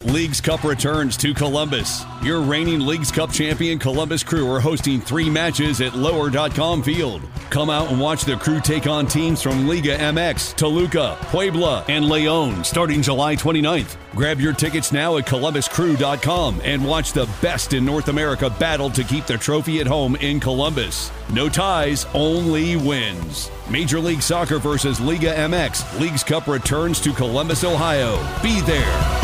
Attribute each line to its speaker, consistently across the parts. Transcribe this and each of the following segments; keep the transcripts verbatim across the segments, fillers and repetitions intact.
Speaker 1: Leagues Cup returns to Columbus. Your reigning Leagues Cup champion Columbus Crew are hosting three matches at lower dot com Field. Come out and watch the Crew take on teams from Liga M X, Toluca, Puebla, and Leon starting July twenty-ninth. Grab your tickets now at columbus crew dot com and watch the best in North America battle to keep the trophy at home in Columbus. No ties, only wins. Major League Soccer versus Liga M X. Leagues Cup returns to Columbus, Ohio. Be there.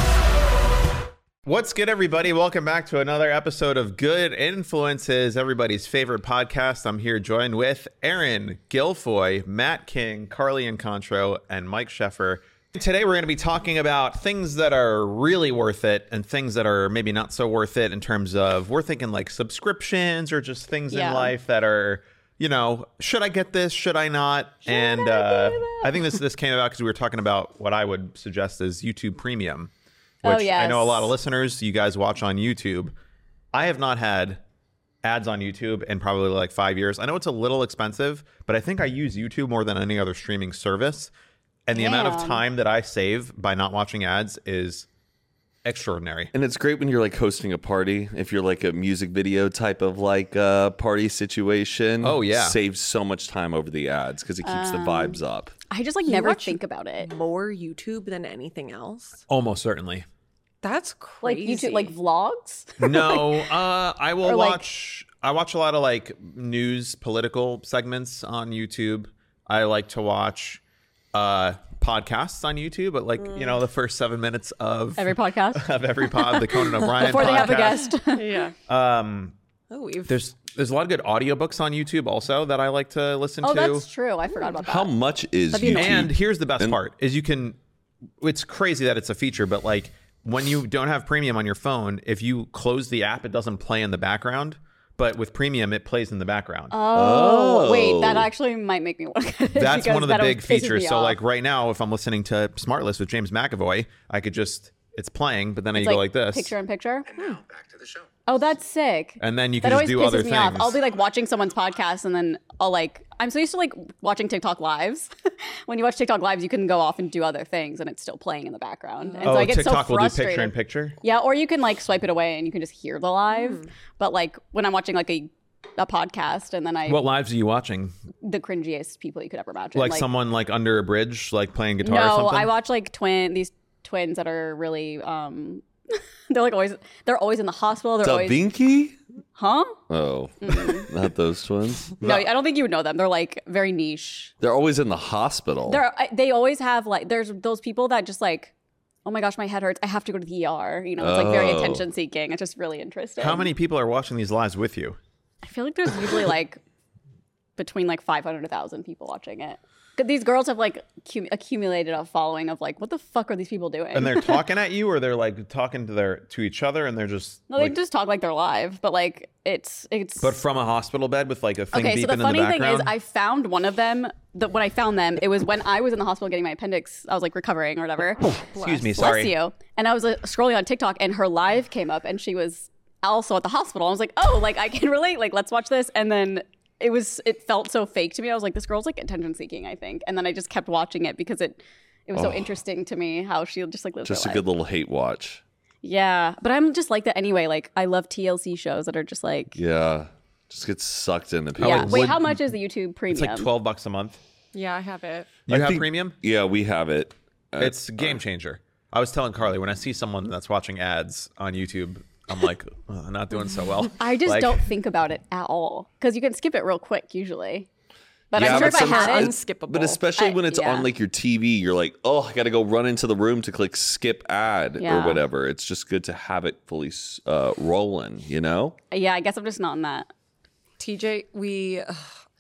Speaker 2: What's good, everybody? Welcome back to another episode of Good Influences, everybody's favorite podcast. I'm here joined with Aaron Guilfoy, Matt King, Carly Incontro, and Mike Sheffer. Today, we're going to be talking about things that are really worth it and things that are maybe not so worth it in terms of, we're thinking like subscriptions or just things
Speaker 3: yeah.
Speaker 2: in life that are, you know, should I get this? Should I not?
Speaker 3: Should
Speaker 2: and
Speaker 3: I,
Speaker 2: uh, I think this this came about because we were talking about what I would suggest as YouTube Premium. Which
Speaker 3: oh, yes.
Speaker 2: I know a lot of listeners, you guys watch on YouTube. I have not had ads on YouTube in probably like five years. I know it's a little expensive, but I think I use YouTube more than any other streaming service. And the
Speaker 3: Damn.
Speaker 2: amount of time that I save by not watching ads is extraordinary.
Speaker 4: And it's great when you're like hosting a party. If you're like a music video type of like uh, party situation.
Speaker 2: Oh, yeah.
Speaker 4: Saves so much time over the ads because it keeps
Speaker 3: Um,
Speaker 4: the vibes up.
Speaker 3: I just like
Speaker 5: You
Speaker 3: never
Speaker 5: watch
Speaker 3: think about it.
Speaker 5: More YouTube than anything else.
Speaker 2: Almost certainly.
Speaker 5: That's
Speaker 3: Like
Speaker 5: crazy.
Speaker 3: YouTube, like vlogs.
Speaker 2: No, uh, I will
Speaker 3: Or, like-
Speaker 2: watch. I watch a lot of like news, political segments on YouTube. I like to watch uh, podcasts on YouTube, but like you know, the first seven minutes of
Speaker 3: Every podcast
Speaker 2: of every pod, the Conan O'Brien
Speaker 3: before
Speaker 2: podcast.
Speaker 3: they have a guest.
Speaker 5: yeah.
Speaker 2: Um,
Speaker 5: Oh, we've
Speaker 2: there's there's a lot of good audiobooks on YouTube also that I like to listen
Speaker 3: oh,
Speaker 2: to.
Speaker 3: that's true. I forgot about that.
Speaker 4: How much is
Speaker 3: That'd be
Speaker 4: YouTube?
Speaker 2: And here's the best
Speaker 4: And-
Speaker 2: part: is you can. It's crazy that it's a feature, but like when you don't have premium on your phone, if you close the app, it doesn't play in the background. But with premium, it plays in the background.
Speaker 3: Oh,
Speaker 4: Oh.
Speaker 3: wait, that actually might make me want to get it.
Speaker 2: That's
Speaker 3: because
Speaker 2: one of the
Speaker 3: that
Speaker 2: big
Speaker 3: pisses
Speaker 2: features.
Speaker 3: me
Speaker 2: So
Speaker 3: off.
Speaker 2: like right now, if I'm listening to Smartlist with James McAvoy, I could just it's playing, but then
Speaker 3: It's
Speaker 2: I go like this,
Speaker 3: Picture in picture.
Speaker 6: Now back to the show.
Speaker 3: Oh, that's sick.
Speaker 2: and then you can
Speaker 3: That
Speaker 2: just
Speaker 3: always
Speaker 2: do
Speaker 3: pisses
Speaker 2: other
Speaker 3: me
Speaker 2: things.
Speaker 3: off. I'll be like watching someone's podcast and then I'll like, I'm so used to like watching TikTok lives. When you watch TikTok lives, you can go off and do other things and it's still playing in the background. And
Speaker 2: oh,
Speaker 3: so I get
Speaker 2: TikTok
Speaker 3: so
Speaker 2: will do
Speaker 3: frustrated.
Speaker 2: picture in picture.
Speaker 3: Yeah, or you can like swipe it away and you can just hear the live. But like when I'm watching like a a podcast and then I
Speaker 2: What lives are you watching?
Speaker 3: the cringiest people you could ever imagine.
Speaker 2: Like, someone like under a bridge, like playing guitar or
Speaker 3: No,
Speaker 2: something?
Speaker 3: I watch like twin these twins that are really um they're like always they're always in the hospital. They're
Speaker 4: Da
Speaker 3: always
Speaker 4: Vinci?
Speaker 3: huh?
Speaker 4: Oh, not those twins.
Speaker 3: No, I don't think you would know them. They're like very niche.
Speaker 4: They're always in the hospital.
Speaker 3: They're I- they always have like there's those people that just like, oh my gosh, my head hurts. I have to go to the E R. You know, it's like very
Speaker 4: Oh.
Speaker 3: attention seeking. It's just really interesting.
Speaker 2: How many people are watching these lives with you?
Speaker 3: I feel like there's usually like between like five hundred thousand people watching it. 'Cause these girls have like cum- accumulated a following of like, what the fuck are these people doing?
Speaker 2: And they're talking at you, or they're like talking to their to each other, and they're just
Speaker 3: no, they
Speaker 2: like,
Speaker 3: just talk like they're live, but like it's it's.
Speaker 2: but from a hospital bed with like a thing
Speaker 3: Okay,
Speaker 2: beeping
Speaker 3: so the
Speaker 2: in the
Speaker 3: funny thing
Speaker 2: background.
Speaker 3: is, I found one of them. The, when I found them, it was when I was in the hospital getting my appendix. I was like recovering or whatever.
Speaker 2: Excuse me,
Speaker 3: Bless
Speaker 2: sorry.
Speaker 3: you. And I was uh, scrolling on TikTok, and her live came up, and she was also at the hospital. I was like, oh, like I can relate. Like, let's watch this. And then it was, it felt so fake to me. I was like, this girl's like attention seeking, I think. And then I just kept watching it because it, it was so
Speaker 4: Oh.
Speaker 3: interesting to me how she just like lives
Speaker 4: Just
Speaker 3: her
Speaker 4: a
Speaker 3: life.
Speaker 4: good little hate watch.
Speaker 3: Yeah, but I'm just like that anyway. Like, I love T L C shows that are just like,
Speaker 4: Yeah. Just get sucked into people.
Speaker 3: yeah.
Speaker 2: like,
Speaker 3: Wait,
Speaker 2: would-
Speaker 3: how much is the YouTube premium?
Speaker 2: It's like twelve bucks a month.
Speaker 5: yeah, I have it.
Speaker 2: You
Speaker 4: I
Speaker 2: have
Speaker 4: think-
Speaker 2: premium?
Speaker 4: Yeah, we have it. Uh,
Speaker 2: It's a game changer. I was telling Carly, when I see someone that's watching ads on YouTube, I'm like, oh, not doing so well.
Speaker 3: I just
Speaker 2: Like,
Speaker 3: don't think about it at all because you can skip it real quick usually. But
Speaker 4: Yeah,
Speaker 3: I'm sure
Speaker 4: but
Speaker 3: if I had
Speaker 4: sometimes-
Speaker 3: it,
Speaker 5: unskippable.
Speaker 4: But especially
Speaker 3: I-
Speaker 4: when it's
Speaker 3: yeah.
Speaker 4: on like your T V, you're like, oh, I got to go run into the room to click skip ad
Speaker 3: Yeah.
Speaker 4: or whatever. It's just good to have it fully uh, rolling, you know?
Speaker 3: yeah, I guess I'm just not in that.
Speaker 5: T J, we ugh,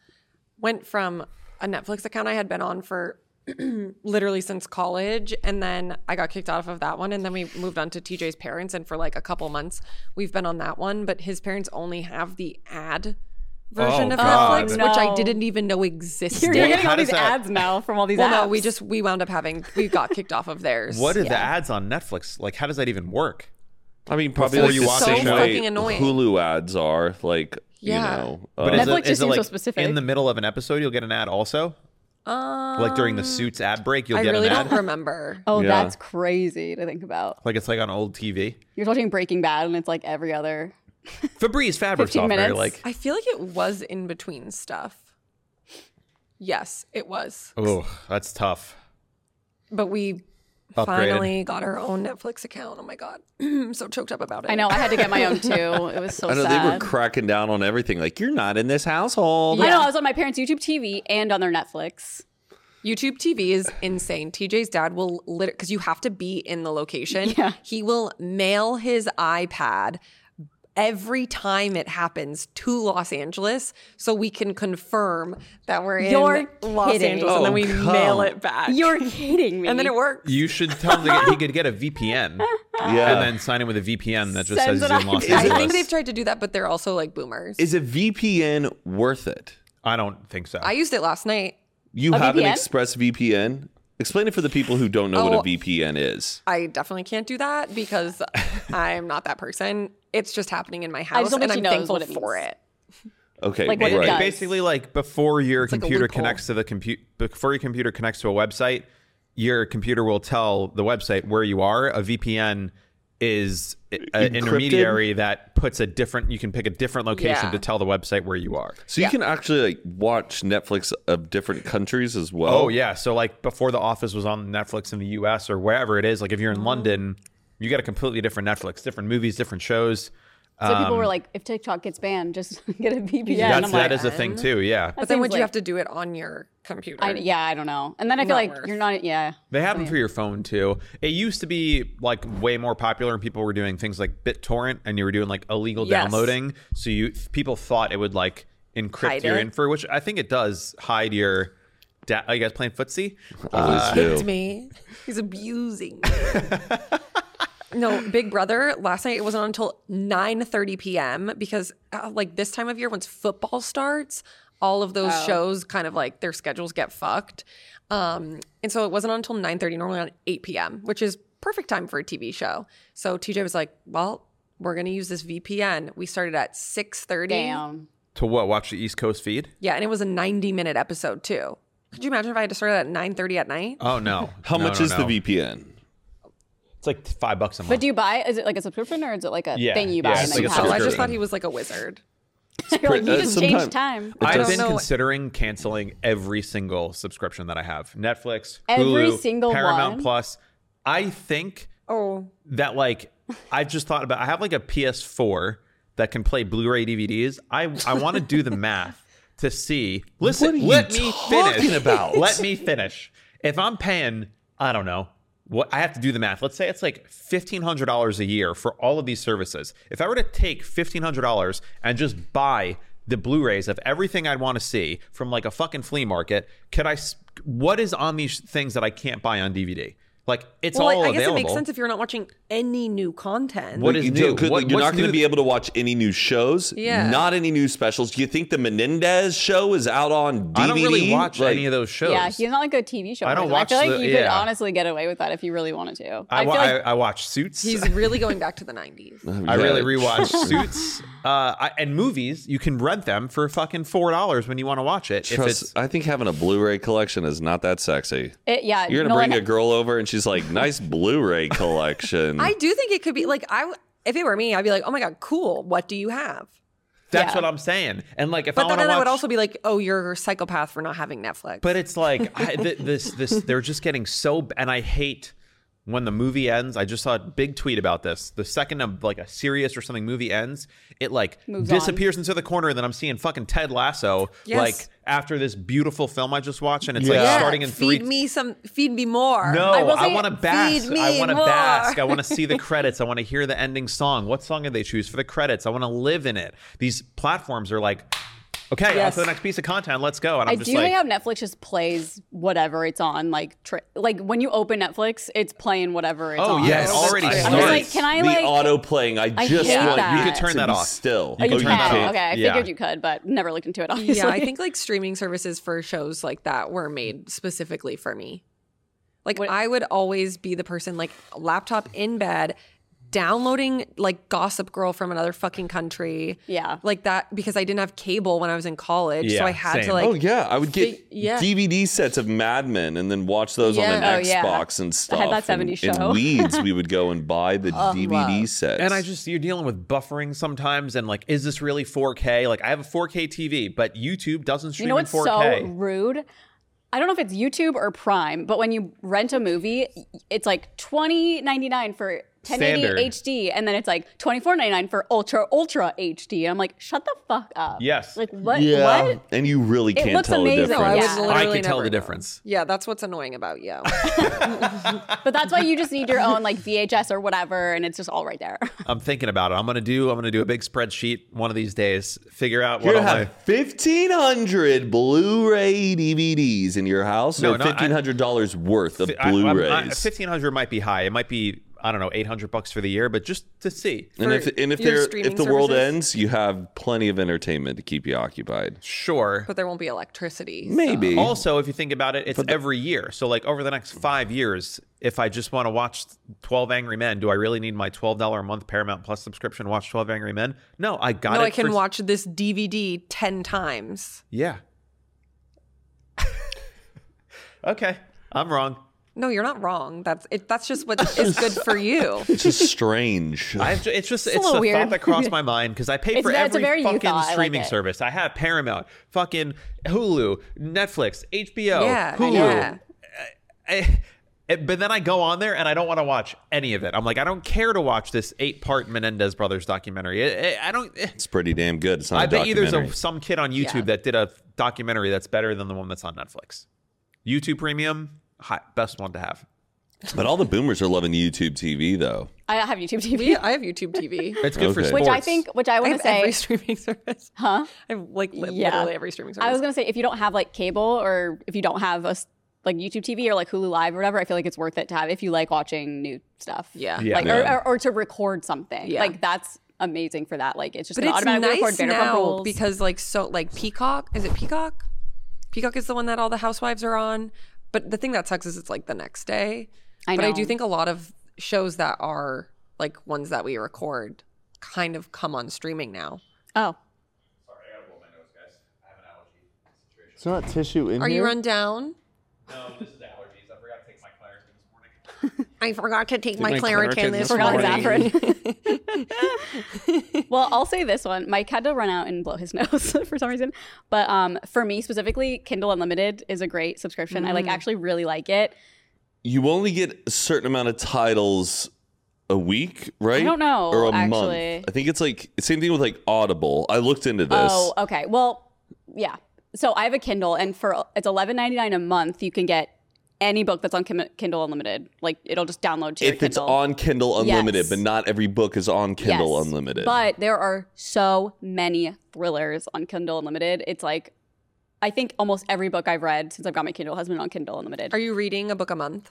Speaker 5: went from a Netflix account I had been on for literally since college, and then I got kicked off of that one, and then we moved on to T J's parents, and for like a couple months we've been on that one, but his parents only have the ad version
Speaker 2: Oh,
Speaker 5: of
Speaker 2: God.
Speaker 5: Netflix,
Speaker 3: Oh,
Speaker 5: which I
Speaker 3: no.
Speaker 5: didn't even know existed.
Speaker 3: You're, you're getting
Speaker 2: how
Speaker 3: all
Speaker 2: does
Speaker 3: these
Speaker 2: that-
Speaker 3: ads now from all these
Speaker 5: well,
Speaker 3: apps.
Speaker 5: no, we just we wound up having we got kicked off of theirs.
Speaker 2: What are the
Speaker 3: Yeah.
Speaker 2: ads on Netflix? Like, how does that even work?
Speaker 4: I mean, probably
Speaker 2: Before
Speaker 4: like
Speaker 2: you
Speaker 4: the
Speaker 2: watch
Speaker 4: same
Speaker 2: the show.
Speaker 4: way
Speaker 5: fucking annoying.
Speaker 4: Hulu ads are, like,
Speaker 5: Yeah.
Speaker 4: you know.
Speaker 2: But
Speaker 4: uh,
Speaker 2: is
Speaker 3: Netflix
Speaker 2: it,
Speaker 3: just
Speaker 2: is it
Speaker 3: seems so
Speaker 2: like
Speaker 3: specific.
Speaker 2: in the middle of an episode, you'll get an ad also?
Speaker 5: Um,
Speaker 2: Like during the Suits ad break, you'll
Speaker 5: I
Speaker 2: get
Speaker 5: really
Speaker 2: an ad.
Speaker 5: don't remember.
Speaker 3: Oh,
Speaker 4: Yeah.
Speaker 3: that's crazy to think about.
Speaker 2: Like it's like on old T V.
Speaker 3: You're watching Breaking Bad and it's like every other.
Speaker 2: Febreze fabric
Speaker 3: fifteen
Speaker 2: softener.
Speaker 3: minutes.
Speaker 2: Like,
Speaker 5: I feel like it was in between stuff. Yes, it was.
Speaker 2: oh, that's tough.
Speaker 5: But we
Speaker 2: Upgraded.
Speaker 5: finally got our own Netflix account. Oh my God. I'm so choked up about it.
Speaker 3: I know. I had to get my own too. It was so
Speaker 4: I know
Speaker 3: sad.
Speaker 4: they were cracking down on everything. Like, you're not in this household.
Speaker 3: I know. I was on my parents' YouTube T V and on their Netflix.
Speaker 5: YouTube T V is insane. T J's dad will literally, because you have to be in the location.
Speaker 3: Yeah.
Speaker 5: He will mail his iPad every time it happens to Los Angeles so we can confirm that we're in
Speaker 3: You're
Speaker 5: Los
Speaker 3: kidding.
Speaker 5: Angeles and then
Speaker 2: Oh,
Speaker 5: we
Speaker 2: come.
Speaker 5: mail it back.
Speaker 3: You're kidding me.
Speaker 5: and then it works.
Speaker 2: You should tell him to get, he could get a V P N
Speaker 4: Yeah.
Speaker 2: and then sign in with a V P N that just
Speaker 3: Sends
Speaker 2: says
Speaker 3: it
Speaker 2: he's in
Speaker 3: on-
Speaker 2: Los
Speaker 3: Is
Speaker 5: I
Speaker 2: Angeles.
Speaker 5: think they've tried to do that, but they're also like boomers.
Speaker 4: Is a V P N worth it?
Speaker 2: I don't think so.
Speaker 5: I used it last night.
Speaker 4: You
Speaker 3: A
Speaker 4: have
Speaker 3: V P N?
Speaker 4: an Express V P N? Explain it for the people who don't know what
Speaker 5: Oh.
Speaker 4: a V P N is.
Speaker 5: I definitely can't do that because I'm not that person. It's just happening in my house
Speaker 3: don't think
Speaker 5: and
Speaker 3: she
Speaker 5: I'm
Speaker 3: knows
Speaker 5: thankful
Speaker 3: what it
Speaker 5: for
Speaker 3: means.
Speaker 5: it.
Speaker 4: Okay,
Speaker 3: Like what it
Speaker 2: It-
Speaker 4: right.
Speaker 2: it
Speaker 3: does.
Speaker 2: basically like before your
Speaker 5: like a
Speaker 2: computer
Speaker 5: loophole.
Speaker 2: connects to the compute before your computer connects to a website, your computer will tell the website where you are. A V P N is an
Speaker 4: Encrypted?
Speaker 2: intermediary that puts a different. You can pick a different location
Speaker 5: Yeah.
Speaker 2: to tell the website where you are.
Speaker 4: So you can actually like watch Netflix of different countries as well.
Speaker 2: Oh yeah, so like before The Office was on Netflix in the U S or wherever it is, like if you're in London, you get a completely different Netflix, different movies, different shows.
Speaker 3: So people were like, if TikTok gets banned, just get a V P N.
Speaker 2: That's
Speaker 3: I'm
Speaker 2: that
Speaker 3: like,
Speaker 2: is a thing too. Yeah,
Speaker 5: But then
Speaker 3: seems
Speaker 5: would you
Speaker 3: like-
Speaker 5: have to do it on your computer?
Speaker 3: I, yeah, I don't know. And then I feel
Speaker 5: Not
Speaker 3: like
Speaker 5: worth.
Speaker 3: you're not. Yeah.
Speaker 2: they have them for your phone too. It used to be like way more popular, and people were doing things like BitTorrent, and you were doing like illegal
Speaker 5: Yes.
Speaker 2: downloading. So you people thought it would like encrypt
Speaker 5: Hide
Speaker 2: your
Speaker 5: it.
Speaker 2: info, which I think it does hide your. Da- Are you guys playing footsie?
Speaker 4: Always
Speaker 5: Kicked
Speaker 4: do.
Speaker 5: me. He's abusing me. No, Big Brother, last night it wasn't until nine thirty p.m. because uh, like this time of year once football starts, all of those shows kind of like their schedules get fucked. Um, and so it wasn't until nine thirty, normally on eight p.m., which is perfect time for a T V show. So T J was like, well, we're going to use this V P N. We started at six thirty.
Speaker 3: Damn.
Speaker 2: To what? Watch the East Coast feed?
Speaker 5: Yeah, and it was a ninety minute episode too. Could you imagine if I had to start at nine thirty at night?
Speaker 2: Oh no!
Speaker 4: How
Speaker 2: No,
Speaker 4: much
Speaker 2: no,
Speaker 4: is
Speaker 2: no.
Speaker 4: the V P N?
Speaker 2: It's like five bucks a month.
Speaker 3: But do you buy? Is it like a subscription or is it like a
Speaker 2: Yeah,
Speaker 3: thing you
Speaker 2: yeah,
Speaker 3: buy
Speaker 2: it's
Speaker 3: and
Speaker 2: like
Speaker 3: then you
Speaker 2: a
Speaker 3: have?
Speaker 5: Oh, I
Speaker 3: it?
Speaker 5: just
Speaker 2: subscription.
Speaker 5: thought he was like a wizard.
Speaker 3: You're like, you
Speaker 4: uh,
Speaker 3: just
Speaker 4: sometime-
Speaker 3: changed time.
Speaker 2: I've
Speaker 5: don't
Speaker 2: been
Speaker 5: know-
Speaker 2: considering canceling every single subscription that I have. Netflix,
Speaker 3: Every
Speaker 2: Hulu,
Speaker 3: single
Speaker 2: Paramount
Speaker 3: one?
Speaker 2: Plus. I think
Speaker 5: Oh,
Speaker 2: that like I've just thought about I have like a P S four that can play Blu-ray D V Ds. I I want to do the math to see. Listen,
Speaker 4: What are you
Speaker 2: let me
Speaker 4: talking
Speaker 2: finish.
Speaker 4: about?
Speaker 2: Let me finish. If I'm paying, I don't know, what I have to do the math. Let's say it's like fifteen hundred dollars a year for all of these services. If I were to take fifteen hundred dollars and just buy the Blu-rays of everything I'd want to see from like a fucking flea market, could I? s- What is on these things that I can't buy on D V D? Like it's
Speaker 5: well,
Speaker 2: all
Speaker 5: I, I guess
Speaker 2: available.
Speaker 5: it makes sense if you're not watching any new content.
Speaker 2: What is
Speaker 4: You
Speaker 2: new?
Speaker 4: do- could-
Speaker 2: What-
Speaker 4: you're
Speaker 2: what's
Speaker 4: not going
Speaker 2: new?
Speaker 4: to be able to watch any new shows.
Speaker 5: Yeah.
Speaker 4: Not any new specials. Do you think the Menendez show is out on D V D?
Speaker 2: I don't really watch
Speaker 4: Like,
Speaker 2: any of those shows.
Speaker 3: Yeah, he's not like a T V show.
Speaker 2: I don't
Speaker 3: person.
Speaker 2: watch
Speaker 3: I feel like
Speaker 2: the-
Speaker 3: you could
Speaker 2: yeah.
Speaker 3: honestly get away with that if you really wanted to.
Speaker 2: I,
Speaker 3: I,
Speaker 2: wa-
Speaker 3: feel like
Speaker 2: I, I watch Suits.
Speaker 5: He's really going back to the nineties.
Speaker 2: I really rewatch Suits. Uh, I, and movies, you can rent them for fucking four dollars when you want to watch it. If
Speaker 4: Trust,
Speaker 2: it's
Speaker 4: I think having a Blu-ray collection is not that sexy.
Speaker 3: it, yeah,
Speaker 4: You're gonna
Speaker 3: Nolan-
Speaker 4: bring a girl over and she's like, "Nice Blu-ray collection."
Speaker 5: I do think it could be like I. If it were me, I'd be like, oh my god, cool. What do you have?
Speaker 2: that's
Speaker 3: yeah.
Speaker 2: what I'm saying. And like if
Speaker 5: But
Speaker 2: I
Speaker 5: then
Speaker 2: want to
Speaker 5: I
Speaker 2: watch,
Speaker 5: would also be like, oh, you're a psychopath for not having Netflix.
Speaker 2: but it's like I, th- this this they're just getting so. b- And I hate when the movie ends. I just saw a big tweet about this. The second of like a serious or something movie ends, it like
Speaker 3: Moves on.
Speaker 2: disappears into the corner. And then I'm seeing fucking Ted Lasso
Speaker 5: Yes.
Speaker 2: like after this beautiful film I just watched, and it's
Speaker 4: Yeah.
Speaker 2: like
Speaker 5: yeah,
Speaker 2: starting in
Speaker 5: feed
Speaker 2: three.
Speaker 5: me some, feed me more.
Speaker 2: No,
Speaker 3: I will
Speaker 2: I,
Speaker 3: say,
Speaker 2: want to bask.
Speaker 5: feed me
Speaker 2: I want to
Speaker 5: more.
Speaker 2: bask. I want to see the credits. I want to hear the ending song. What song did they choose for the credits? I want to live in it. These platforms are like, okay,
Speaker 5: Yes.
Speaker 2: on to the next piece of content. Let's go. And
Speaker 3: I
Speaker 2: I'm just
Speaker 3: do
Speaker 2: like,
Speaker 3: think how Netflix just plays whatever it's on. Like, tri- like when you open Netflix, it's playing whatever it's
Speaker 2: Oh,
Speaker 3: on.
Speaker 2: yeah, it
Speaker 3: So
Speaker 2: already
Speaker 3: I'm just
Speaker 2: starts.
Speaker 3: like, can I
Speaker 4: the
Speaker 3: like?
Speaker 4: auto playing. I
Speaker 3: I
Speaker 4: just
Speaker 3: hate
Speaker 4: want
Speaker 3: that.
Speaker 2: You could turn
Speaker 4: to
Speaker 2: that
Speaker 4: be
Speaker 2: off.
Speaker 4: Still,
Speaker 3: Oh, you
Speaker 2: can turn that
Speaker 3: can.
Speaker 2: off.
Speaker 3: Okay, I
Speaker 2: Yeah.
Speaker 3: figured you could, but never looked into it. Obviously.
Speaker 5: Yeah, I think like streaming services for shows like that were made specifically for me. Like
Speaker 3: What-
Speaker 5: I would always be the person like laptop in bed, downloading like Gossip Girl from another fucking country.
Speaker 3: Yeah.
Speaker 5: Like that because I didn't have cable when I was in college.
Speaker 2: Yeah,
Speaker 5: so I had
Speaker 2: same.
Speaker 5: to like
Speaker 4: Oh yeah, I would get
Speaker 5: fi- yeah.
Speaker 4: D V D sets of Mad Men and then watch those
Speaker 5: Yeah.
Speaker 4: on an
Speaker 3: Oh, yeah.
Speaker 4: Xbox and
Speaker 3: I
Speaker 4: stuff.
Speaker 3: had that
Speaker 4: And-
Speaker 3: seventies
Speaker 4: and
Speaker 3: show.
Speaker 4: Weeds, we would go and buy the D V D
Speaker 5: wow.
Speaker 4: sets.
Speaker 2: And I just, you're dealing with buffering sometimes, and like, is this really four K? Like, I have a four K T V, but YouTube doesn't stream
Speaker 3: You know
Speaker 2: in
Speaker 3: what's
Speaker 2: four K.
Speaker 3: so rude? I don't know if it's YouTube or Prime, but when you rent a movie, it's like twenty ninety-nine for ten eighty
Speaker 2: Standard.
Speaker 3: H D, and then it's like twenty-four ninety-nine for ultra ultra H D. And I'm like, shut the fuck up.
Speaker 2: Yes.
Speaker 3: Like what?
Speaker 4: yeah,
Speaker 3: What?
Speaker 4: and you really
Speaker 3: It
Speaker 4: can't
Speaker 3: looks
Speaker 4: tell
Speaker 3: amazing.
Speaker 4: the
Speaker 3: No, I
Speaker 4: difference.
Speaker 3: would
Speaker 2: I
Speaker 5: literally
Speaker 2: can tell
Speaker 5: never
Speaker 2: the
Speaker 5: know.
Speaker 2: difference.
Speaker 5: Yeah, that's what's annoying about you.
Speaker 3: But that's why you just need your own like V H S or whatever, and it's just all right there.
Speaker 2: I'm thinking about it. I'm gonna do. I'm gonna do a big spreadsheet one of these days. Figure out what
Speaker 4: You
Speaker 2: all my.
Speaker 4: have fifteen hundred Blu-ray D V Ds in your house,
Speaker 2: No,
Speaker 4: or
Speaker 2: no, I-
Speaker 4: fifteen hundred dollars worth of
Speaker 2: I- I'm- I-
Speaker 4: Blu-rays.
Speaker 2: fifteen hundred might be high. It might be, I don't know, eight hundred bucks for the year, but just to see.
Speaker 4: and
Speaker 5: For
Speaker 4: if and if
Speaker 5: your
Speaker 4: there
Speaker 5: streaming
Speaker 4: if the world
Speaker 5: services?
Speaker 4: ends, you have plenty of entertainment to keep you occupied.
Speaker 2: Sure.
Speaker 5: But there won't be electricity. so-
Speaker 4: Maybe.
Speaker 2: Also, if you think about it, it's every year. So, like, over the next five years, if I just want to watch twelve Angry Men, do I really need my twelve dollars a month Paramount Plus subscription to watch twelve Angry Men? No, I got
Speaker 5: No,
Speaker 2: it.
Speaker 5: I can
Speaker 2: for-
Speaker 5: watch this D V D ten times.
Speaker 2: Yeah. Okay. I'm wrong.
Speaker 5: No, you're not wrong. That's it. That's just what is good for you.
Speaker 4: It's just strange.
Speaker 2: I have to, it's just
Speaker 3: a
Speaker 2: it's,
Speaker 3: little
Speaker 2: a
Speaker 3: weird.
Speaker 2: thought that crossed my mind because I pay
Speaker 3: It's
Speaker 2: for
Speaker 3: ve- it's a
Speaker 2: every
Speaker 3: very you
Speaker 2: fucking
Speaker 3: thought. I like
Speaker 2: streaming
Speaker 3: it.
Speaker 2: service. I have Paramount, fucking Hulu, Netflix, H B O,
Speaker 5: Yeah,
Speaker 2: Hulu.
Speaker 5: yeah.
Speaker 2: I- it- but then I go on there and I don't want to watch any of it. I'm like, I don't care to watch this eight-part Menendez brothers documentary. It- it- I don't.
Speaker 4: It's pretty damn good. It's not
Speaker 2: I
Speaker 4: a
Speaker 2: bet you there's
Speaker 4: documentary.
Speaker 2: a, some kid on YouTube
Speaker 5: Yeah.
Speaker 2: that did a documentary that's better than the one that's on Netflix. YouTube Premium, hi, best one to have.
Speaker 4: But all the boomers are loving YouTube T V, though.
Speaker 3: I have YouTube T V,
Speaker 5: We, I have YouTube T V.
Speaker 2: It's good for
Speaker 4: Okay.
Speaker 2: sports.
Speaker 3: which I think, which I
Speaker 5: I
Speaker 3: want
Speaker 5: have
Speaker 3: to say,
Speaker 5: every streaming service.
Speaker 3: huh?
Speaker 5: I have like li-
Speaker 3: Yeah.
Speaker 5: literally every streaming service.
Speaker 3: I was gonna say if you don't have like cable or if you don't have a s- like YouTube T V or like Hulu Live or whatever, I feel like it's worth it to have if you like watching new stuff.
Speaker 5: Yeah.
Speaker 2: Yeah.
Speaker 3: Like
Speaker 2: Yeah.
Speaker 3: Or, or, or to record something.
Speaker 5: Yeah.
Speaker 3: Like that's amazing for that. Like it's just
Speaker 5: but
Speaker 3: gonna
Speaker 5: it's
Speaker 3: automatically record
Speaker 5: nice
Speaker 3: Vanderpump
Speaker 5: now
Speaker 3: Rules.
Speaker 5: because like so like Peacock is it Peacock? Peacock is the one that all the housewives are on. But the thing that sucks is it's like the next day.
Speaker 3: I
Speaker 5: But I
Speaker 3: know.
Speaker 5: do think a lot of shows that are like ones that we record kind of come on streaming now.
Speaker 3: oh,
Speaker 4: It's not tissue in
Speaker 5: Are
Speaker 4: here.
Speaker 5: you run down?
Speaker 2: No, this is allergies. I forgot to take my Claritin this morning.
Speaker 5: I forgot to take
Speaker 4: my
Speaker 5: my
Speaker 4: Claritin
Speaker 5: Claritin
Speaker 4: this
Speaker 5: this
Speaker 3: forgot
Speaker 5: morning.
Speaker 3: Zafran. Well, I'll say this one. Mike had to run out and blow his nose for some reason. But um, for me specifically, Kindle Unlimited is a great subscription. I like actually really like it.
Speaker 4: You only get a certain amount of titles a week, right?
Speaker 3: I don't know,
Speaker 4: Or a
Speaker 3: actually.
Speaker 4: month. I think it's like same thing with like Audible. I looked into this.
Speaker 3: Oh, okay. Well, yeah. So I have a Kindle, and for it's eleven ninety-nine a month, you can get any book that's on Kim- Kindle Unlimited. Like it'll just download to your
Speaker 4: if it's
Speaker 3: Kindle.
Speaker 4: on Kindle Unlimited,
Speaker 3: Yes.
Speaker 4: but not every book is on Kindle
Speaker 3: Yes.
Speaker 4: Unlimited.
Speaker 3: But there are so many thrillers on Kindle Unlimited. It's like I think almost every book I've read since I've got my Kindle has been on Kindle Unlimited.
Speaker 5: Are you reading a book a month?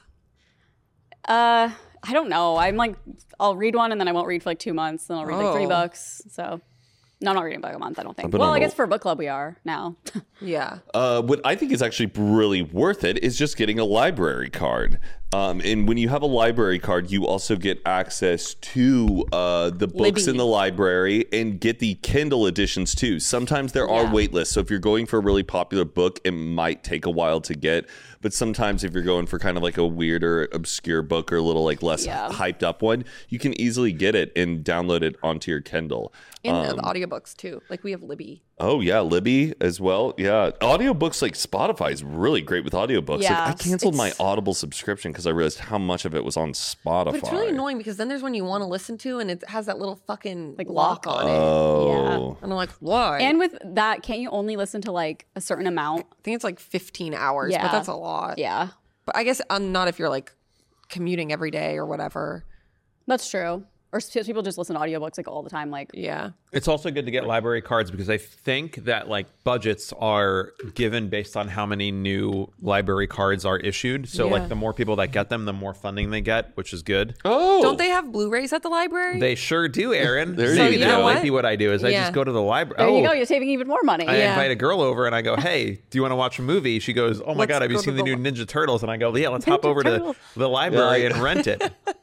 Speaker 3: Uh, I don't know. I'm like, I'll read one and then I won't read for like two months. Then I'll read like three
Speaker 5: Oh.
Speaker 3: books. So, no, I'm not reading a book a month. I don't think.
Speaker 4: been
Speaker 3: Well,
Speaker 4: on
Speaker 3: I
Speaker 4: a-
Speaker 3: guess for book club we are now.
Speaker 5: Yeah.
Speaker 4: Uh, what I think is actually really worth it is just getting a library card. Um, and when you have a library card, you also get access to uh, the books
Speaker 5: Libby.
Speaker 4: in the library and get the Kindle editions too. Sometimes there are
Speaker 3: Yeah.
Speaker 4: wait lists. So if you're going for a really popular book, it might take a while to get. But sometimes if you're going for kind of like a weirder, obscure book or a little like less
Speaker 3: Yeah.
Speaker 4: hyped up one, you can easily get it and download it onto your Kindle.
Speaker 5: And
Speaker 4: Um,
Speaker 5: the audiobooks too. Like we have Libby.
Speaker 4: Oh yeah, Libby as well. Yeah, audiobooks like Spotify is really great with audiobooks.
Speaker 3: Yeah.
Speaker 4: Like, I canceled my
Speaker 5: It's-
Speaker 4: Audible subscription because I realized how much of it was on Spotify.
Speaker 5: But it's really annoying because then there's one you want to listen to and it has that little fucking
Speaker 3: Like
Speaker 5: lock
Speaker 3: lock.
Speaker 5: on it.
Speaker 4: Oh,
Speaker 5: And I'm like, why?
Speaker 3: And with that, can't you only listen to like a certain amount?
Speaker 5: I think it's like fifteen hours,
Speaker 3: Yeah.
Speaker 5: but that's a lot.
Speaker 3: Yeah,
Speaker 5: But I guess um, not if you're like commuting every day or whatever.
Speaker 3: that's true. Or s- people just listen to audiobooks like all the time. Like,
Speaker 5: Yeah.
Speaker 2: It's also good to get library cards because I think that like budgets are given based on how many new library cards are issued. So
Speaker 5: Yeah.
Speaker 2: like the more people that get them, the more funding they get, which is good.
Speaker 4: oh,
Speaker 5: Don't they have Blu-rays at the library?
Speaker 2: They sure do, Aaron.
Speaker 4: There
Speaker 2: Maybe
Speaker 4: you
Speaker 2: that
Speaker 4: go.
Speaker 2: might
Speaker 5: what?
Speaker 2: be what I do is I
Speaker 5: Yeah.
Speaker 2: just go to the library.
Speaker 3: there
Speaker 2: oh,
Speaker 3: you go. You're saving even more money.
Speaker 2: I
Speaker 5: Yeah.
Speaker 2: invite a girl over and I go, hey, do you want to watch a movie? She goes, oh my
Speaker 5: Let's
Speaker 2: God, have you
Speaker 5: go
Speaker 2: seen
Speaker 5: to
Speaker 2: the
Speaker 5: the
Speaker 2: new
Speaker 5: li-
Speaker 2: Ninja Turtles? And I go, yeah, let's hop
Speaker 3: Ninja
Speaker 2: over to
Speaker 3: Turtles.
Speaker 2: the library
Speaker 4: Yeah, I-
Speaker 2: and rent it.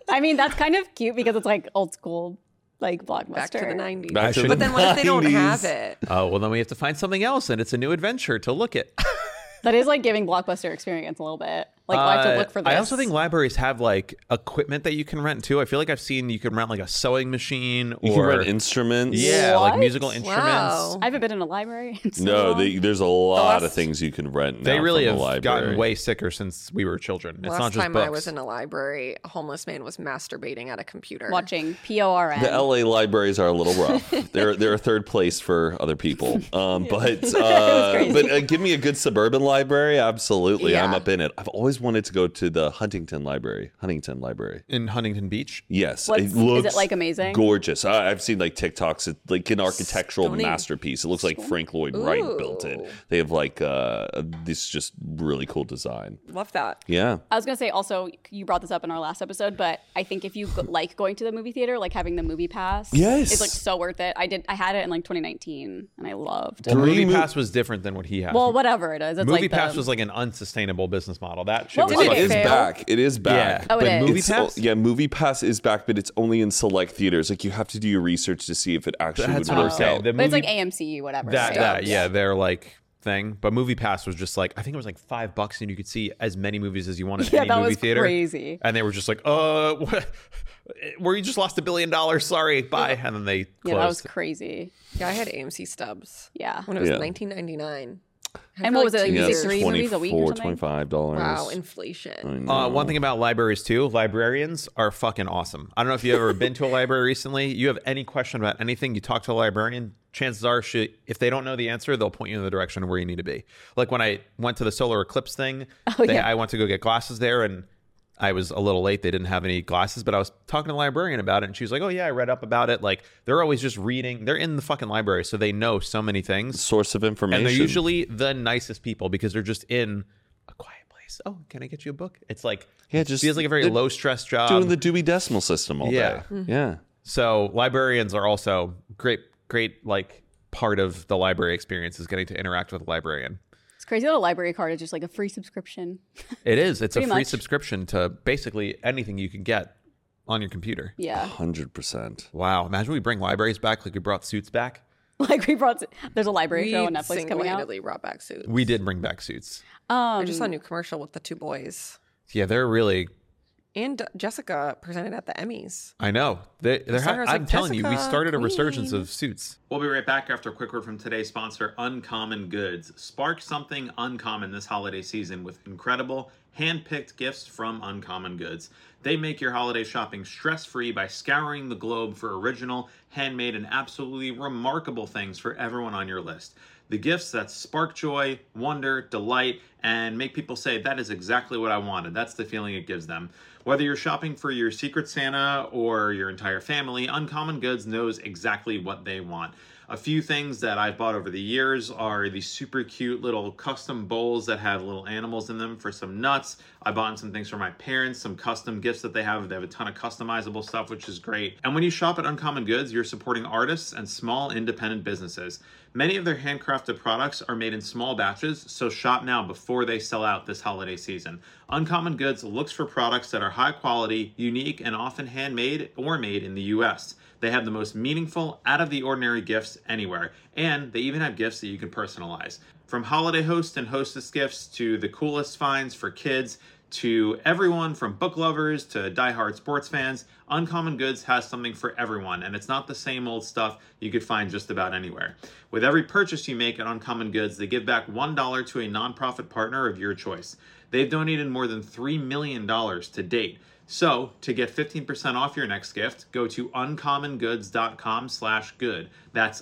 Speaker 3: I mean, that's kind of cute because it's like old school, like Blockbuster.
Speaker 5: Back to the nineties.
Speaker 4: Back to
Speaker 2: should-
Speaker 4: the
Speaker 5: But then what if they don't have
Speaker 4: nineties.
Speaker 5: it?
Speaker 2: Oh, well, then we have to find something else, and it's a new adventure to look at.
Speaker 3: That is like giving Blockbuster experience a little bit. Like, I have to look for
Speaker 2: Uh,
Speaker 3: this.
Speaker 2: I also think libraries have like equipment that you can rent too. I feel like I've seen you can rent like a sewing machine or
Speaker 4: You can rent instruments.
Speaker 2: yeah, like
Speaker 3: What?
Speaker 2: musical instruments.
Speaker 5: Wow.
Speaker 3: I haven't been in a library. in so
Speaker 4: No,
Speaker 3: long.
Speaker 4: they, there's a lot
Speaker 5: last-
Speaker 4: of things you can rent.
Speaker 2: They
Speaker 4: now
Speaker 2: really
Speaker 4: from
Speaker 2: have
Speaker 4: the library.
Speaker 2: gotten way sicker since we were children. It's
Speaker 5: Last
Speaker 2: not just
Speaker 5: time
Speaker 2: books.
Speaker 5: I was in a library, a homeless man was masturbating at a computer.
Speaker 3: watching P O R N.
Speaker 4: The L A libraries are a little rough. they're they're a third place for other people. Um, but uh,
Speaker 3: crazy.
Speaker 4: but uh, give me a good suburban library, absolutely, I'm
Speaker 5: Yeah.
Speaker 4: up in it. I've always wanted to go to the Huntington Library. Huntington Library.
Speaker 2: in Huntington Beach.
Speaker 4: Yes,
Speaker 3: What's-
Speaker 4: it
Speaker 3: is
Speaker 4: looks
Speaker 3: it, like, amazing?
Speaker 4: gorgeous. I, I've seen like TikToks. It's like an architectural
Speaker 5: Stunning.
Speaker 4: masterpiece. It looks like Frank Lloyd Wright built it.
Speaker 5: Ooh.
Speaker 4: They have like uh, this just really cool design.
Speaker 5: Love that.
Speaker 4: Yeah.
Speaker 3: I was gonna say also, you brought this up in our last episode, but I think if you go- like going to the movie theater, like having the movie pass,
Speaker 4: Yes.
Speaker 3: it's like so worth it. I did, I had it in like twenty nineteen, and I loved it.
Speaker 2: Well,
Speaker 4: Three
Speaker 2: Movie
Speaker 4: mo-
Speaker 2: Pass was different than what he has.
Speaker 3: Well, whatever it is, it's
Speaker 2: Movie
Speaker 3: like
Speaker 2: Pass
Speaker 3: the,
Speaker 2: was like an unsustainable business model. That shit
Speaker 3: What
Speaker 2: was
Speaker 3: was
Speaker 4: It
Speaker 3: it?
Speaker 2: fucking-
Speaker 4: is
Speaker 3: fail?
Speaker 4: back. It is back.
Speaker 2: Yeah.
Speaker 3: Oh, it
Speaker 2: but
Speaker 3: is.
Speaker 2: Movie
Speaker 4: It's-
Speaker 2: Pass.
Speaker 4: yeah, Movie Pass is back, but it's only in select theaters. Like you have to do your research to see if it actually
Speaker 2: That's
Speaker 4: would
Speaker 2: what I'm
Speaker 4: work
Speaker 2: saying.
Speaker 4: out.
Speaker 2: The
Speaker 3: but it's
Speaker 2: movie-
Speaker 3: like A M C, whatever.
Speaker 2: that,
Speaker 3: right?
Speaker 2: that yeah, their like thing. But Movie Pass was just like I think it was like five bucks and you could see as many movies as you wanted at
Speaker 3: Yeah,
Speaker 2: any
Speaker 3: that
Speaker 2: movie
Speaker 3: was
Speaker 2: theater.
Speaker 3: crazy.
Speaker 2: And they were just like, uh, what? Where you just lost a billion dollars. Sorry, bye. And then they closed.
Speaker 3: Yeah, that was crazy.
Speaker 5: Yeah, I had A M C stubs
Speaker 3: Yeah.
Speaker 5: when it was
Speaker 4: Yeah.
Speaker 5: nineteen ninety-nine.
Speaker 3: And what was it, like,
Speaker 4: Yeah,
Speaker 3: like
Speaker 4: it's
Speaker 3: three movies a week or
Speaker 4: twenty-four,
Speaker 3: something?
Speaker 4: twenty-five dollars.
Speaker 5: Wow, inflation.
Speaker 2: Uh, one thing about libraries too, librarians are fucking awesome. I don't know if you've ever been to a library recently. You have any question about anything, you talk to a librarian, chances are she, if they don't know the answer, they'll point you in the direction of where you need to be. Like when I went to the solar eclipse thing,
Speaker 3: Oh,
Speaker 2: they,
Speaker 3: yeah.
Speaker 2: I went to go get glasses there and I was a little late. They didn't have any glasses, but I was talking to the librarian about it and she was like, oh yeah, I read up about it. Like they're always just reading. They're in the fucking library, so they know so many things.
Speaker 4: Source of information.
Speaker 2: And they're usually the nicest people because they're just in a quiet place. Oh, can I get you a book? It's like
Speaker 4: Yeah,
Speaker 2: it
Speaker 4: just-
Speaker 2: feels like a very
Speaker 4: they're
Speaker 2: low stress job.
Speaker 4: doing the Dewey Decimal System all
Speaker 2: Yeah.
Speaker 4: day. Yeah.
Speaker 2: So librarians are also great, great like part of the library experience is getting to interact with a librarian.
Speaker 3: It's crazy that a library card is just like a free subscription.
Speaker 2: It is. It's a
Speaker 3: Pretty
Speaker 2: free
Speaker 3: much.
Speaker 2: subscription to basically anything you can get on your computer.
Speaker 3: Yeah.
Speaker 4: one hundred percent.
Speaker 2: Wow. Imagine we bring libraries back like we brought Suits back.
Speaker 3: Like we brought, there's a library
Speaker 5: We
Speaker 3: show on Netflix coming out.
Speaker 5: single-handedly brought back Suits.
Speaker 2: We did bring back Suits.
Speaker 5: I
Speaker 3: Um,
Speaker 5: just saw a new commercial with the two boys.
Speaker 2: Yeah, they're really.
Speaker 5: And Jessica presented at the Emmys.
Speaker 2: I know. They, they're
Speaker 5: saw
Speaker 2: ha-
Speaker 5: her as,
Speaker 2: I'm
Speaker 5: like,
Speaker 2: telling you, we
Speaker 5: Jessica
Speaker 2: started a
Speaker 5: Queen.
Speaker 2: resurgence of Suits. We'll be right back after a quick word from today's sponsor, Uncommon Goods. Spark something uncommon this holiday season with incredible hand-picked gifts from Uncommon Goods. They make your holiday shopping stress-free by scouring the globe for original, handmade, and absolutely remarkable things for everyone on your list. The gifts that spark joy, wonder, delight, and make people say, that is exactly what I wanted. That's the feeling it gives them. Whether you're shopping for your Secret Santa or your entire family, Uncommon Goods knows exactly what they want. A few things that I've bought over the years are these super cute little custom bowls that have little animals in them for some nuts. I bought some things for my parents, some custom gifts that they have. They have a ton of customizable stuff, which is great. And when you shop at Uncommon Goods, you're supporting artists and small independent businesses. Many of their handcrafted products are made in small batches, so shop now before they sell out this holiday season. Uncommon Goods looks for products that are high quality, unique, and often handmade or made in the U S. They have the most meaningful, out-of-the-ordinary gifts anywhere, and they even have gifts that you can personalize. From holiday host and hostess gifts to the coolest finds for kids, to everyone from book lovers to diehard sports fans, Uncommon Goods has something for everyone, and it's not the same old stuff you could find just about anywhere. With every purchase you make at Uncommon Goods, they give back one dollar to a nonprofit partner of your choice. They've donated more than three million dollars to date. So, to get fifteen percent off your next gift, go to uncommongoods.com slash good. That's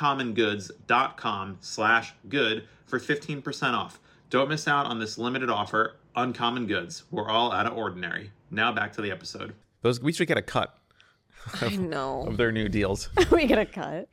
Speaker 2: uncommongoods.com slash good for fifteen percent off. Don't miss out on this limited offer. Uncommon Goods. We're all out of ordinary. Now back to the episode. Those we should get a cut
Speaker 5: I know.
Speaker 2: of their new deals.
Speaker 3: we get a cut.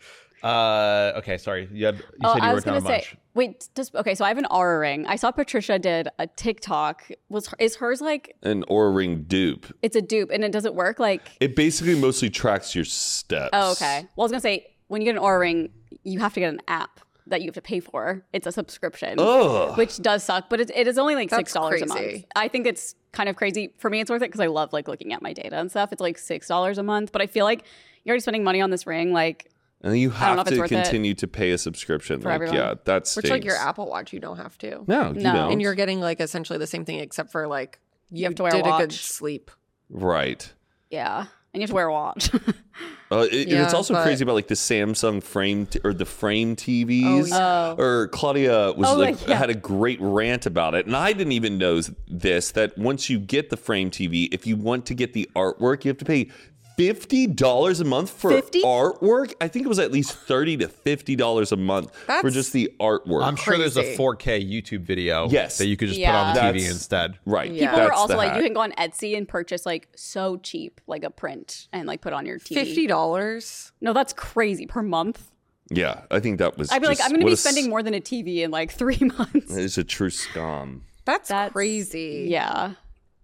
Speaker 2: Uh, okay, sorry. You, had, you
Speaker 3: Oh,
Speaker 2: said you
Speaker 3: I
Speaker 2: wrote
Speaker 3: was
Speaker 2: down a
Speaker 3: gonna say,
Speaker 2: bunch.
Speaker 3: wait, just okay. So I have an Aura ring. I saw Patricia did a TikTok. Was her- is hers like
Speaker 4: An Oura Ring dupe.
Speaker 3: it's a dupe and it doesn't work? Like
Speaker 4: It basically mostly tracks your steps.
Speaker 3: oh, okay. Well, I was gonna say when you get an Aura ring, you have to get an app. that you have to pay for. It's a subscription,
Speaker 4: Ugh.
Speaker 3: which does suck, but it, it is only like
Speaker 5: That's
Speaker 3: six dollars a month.
Speaker 5: crazy.
Speaker 3: I think it's kind of crazy. For me, it's worth it because I love like looking at my data and stuff. It's like six dollars a month, but I feel like you're already spending money on this ring. Like,
Speaker 4: And then you
Speaker 3: don't know
Speaker 4: have
Speaker 3: if it's
Speaker 4: to
Speaker 3: worth it
Speaker 4: continue to pay a subscription.
Speaker 3: for
Speaker 4: Like,
Speaker 3: everyone.
Speaker 4: yeah, that's
Speaker 5: Which, like your Apple Watch, you don't have to.
Speaker 4: No, you
Speaker 3: No.
Speaker 4: don't.
Speaker 5: And you're getting like essentially the same thing, except for like you,
Speaker 3: have to wear a
Speaker 5: did a good
Speaker 3: watch.
Speaker 5: sleep.
Speaker 4: right.
Speaker 3: yeah, and you have to wear a watch.
Speaker 4: Uh, it, and it's
Speaker 5: Yeah,
Speaker 4: also
Speaker 5: but-
Speaker 4: crazy about like the Samsung frame t- or the frame T Vs.
Speaker 5: Oh, yeah.
Speaker 4: Or Claudia was
Speaker 3: Oh,
Speaker 4: like
Speaker 3: like, yeah.
Speaker 4: had a great rant about it, and I didn't even know this that once you get the frame T V, if you want to get the artwork, you have to pay fifty dollars a month for
Speaker 3: fifty?
Speaker 4: artwork. I think it was at least thirty to fifty dollars a month for
Speaker 5: That's-
Speaker 4: just the artwork.
Speaker 2: I'm sure there's a
Speaker 5: Crazy.
Speaker 2: four K YouTube video
Speaker 4: Yes.
Speaker 2: that you could just
Speaker 3: Yeah.
Speaker 2: put on the T V
Speaker 4: That's-
Speaker 2: instead.
Speaker 4: right.
Speaker 5: Yeah.
Speaker 3: People were
Speaker 4: That's
Speaker 3: also
Speaker 4: the
Speaker 3: like,
Speaker 4: hack.
Speaker 3: you can go on Etsy and purchase like so cheap, like a print, and like put on your T V.
Speaker 5: Fifty dollars.
Speaker 3: No, that's crazy per month.
Speaker 4: Yeah, I think that was.
Speaker 3: I'd be like,
Speaker 4: just-
Speaker 3: I'm going to
Speaker 4: what
Speaker 3: be
Speaker 4: a s-
Speaker 3: spending more than a T V in like three months.
Speaker 4: It's a true scam.
Speaker 5: That's,
Speaker 3: That's
Speaker 5: crazy.
Speaker 3: Yeah.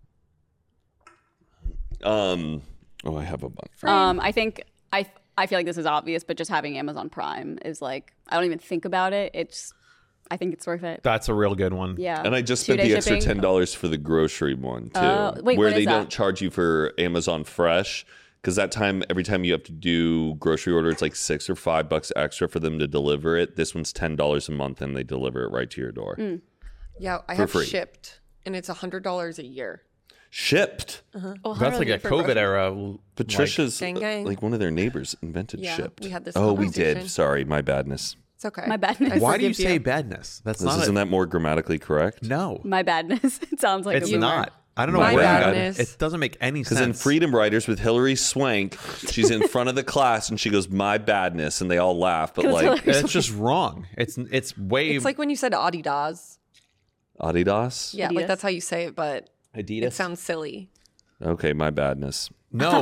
Speaker 4: Um. Oh, I have a bunch.
Speaker 3: Um, I think I I feel like this is obvious, but just having Amazon Prime is like I don't even think about it. It's I think it's worth it.
Speaker 2: That's a real good one.
Speaker 3: Yeah.
Speaker 4: And I just spent
Speaker 3: Two-day
Speaker 4: the extra
Speaker 3: shipping.
Speaker 4: ten dollars for the grocery one too,
Speaker 3: Oh, wait,
Speaker 4: where
Speaker 3: what
Speaker 4: they
Speaker 3: is that?
Speaker 4: don't charge you for Amazon Fresh. Because that time, every time you have to do grocery order, it's like six or five bucks extra for them to deliver it. This one's ten dollars a month, and they deliver it right to your door,
Speaker 3: Mm.
Speaker 5: Yeah, I
Speaker 4: For
Speaker 5: have
Speaker 4: free.
Speaker 5: shipped, and it's a hundred dollars a year.
Speaker 4: shipped.
Speaker 3: Oh,
Speaker 2: That's like a
Speaker 3: for
Speaker 2: COVID
Speaker 3: groceries.
Speaker 2: era. like-
Speaker 4: Patricia's
Speaker 5: Gang, gang.
Speaker 4: like one of their neighbors invented
Speaker 5: Yeah,
Speaker 4: shipped.
Speaker 5: we had this
Speaker 4: Oh, we
Speaker 5: conversation.
Speaker 4: did. Sorry, my badness.
Speaker 5: It's okay.
Speaker 3: My badness.
Speaker 5: I
Speaker 2: Why do you
Speaker 5: forgive
Speaker 2: say badness? That's
Speaker 4: This
Speaker 2: not.
Speaker 4: isn't
Speaker 2: A,
Speaker 4: that more grammatically correct?
Speaker 2: no,
Speaker 3: My badness. It sounds like
Speaker 2: it's
Speaker 3: a boomer.
Speaker 2: not. I don't know
Speaker 5: My
Speaker 2: where you got
Speaker 5: badness.
Speaker 2: it. It doesn't make any sense.
Speaker 4: Because in Freedom Writers with Hillary Swank, she's in front of the class and she goes, "My badness," and they all laugh. But
Speaker 3: 'Cause
Speaker 4: like
Speaker 3: Hillary-
Speaker 2: it's just wrong. It's it's way
Speaker 5: It's like when you said Adidas.
Speaker 4: Adidas.
Speaker 5: Yeah,
Speaker 3: Adidas?
Speaker 5: like that's how you say it, but
Speaker 2: Adidas.
Speaker 5: it sounds silly.
Speaker 4: Okay, my badness.
Speaker 2: no.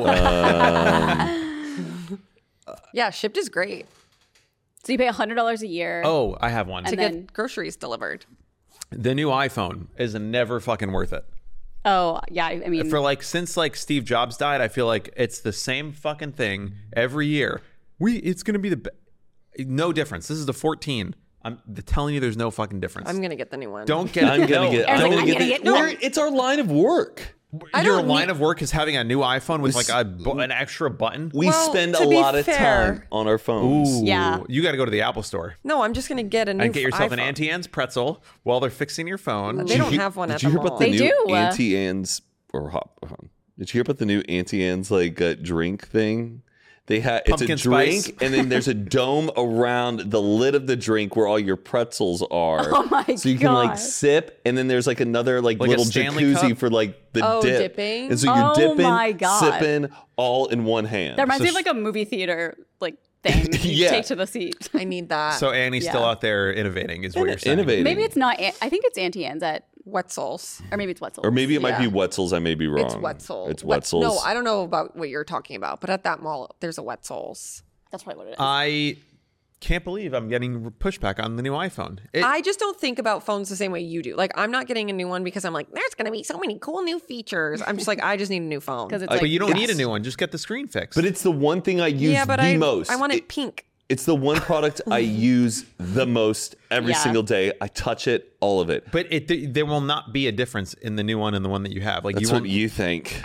Speaker 5: Yeah, shipped is great
Speaker 3: So you pay one hundred dollars a year.
Speaker 2: oh, I have one.
Speaker 5: to
Speaker 3: And
Speaker 5: get
Speaker 3: then-
Speaker 5: groceries delivered.
Speaker 2: The new iPhone is never fucking worth it.
Speaker 3: Oh, yeah. I I mean,
Speaker 2: For like since like Steve Jobs died, I feel like it's the same fucking thing every year. We it's gonna be the be- no difference. This is the fourteen. I'm telling you, there's no fucking difference.
Speaker 5: I'm gonna get the new one.
Speaker 2: Don't get.
Speaker 4: I'm gonna
Speaker 2: no.
Speaker 4: get.
Speaker 3: Aaron's
Speaker 4: I'm
Speaker 3: like,
Speaker 4: gonna
Speaker 3: I'm
Speaker 4: get.
Speaker 3: gonna
Speaker 4: the-
Speaker 3: get- no.
Speaker 4: We're- It's our line of work.
Speaker 5: I
Speaker 2: Your
Speaker 5: don't
Speaker 2: line
Speaker 5: need-
Speaker 2: of work is having a new iPhone with like a bu- an extra button.
Speaker 4: We
Speaker 5: Well,
Speaker 4: spend
Speaker 5: to
Speaker 4: a
Speaker 5: be
Speaker 4: lot of
Speaker 5: fair-
Speaker 4: time on our phones.
Speaker 2: Ooh,
Speaker 3: Yeah.
Speaker 2: You got to go to the Apple Store
Speaker 5: No, I'm just gonna get a new
Speaker 2: and get yourself an
Speaker 5: iPhone.
Speaker 2: Auntie Anne's pretzel while they're fixing your phone.
Speaker 5: They don't have one
Speaker 4: Did
Speaker 5: at
Speaker 4: you
Speaker 5: the
Speaker 4: hear
Speaker 5: mall.
Speaker 4: about the
Speaker 3: They
Speaker 4: new
Speaker 3: do, uh,
Speaker 4: Auntie Anne's or hop? hold on. Did you hear about the new Auntie Anne's like uh, drink thing? They had it's
Speaker 2: Pumpkin
Speaker 4: a drink,
Speaker 2: spice.
Speaker 4: and then there's a dome around the lid of the drink where all your pretzels are.
Speaker 3: Oh my
Speaker 4: So you can like
Speaker 3: God.
Speaker 4: sip, and then there's like another like,
Speaker 2: Like a
Speaker 4: little
Speaker 2: Stanley
Speaker 4: jacuzzi
Speaker 2: cup?
Speaker 4: for like the
Speaker 5: Oh,
Speaker 4: dip.
Speaker 5: dipping?
Speaker 4: And so you're
Speaker 3: Oh
Speaker 4: dipping,
Speaker 3: my God.
Speaker 4: sipping, all in one hand.
Speaker 3: that reminds
Speaker 4: So
Speaker 3: me of like a movie theater like thing. You
Speaker 4: Yeah.
Speaker 3: take to the seat.
Speaker 5: I need that.
Speaker 2: So Annie's still
Speaker 3: Yeah.
Speaker 2: out there innovating, is what you're saying.
Speaker 4: innovating.
Speaker 3: Maybe it's not. An- I think it's Auntie Anne's at,
Speaker 5: Wetzel's.
Speaker 3: or maybe it's Wetzel's.
Speaker 4: Or maybe it might
Speaker 5: Yeah.
Speaker 4: be Wetzel's. I may be wrong.
Speaker 5: It's Wetzel's.
Speaker 4: It's
Speaker 5: Wet-
Speaker 4: Wetzel's.
Speaker 5: No, I don't know about what you're talking about, but at that mall, there's a Wetzel's.
Speaker 3: That's probably what it is.
Speaker 2: I can't believe I'm getting pushback on the new iPhone. It,
Speaker 5: I just don't think about phones the same way you do. Like, I'm not getting a new one because I'm like, there's going to be so many cool new features. I'm just like, I just need a new phone.
Speaker 3: Because it's
Speaker 2: but
Speaker 3: like,
Speaker 2: you don't need a
Speaker 3: yes.
Speaker 2: new one. Just get the screen fixed.
Speaker 4: But it's the one thing I use
Speaker 5: yeah, but
Speaker 4: the
Speaker 5: I,
Speaker 4: most.
Speaker 5: I want it,
Speaker 4: It-
Speaker 5: pink.
Speaker 4: It's the one product I use the most every
Speaker 3: Yeah.
Speaker 4: single day. I touch it, all of it.
Speaker 2: But it there will not be a difference in the new one and the one that you have. Like
Speaker 4: That's
Speaker 2: you
Speaker 4: what
Speaker 2: won't,
Speaker 4: you think.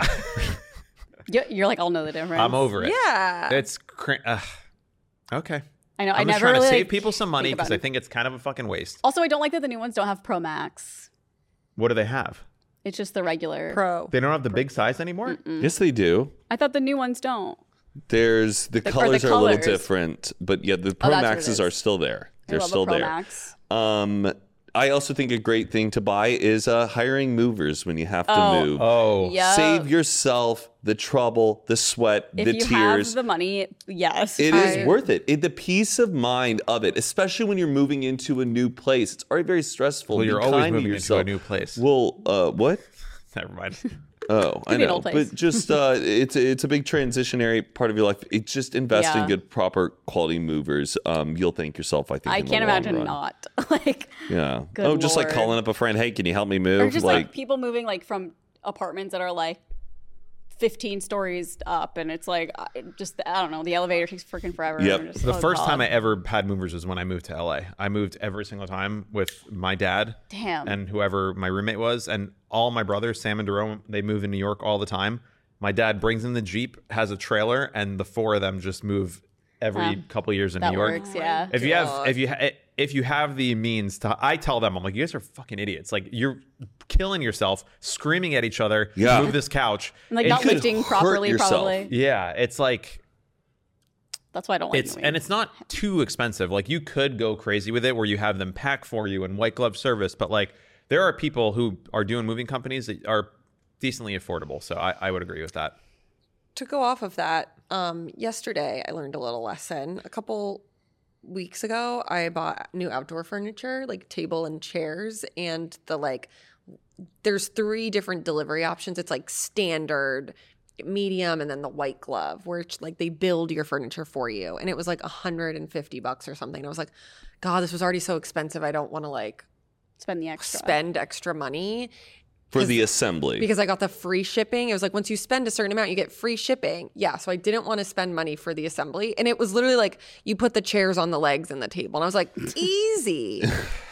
Speaker 3: You- You're like, I'll know the difference.
Speaker 2: I'm over it.
Speaker 5: Yeah.
Speaker 2: It's cra- uh, okay.
Speaker 3: I know. I
Speaker 2: I'm just
Speaker 3: never
Speaker 2: trying to
Speaker 3: really
Speaker 2: save
Speaker 3: like,
Speaker 2: people some money
Speaker 3: think about
Speaker 2: because I
Speaker 3: it.
Speaker 2: think it's kind of a fucking waste.
Speaker 3: Also, I don't like that the new ones don't have Pro Max.
Speaker 2: What do they have?
Speaker 3: It's just the regular.
Speaker 5: Pro.
Speaker 2: They don't have the big size anymore.
Speaker 4: Yes, they do.
Speaker 3: I thought the new ones don't.
Speaker 4: There's the,
Speaker 3: The- or the
Speaker 4: colors are a little
Speaker 3: colors.
Speaker 4: different, but yeah, the Pro
Speaker 3: that's what it
Speaker 4: Maxes
Speaker 3: is.
Speaker 4: are still there.
Speaker 3: I
Speaker 4: They're
Speaker 3: love
Speaker 4: still
Speaker 3: the Pro
Speaker 4: there.
Speaker 3: Max.
Speaker 4: Um, I also think a great thing to buy is uh, hiring movers when you have to
Speaker 3: Oh.
Speaker 4: move.
Speaker 2: Oh,
Speaker 3: Yeah.
Speaker 4: Save yourself the trouble, the sweat,
Speaker 3: If
Speaker 4: the
Speaker 3: you
Speaker 4: tears.
Speaker 3: have the money, yes.
Speaker 4: It is
Speaker 5: I-
Speaker 4: worth it. it. The peace of mind of it, especially when you're moving into a new place. It's already very stressful.
Speaker 2: Well,
Speaker 4: Be
Speaker 2: you're always
Speaker 4: kind to
Speaker 2: moving into a
Speaker 4: yourself.
Speaker 2: new place.
Speaker 4: Well, uh, what?
Speaker 2: Never mind.
Speaker 4: Oh, I
Speaker 3: be an
Speaker 4: know,
Speaker 3: old place.
Speaker 4: but just uh, it's it's a big transitionary part of your life. It just invest in
Speaker 3: Yeah.
Speaker 4: good, proper quality movers. Um, you'll thank yourself. I think.
Speaker 3: I
Speaker 4: in the
Speaker 3: can't
Speaker 4: long
Speaker 3: imagine
Speaker 4: run.
Speaker 3: not. like,
Speaker 4: Yeah.
Speaker 3: Good
Speaker 4: oh, just like
Speaker 3: Lord.
Speaker 4: calling up a friend. Hey, can you help me move?
Speaker 3: or just like, people moving like from apartments that are like fifteen stories up, and it's like uh, it just I don't know. The elevator takes freaking forever.
Speaker 4: Yep.
Speaker 3: and I'm just,
Speaker 2: The
Speaker 3: oh,
Speaker 2: first
Speaker 3: God.
Speaker 2: time I ever had movers was when I moved to L A. I moved every single time with my dad
Speaker 3: Damn.
Speaker 2: and whoever my roommate was, and all my brothers, Sam and Jerome, they move in New York all the time. My dad brings in the Jeep, has a trailer, and the four of them just move every
Speaker 3: Huh.
Speaker 2: couple years in
Speaker 3: that
Speaker 2: New York.
Speaker 3: works, yeah.
Speaker 2: If you have, if you ha- if you have the means to, I tell them, I'm like, you guys are fucking idiots. Like you're killing yourself, screaming at each other.
Speaker 4: Yeah.
Speaker 2: Move this couch.
Speaker 3: And, like
Speaker 2: And
Speaker 3: not
Speaker 4: you could
Speaker 3: lifting
Speaker 4: hurt
Speaker 3: properly,
Speaker 4: yourself.
Speaker 3: probably.
Speaker 2: Yeah, it's like
Speaker 3: That's why I don't like
Speaker 2: it's
Speaker 3: moving.
Speaker 2: and it's not too expensive. Like you could go crazy with it, where you have them pack for you and white glove service. But like there are people who are doing moving companies that are decently affordable. So I, I would agree with that.
Speaker 5: To go off of that, um, yesterday I learned a little lesson. A couple weeks ago, I bought new outdoor furniture, like table and chairs, and the like. There's three different delivery options. It's like standard, medium, and then the white glove, where it's like they build your furniture for you. And it was like one hundred fifty bucks or something. And I was like, God, this was already so expensive. I don't want to like
Speaker 3: Spend the extra.
Speaker 5: spend extra money.
Speaker 4: For the assembly.
Speaker 5: Because I got the free shipping. It was like once you spend a certain amount, you get free shipping. Yeah, so I didn't want to spend money for the assembly. And it was literally like you put the chairs on the legs and the table. And I was like, easy.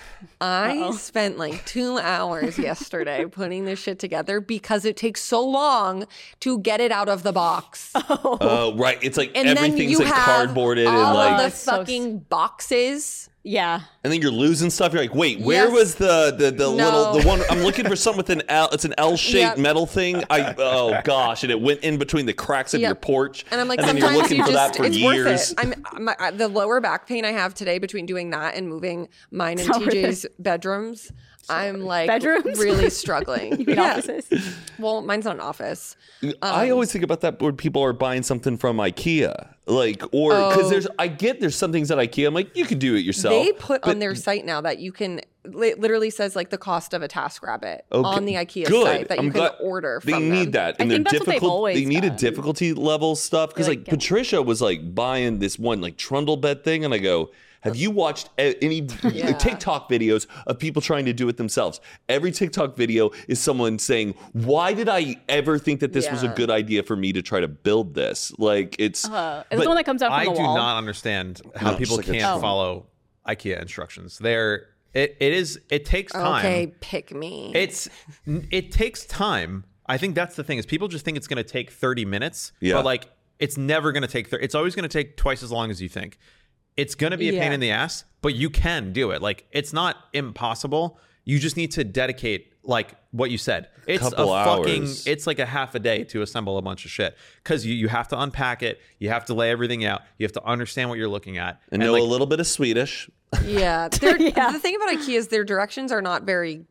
Speaker 5: I
Speaker 3: Uh-oh.
Speaker 5: spent like two hours yesterday putting this shit together because it takes so long to get it out of the box.
Speaker 4: Oh, right. It's like
Speaker 5: And then
Speaker 4: everything's
Speaker 5: you
Speaker 4: like
Speaker 5: have
Speaker 4: cardboarded
Speaker 5: all
Speaker 4: and like,
Speaker 5: of the
Speaker 3: It's so s-
Speaker 5: fucking boxes.
Speaker 3: Yeah.
Speaker 4: and then you're losing stuff. You're like, wait, where
Speaker 5: Yes.
Speaker 4: was the the, the
Speaker 5: No.
Speaker 4: little the one? I'm looking for something with an L. It's an L-shaped
Speaker 5: Yep.
Speaker 4: metal thing. I oh gosh, and it went in between the cracks of
Speaker 5: Yep.
Speaker 4: your porch.
Speaker 5: And I'm like,
Speaker 4: and then
Speaker 5: sometimes
Speaker 4: you're looking
Speaker 5: you
Speaker 4: for
Speaker 5: just,
Speaker 4: that for
Speaker 5: it's
Speaker 4: years.
Speaker 5: worth it. I'm my, I- the lower back pain I have today between doing that and moving mine and
Speaker 3: not worth
Speaker 5: T J's bedrooms. I'm like
Speaker 3: Bedrooms?
Speaker 5: really struggling.
Speaker 3: You mean offices?
Speaker 5: Well, mine's not an office.
Speaker 4: I always think about that when people are buying something from IKEA, like or because
Speaker 5: Oh.
Speaker 4: there's I get there's some things at IKEA. I'm like, you could do it yourself.
Speaker 5: They put
Speaker 4: but-
Speaker 5: on their site now that you can li- literally says like the cost of a TaskRabbit
Speaker 4: Okay,
Speaker 5: on the IKEA
Speaker 4: good.
Speaker 5: site that you
Speaker 4: I'm
Speaker 5: can
Speaker 4: glad-
Speaker 5: order
Speaker 4: They
Speaker 5: from
Speaker 4: need
Speaker 5: them.
Speaker 4: that,
Speaker 3: I
Speaker 4: and they're
Speaker 3: think that's what they've
Speaker 4: difficult.
Speaker 3: always
Speaker 4: They need a
Speaker 3: done.
Speaker 4: difficulty level stuff because
Speaker 3: They,
Speaker 4: like
Speaker 3: like, get-
Speaker 4: Patricia was like buying this one like trundle bed thing, and I go, have you watched a- any
Speaker 5: Yeah.
Speaker 4: TikTok videos of people trying to do it themselves? Every TikTok video is someone saying, "Why did I ever think that this was a
Speaker 5: Yeah.
Speaker 4: good idea for me to try to build this?" Like it's.
Speaker 3: Uh, is
Speaker 4: but-
Speaker 3: it the one that comes out from
Speaker 2: I
Speaker 3: the
Speaker 2: do
Speaker 3: wall?
Speaker 2: not understand how
Speaker 4: No,
Speaker 2: people
Speaker 4: just like a
Speaker 2: can't
Speaker 4: trunk.
Speaker 2: follow IKEA instructions. They're it, it is it takes time.
Speaker 5: Okay, pick me.
Speaker 2: It's it takes time. I think that's the thing is people just think it's going to take thirty minutes,
Speaker 4: Yeah.
Speaker 2: but like it's never going to take thirty. It's always going to take twice as long as you think. It's going to be a pain
Speaker 5: Yeah.
Speaker 2: in the ass, but you can do it. Like it's not impossible. You just need to dedicate like what you said. It's
Speaker 4: Couple
Speaker 2: a fucking
Speaker 4: hours.
Speaker 2: it's like a half a day to assemble a bunch of shit cuz you you have to unpack it, you have to lay everything out, you have to understand what you're looking at.
Speaker 4: and know
Speaker 2: like,
Speaker 4: a little bit of Swedish.
Speaker 5: Yeah. They're-
Speaker 3: Yeah.
Speaker 5: The thing about IKEA is their directions are not very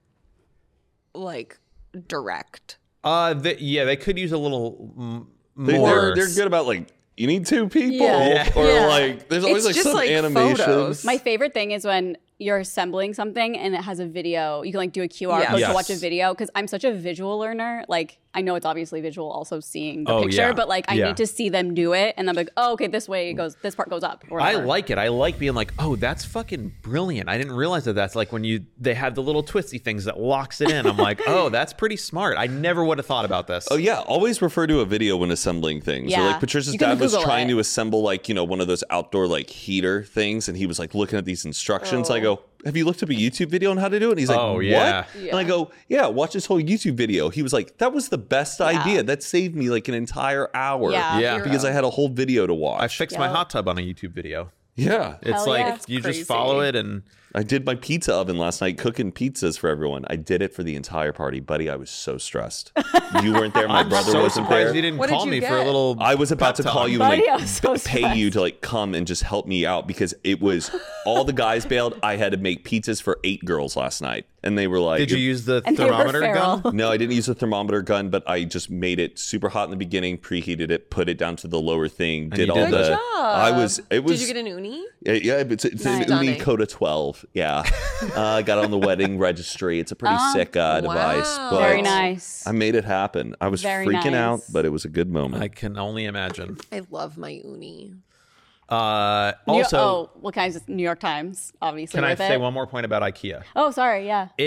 Speaker 5: like direct.
Speaker 2: uh the, yeah, they could use a little mm,
Speaker 4: They,
Speaker 2: more
Speaker 4: they're they're good about like you need two people
Speaker 5: Yeah.
Speaker 4: or
Speaker 5: Yeah.
Speaker 4: like there's always
Speaker 5: It's
Speaker 4: like
Speaker 5: just
Speaker 4: some
Speaker 5: like
Speaker 4: animation.
Speaker 5: photos.
Speaker 3: My favorite thing is when you're assembling something and it has a video. You can like do a Q R
Speaker 5: Yes.
Speaker 3: code
Speaker 2: Yes.
Speaker 3: to watch a video because I'm such a visual learner. Like I know it's obviously visual, also seeing the
Speaker 2: Oh,
Speaker 3: picture,
Speaker 2: yeah.
Speaker 3: but like I
Speaker 2: Yeah.
Speaker 3: need to see them do it, and I'm like, oh, okay, this way it goes. This part goes up. Or
Speaker 2: I
Speaker 3: whatever.
Speaker 2: like it. I like being like, oh, that's fucking brilliant. I didn't realize that that's like when you they have the little twisty things that locks it in. I'm like, oh, that's pretty smart. I never would have thought about this.
Speaker 4: Oh yeah, always refer to a video when assembling things. Or
Speaker 3: Yeah.
Speaker 4: like Patricia's
Speaker 3: You can
Speaker 4: dad was
Speaker 3: Google
Speaker 4: trying
Speaker 3: it.
Speaker 4: to assemble like, you know, one of those outdoor like heater things and he was like looking at these instructions. I go, have you looked up a YouTube video on how to do it? And he's like,
Speaker 2: Oh,
Speaker 4: what?
Speaker 2: yeah.
Speaker 4: And I go, yeah, watch this whole YouTube video. He was like, that was the best idea. That saved me like an entire hour.
Speaker 3: Yeah.
Speaker 2: Yeah.
Speaker 4: Because I had a whole video to watch.
Speaker 2: I fixed my
Speaker 3: Yeah.
Speaker 2: hot tub on a YouTube video.
Speaker 4: yeah.
Speaker 2: It's
Speaker 3: Hell
Speaker 2: like
Speaker 3: yeah.
Speaker 5: It's
Speaker 2: you
Speaker 5: crazy.
Speaker 2: just follow it and
Speaker 4: I did my pizza oven last night, cooking pizzas for everyone. I did it for the entire party, buddy. I was so stressed. You weren't there. My
Speaker 2: I'm
Speaker 4: brother
Speaker 2: so
Speaker 4: wasn't
Speaker 2: surprised
Speaker 4: there.
Speaker 2: you didn't
Speaker 5: What did
Speaker 2: call
Speaker 5: you
Speaker 2: me for a
Speaker 5: get?
Speaker 2: little
Speaker 4: I was about to
Speaker 2: pep
Speaker 4: call
Speaker 2: talk.
Speaker 4: you and
Speaker 3: Buddy, I
Speaker 4: like
Speaker 3: was so
Speaker 4: b- pay you
Speaker 3: stressed.
Speaker 4: to like come and just help me out because it was all the guys bailed. I had to make pizzas for eight girls last night, and they were like,
Speaker 2: Did you use the
Speaker 3: And they were
Speaker 2: thermometer
Speaker 3: feral.
Speaker 2: gun?
Speaker 4: No, I didn't use a thermometer gun, but I just made it super hot in the beginning, preheated it, put it down to the lower thing, did
Speaker 2: you
Speaker 4: all
Speaker 2: did
Speaker 4: the.
Speaker 2: Good
Speaker 5: job.
Speaker 4: I was. It was.
Speaker 5: Did you get an uni?
Speaker 4: Yeah, yeah, it's, it's
Speaker 3: Nice.
Speaker 4: an Uni
Speaker 5: Stunning.
Speaker 4: Coda twelve. Yeah, uh, I got on the wedding registry. It's a pretty
Speaker 3: Oh,
Speaker 4: sick uh, device,
Speaker 5: wow.
Speaker 4: but
Speaker 3: Very nice.
Speaker 4: I made it happen. I was
Speaker 3: Very
Speaker 4: freaking out,
Speaker 3: nice.
Speaker 4: but it was a good moment.
Speaker 2: I can only imagine.
Speaker 5: I love my uni.
Speaker 2: Uh,
Speaker 3: New-
Speaker 2: also,
Speaker 3: oh, well, can I just New York Times? Obviously,
Speaker 2: can I
Speaker 3: with
Speaker 2: say
Speaker 3: it.
Speaker 2: one more point about IKEA?
Speaker 3: Oh, sorry. Yeah.
Speaker 2: It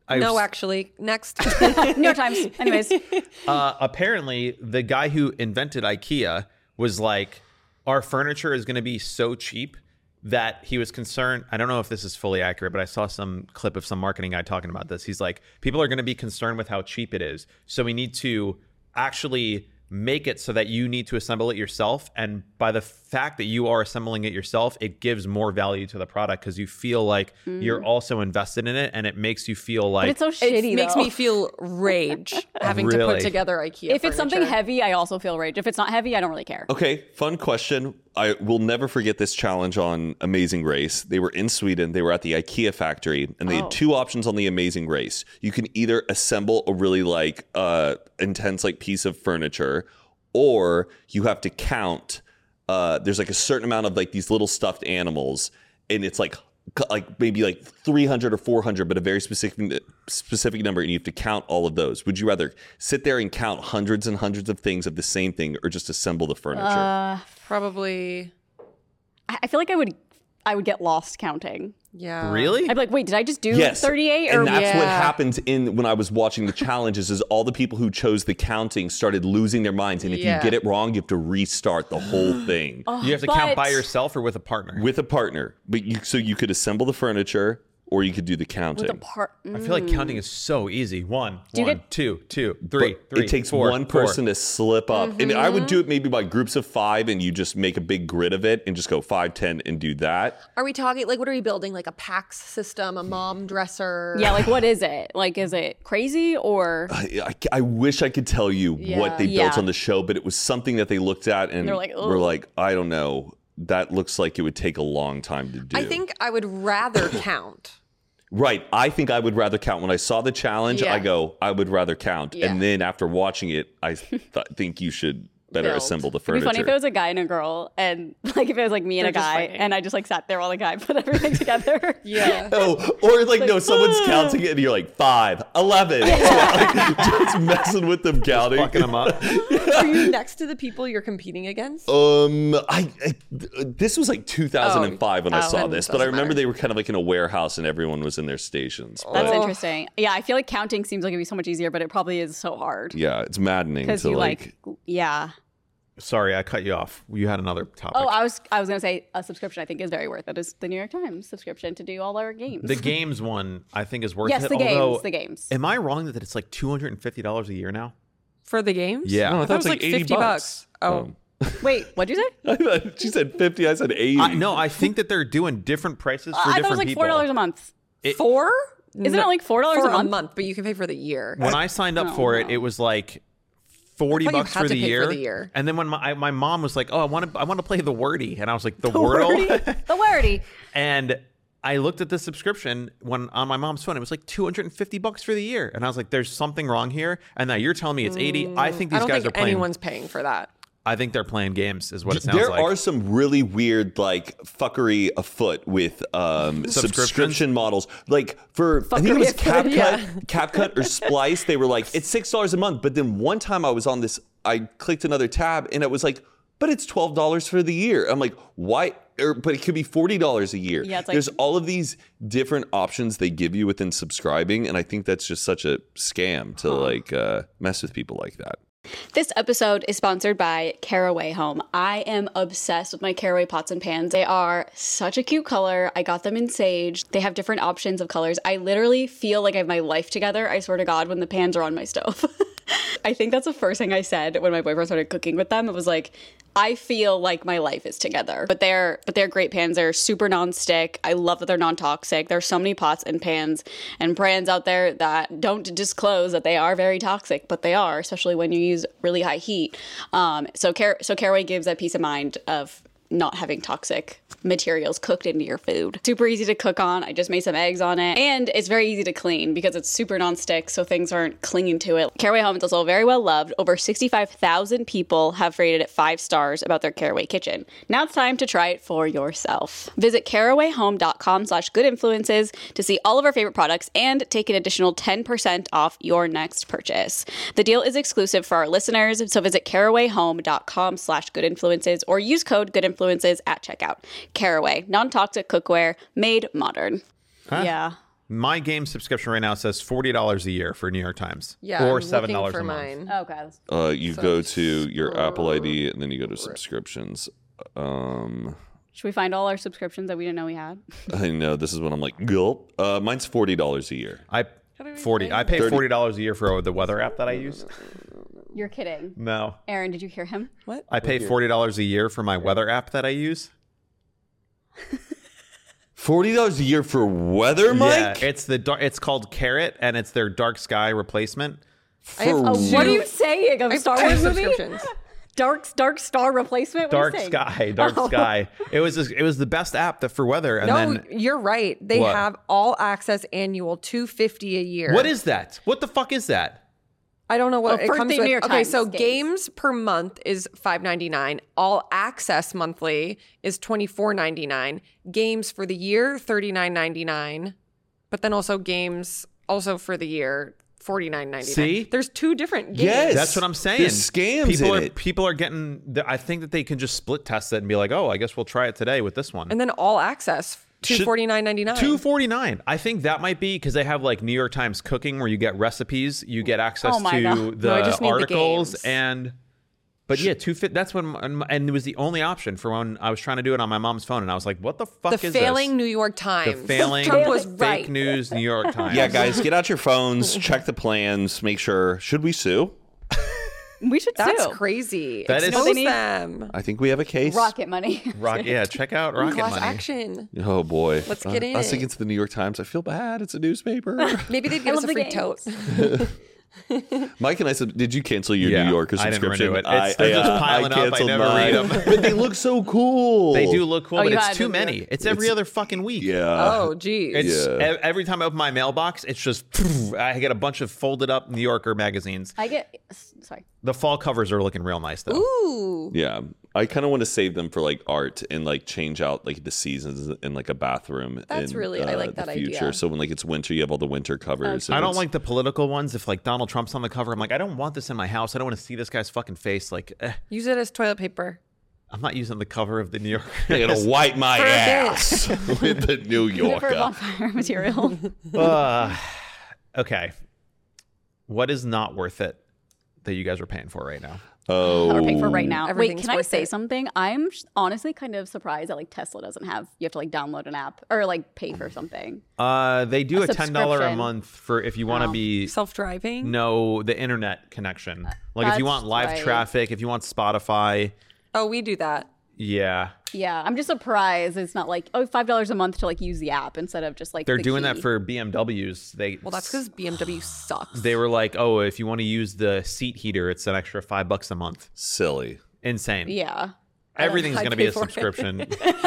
Speaker 2: I
Speaker 5: No,
Speaker 2: was-
Speaker 5: actually, next.
Speaker 3: New York Times. Anyways,
Speaker 2: Uh, apparently, the guy who invented IKEA was like, our furniture is going to be so cheap that he was concerned. I don't know if this is fully accurate, but I saw some clip of some marketing guy talking about this. He's like, people are going to be concerned with how cheap it is. So we need to actually make it so that you need to assemble it yourself. And by the fact that you are assembling it yourself, it gives more value to the product because you feel like mm. you're also invested in it, and it makes you feel like
Speaker 3: but it's so shitty.
Speaker 5: It makes
Speaker 3: though.
Speaker 5: me feel rage having to
Speaker 2: Really?
Speaker 5: put together IKEA.
Speaker 3: If it's something
Speaker 5: furniture.
Speaker 3: heavy, I also feel rage. If it's not heavy, I don't really care.
Speaker 4: Okay, fun question. I will never forget this challenge on Amazing Race. They were in Sweden. They were at the IKEA factory, and they
Speaker 3: Oh.
Speaker 4: had two options on the Amazing Race. You can either assemble a really like uh, intense like piece of furniture, or you have to count. Uh, there's like a certain amount of like these little stuffed animals, and it's like like maybe like three hundred or four hundred, but a very specific specific number, and you have to count all of those. Would you rather sit there and count hundreds and hundreds of things of the same thing, or just assemble the furniture?
Speaker 3: Uh,
Speaker 5: Probably,
Speaker 3: I I feel like I would, I would get lost counting.
Speaker 5: yeah.
Speaker 2: really?
Speaker 3: I'd be like, wait, did I just do
Speaker 4: Yes,
Speaker 3: thirty-eight? Or
Speaker 4: and that's what
Speaker 5: Yeah.
Speaker 4: happened in when I was watching the challenges. Is all the people who chose the counting started losing their minds, and if
Speaker 5: Yeah.
Speaker 4: you get it wrong, you have to restart the whole thing
Speaker 2: You have to count
Speaker 3: But-
Speaker 2: by yourself or with a partner.
Speaker 4: with a partner. But you so you could assemble the furniture, or you could do the counting.
Speaker 3: the part.
Speaker 2: I feel like counting is so easy. One,
Speaker 3: Do you
Speaker 2: one,
Speaker 3: get-
Speaker 2: two, two, three,
Speaker 4: But
Speaker 2: three,
Speaker 4: it takes
Speaker 2: four,
Speaker 4: one
Speaker 2: four.
Speaker 4: person to slip up, and I would do it maybe by groups of five, and you just make a big grid of it, and just go five, ten, and do that.
Speaker 5: Are we talking like what are we building? Like a PAX system, a mom dresser?
Speaker 3: Yeah, like what is it? Like, is it crazy or?
Speaker 4: I, I, I wish I could tell you what
Speaker 5: Yeah.
Speaker 4: they built
Speaker 3: Yeah.
Speaker 4: on the show, but it was something that they looked at and
Speaker 3: They're like,
Speaker 4: were
Speaker 3: "Ugh."
Speaker 4: like, I don't know. That looks like it would take a long time to do.
Speaker 5: I think I would rather count.
Speaker 4: Right. I think I would rather count. When I saw the challenge,
Speaker 5: Yeah.
Speaker 4: I go, I would rather count.
Speaker 5: Yeah.
Speaker 4: And then after watching it, I th- think you should better
Speaker 5: Build.
Speaker 4: assemble the
Speaker 3: It'd be
Speaker 4: furniture.
Speaker 3: funny if it was a guy and a girl, and like if it was like me and
Speaker 5: They're
Speaker 3: a
Speaker 5: just
Speaker 3: guy,
Speaker 5: fighting.
Speaker 3: and I just like sat there while the guy put everything together.
Speaker 5: Yeah.
Speaker 4: Oh, or like, no, someone's counting it and you're like, five, eleven. Like, just messing with them counting.
Speaker 2: Fucking them up.
Speaker 5: Are you next to the people you're competing against?
Speaker 4: Um, I, I this was like two thousand five when I
Speaker 5: Oh,
Speaker 4: saw
Speaker 5: then
Speaker 4: this,
Speaker 5: it
Speaker 4: but I
Speaker 5: doesn't
Speaker 4: remember
Speaker 5: matter.
Speaker 4: they were kind of like in a warehouse and everyone was in their stations.
Speaker 3: That's
Speaker 4: But,
Speaker 3: interesting. Yeah, I feel like counting seems like it'd be so much easier, but it probably is so hard
Speaker 4: yeah, it's maddening
Speaker 3: because
Speaker 4: to
Speaker 3: you
Speaker 4: like,
Speaker 3: like, yeah.
Speaker 2: Sorry, I cut you off. You had another topic.
Speaker 3: Oh, I was I was gonna say a subscription I think is very worth it. Is the New York Times subscription to do all our games.
Speaker 2: the games one, I think, is worth
Speaker 3: yes,
Speaker 2: it.
Speaker 3: the
Speaker 2: although,
Speaker 3: games, the games.
Speaker 2: Am I wrong that it's like two hundred and fifty dollars a year now?
Speaker 5: For the games?
Speaker 2: Yeah.
Speaker 4: no, I
Speaker 5: I
Speaker 4: thought
Speaker 5: thought
Speaker 4: it was like, eighty
Speaker 5: fifty bucks. Oh.
Speaker 3: Wait, what'd you say?
Speaker 4: I thought she said fifty. I said eighty.
Speaker 2: I, no, I think that they're doing different prices for
Speaker 3: I thought
Speaker 2: different
Speaker 3: it was like
Speaker 2: people.
Speaker 3: four dollars a month.
Speaker 5: Four?
Speaker 3: Isn't it like four dollars
Speaker 5: for
Speaker 3: a month?
Speaker 5: But you can pay for the year.
Speaker 2: When I signed up
Speaker 3: Oh,
Speaker 2: for it,
Speaker 3: no.
Speaker 2: it was like forty
Speaker 5: I thought you
Speaker 2: bucks
Speaker 5: had
Speaker 2: for
Speaker 5: to
Speaker 2: the,
Speaker 5: pay for
Speaker 2: year.
Speaker 5: the year.
Speaker 2: And then when my I, my mom was like, "Oh, I want to I want to play the Wordie," and I was like, "The, Wordle."
Speaker 3: The wordy.
Speaker 2: And I looked at the subscription when on my mom's phone. It was like two hundred fifty bucks for the year, and I was like, "There's something wrong here." And now you're telling me it's eighty. I think
Speaker 5: I
Speaker 2: these
Speaker 5: don't
Speaker 2: guys
Speaker 5: think
Speaker 2: are playing.
Speaker 5: anyone's paying for that.
Speaker 2: I think they're playing games, is what it sounds
Speaker 4: There
Speaker 2: like.
Speaker 4: are some really weird like fuckery afoot with um, subscription models. Like for I think it was
Speaker 3: Fuckery afoot,
Speaker 4: CapCut, CapCut or Splice. They were like it's six dollars a month. But then one time I was on this, I clicked another tab and it was like, but it's twelve dollars for the year. I'm like, why? Or, but it could be forty dollars a year.
Speaker 3: Yeah, it's like-
Speaker 4: There's all of these different options they give you within subscribing, and I think that's just such a scam to like uh, mess with people like that.
Speaker 3: This episode is sponsored by Caraway Home. I am obsessed with my Caraway pots and pans. They are such a cute color. I got them in sage. They have different options of colors. I literally feel like I have my life together, I swear to God, when the pans are on my stove. I think that's the first thing I said when my boyfriend started cooking with them. It was like, I feel like my life is together. But they're but they're great pans. They're super non-stick. I love that they're non-toxic. There's so many pots and pans and brands out there that don't disclose that they are very toxic, but they are, especially when you use really high heat. Um, so Car- so Caraway gives that peace of mind of not having toxic materials cooked into your food. Super easy to cook on. I just made some eggs on it. And it's very easy to clean because it's super non-stick, so things aren't clinging to it. Caraway Home is also very well loved. Over sixty-five thousand people have rated it five stars about their Caraway kitchen. Now it's time to try it for yourself. Visit carawayhome.com slash good influences to see all of our favorite products and take an additional ten percent off your next purchase. The deal is exclusive for our listeners, so visit carawayhome.com slash good influences or use code good influences at checkout. Caraway, non-toxic cookware made modern. Yeah.
Speaker 2: My game subscription right now says forty dollars a year for New York Times.
Speaker 5: Yeah,
Speaker 2: or
Speaker 5: I'm
Speaker 2: seven
Speaker 5: looking
Speaker 2: dollars
Speaker 5: for
Speaker 2: a month.
Speaker 5: mine.
Speaker 3: Okay. that's-
Speaker 4: Uh, you
Speaker 5: So
Speaker 4: go to your Apple I D
Speaker 5: scroll-
Speaker 4: and then you go to subscriptions. Um,
Speaker 3: Should we find all our subscriptions that we didn't know we had?
Speaker 4: I know this is when I'm like, gulp. Uh, mine's forty dollars a year.
Speaker 2: I
Speaker 5: do we
Speaker 2: forty.
Speaker 5: find
Speaker 2: I pay
Speaker 4: thirty
Speaker 2: forty dollars a year for the weather app that I use.
Speaker 3: You're kidding.
Speaker 2: No,
Speaker 3: Aaron, did you hear him?
Speaker 5: What?
Speaker 2: I pay forty dollars a year for my weather app that I use.
Speaker 4: Forty dollars a year for weather, Mike?
Speaker 2: Yeah, it's the dar- it's called Carrot, and it's their dark sky replacement.
Speaker 5: I have
Speaker 4: For
Speaker 3: Oh,
Speaker 5: two-
Speaker 3: what are you saying? Of
Speaker 5: I have
Speaker 3: Star
Speaker 5: two
Speaker 3: Wars movie?
Speaker 5: subscriptions.
Speaker 3: Dark Dark Star replacement? What are you
Speaker 2: Dark
Speaker 3: saying?
Speaker 2: Sky, Dark Sky. It was just, it was the best app that for weather. And
Speaker 5: No,
Speaker 2: then
Speaker 5: you're right. They
Speaker 2: What?
Speaker 5: have all access annual, two fifty a year.
Speaker 2: what is that? What the fuck is that?
Speaker 5: I don't know what
Speaker 3: Oh,
Speaker 5: it
Speaker 3: for
Speaker 5: comes
Speaker 3: the
Speaker 5: with.
Speaker 3: New York
Speaker 5: Okay,
Speaker 3: Times
Speaker 5: so
Speaker 3: games.
Speaker 5: games per month is five ninety-nine. All access monthly is twenty-four ninety-nine. Games for the year thirty-nine ninety-nine. But then also games also for the year forty-nine ninety-nine.
Speaker 2: See?
Speaker 5: There's two different games.
Speaker 4: Yes.
Speaker 2: That's what I'm saying.
Speaker 4: There's scams
Speaker 2: people
Speaker 4: in
Speaker 2: are
Speaker 4: it.
Speaker 2: people are getting. I think that they can just split test it and be like, oh, I guess we'll try it today with this one.
Speaker 5: And then all access two forty-nine ninety-nine.
Speaker 2: Two forty nine. I think that might be because they have like New York Times Cooking, where you get recipes, you get access
Speaker 3: Oh my
Speaker 2: to
Speaker 3: God.
Speaker 2: the
Speaker 5: No, I just need the
Speaker 2: articles,
Speaker 5: games.
Speaker 2: and but yeah, two fit. That's when and it was the only option for when I was trying to do it on my mom's phone, and I was like, what the fuck
Speaker 5: The
Speaker 2: is
Speaker 5: failing
Speaker 2: this?
Speaker 5: New York Times.
Speaker 2: The failing
Speaker 5: Trump was
Speaker 2: fake
Speaker 5: right.
Speaker 2: news New York Times.
Speaker 4: Yeah, guys, get out your phones, check the plans, make sure. Should we sue?
Speaker 3: We should
Speaker 5: That's
Speaker 3: sue.
Speaker 5: crazy.
Speaker 2: That is-
Speaker 5: Expose
Speaker 3: They need-
Speaker 5: them.
Speaker 4: I think we have a case.
Speaker 3: Rocket money.
Speaker 2: Rock, yeah, check out Rocket
Speaker 5: Class
Speaker 2: Money.
Speaker 5: action.
Speaker 4: Oh boy.
Speaker 5: Let's
Speaker 4: Uh,
Speaker 5: get in
Speaker 4: I was
Speaker 5: it.
Speaker 4: thinking to the New York Times. I feel bad. It's a newspaper.
Speaker 5: Maybe they'd
Speaker 3: I
Speaker 5: give us
Speaker 3: love
Speaker 5: a
Speaker 3: the
Speaker 5: free tote.
Speaker 3: games.
Speaker 4: Mike and I said, did you cancel your
Speaker 2: Yeah,
Speaker 4: New Yorker
Speaker 2: I didn't
Speaker 4: subscription?
Speaker 2: renew it. It's- they're just
Speaker 4: uh,
Speaker 2: piling up. I
Speaker 4: canceled
Speaker 2: never read
Speaker 4: mine.
Speaker 2: 'em.
Speaker 4: But they look so cool.
Speaker 2: They do look cool,
Speaker 3: Oh,
Speaker 2: but
Speaker 3: you
Speaker 2: it's
Speaker 3: had
Speaker 2: too
Speaker 3: them,
Speaker 2: many.
Speaker 3: yeah.
Speaker 2: It's every other fucking week.
Speaker 4: Yeah.
Speaker 5: Oh, geez.
Speaker 2: It's
Speaker 4: Yeah.
Speaker 2: e- every time I open my mailbox, it's just I get a bunch of folded up New Yorker magazines.
Speaker 3: I get sorry.
Speaker 2: The fall covers are looking real nice though.
Speaker 5: Ooh.
Speaker 4: Yeah. I kind of want to save them for like art and like change out like the seasons in like a bathroom.
Speaker 5: That's
Speaker 4: in,
Speaker 5: really- I
Speaker 4: uh,
Speaker 5: like
Speaker 4: the
Speaker 5: that
Speaker 4: future.
Speaker 5: idea.
Speaker 4: So when like it's winter, you have all the winter covers.
Speaker 2: I
Speaker 4: and
Speaker 2: don't
Speaker 4: it's-
Speaker 2: like the political ones. If like Donald Trump's on the cover, I'm like, I don't want this in my house. I don't want to see this guy's fucking face. Like, eh,
Speaker 5: Use it as toilet paper.
Speaker 2: I'm not using the cover of the New Yorker.
Speaker 4: I'm gonna wipe my
Speaker 5: For a bit.
Speaker 4: ass with the New
Speaker 3: Use it for
Speaker 4: Yorker.
Speaker 3: bonfire material.
Speaker 2: uh, okay, what is not worth it that you guys are paying for right now?
Speaker 4: Oh,
Speaker 3: Or paying for right now. Wait,
Speaker 5: Everything's
Speaker 3: can I
Speaker 5: worth
Speaker 3: say
Speaker 5: it.
Speaker 3: something? I'm sh- honestly kind of surprised that like Tesla doesn't have. You have to like download an app or like pay for something.
Speaker 2: Uh, they do
Speaker 3: A
Speaker 2: a ten dollar a
Speaker 3: subscription.
Speaker 2: month for if you want to
Speaker 3: Oh.
Speaker 2: be
Speaker 5: Self-driving.
Speaker 2: no the internet connection. Like if you
Speaker 3: That's
Speaker 2: want live
Speaker 3: right.
Speaker 2: traffic, if you want Spotify,
Speaker 5: Oh, we do that.
Speaker 2: yeah,
Speaker 3: Yeah, I'm just surprised it's not like oh five dollars a month to like use the app instead of just like
Speaker 2: they're
Speaker 3: the
Speaker 2: doing
Speaker 3: key.
Speaker 2: that for B M Ws. They
Speaker 5: Well, that's because B M W sucks.
Speaker 2: they were like, oh, if you want to use the seat heater, it's an extra five bucks a month.
Speaker 4: silly.
Speaker 2: Insane.
Speaker 3: Yeah,
Speaker 2: Everything's
Speaker 5: I'd
Speaker 2: going to be
Speaker 5: pay
Speaker 2: a
Speaker 5: for it.
Speaker 2: subscription.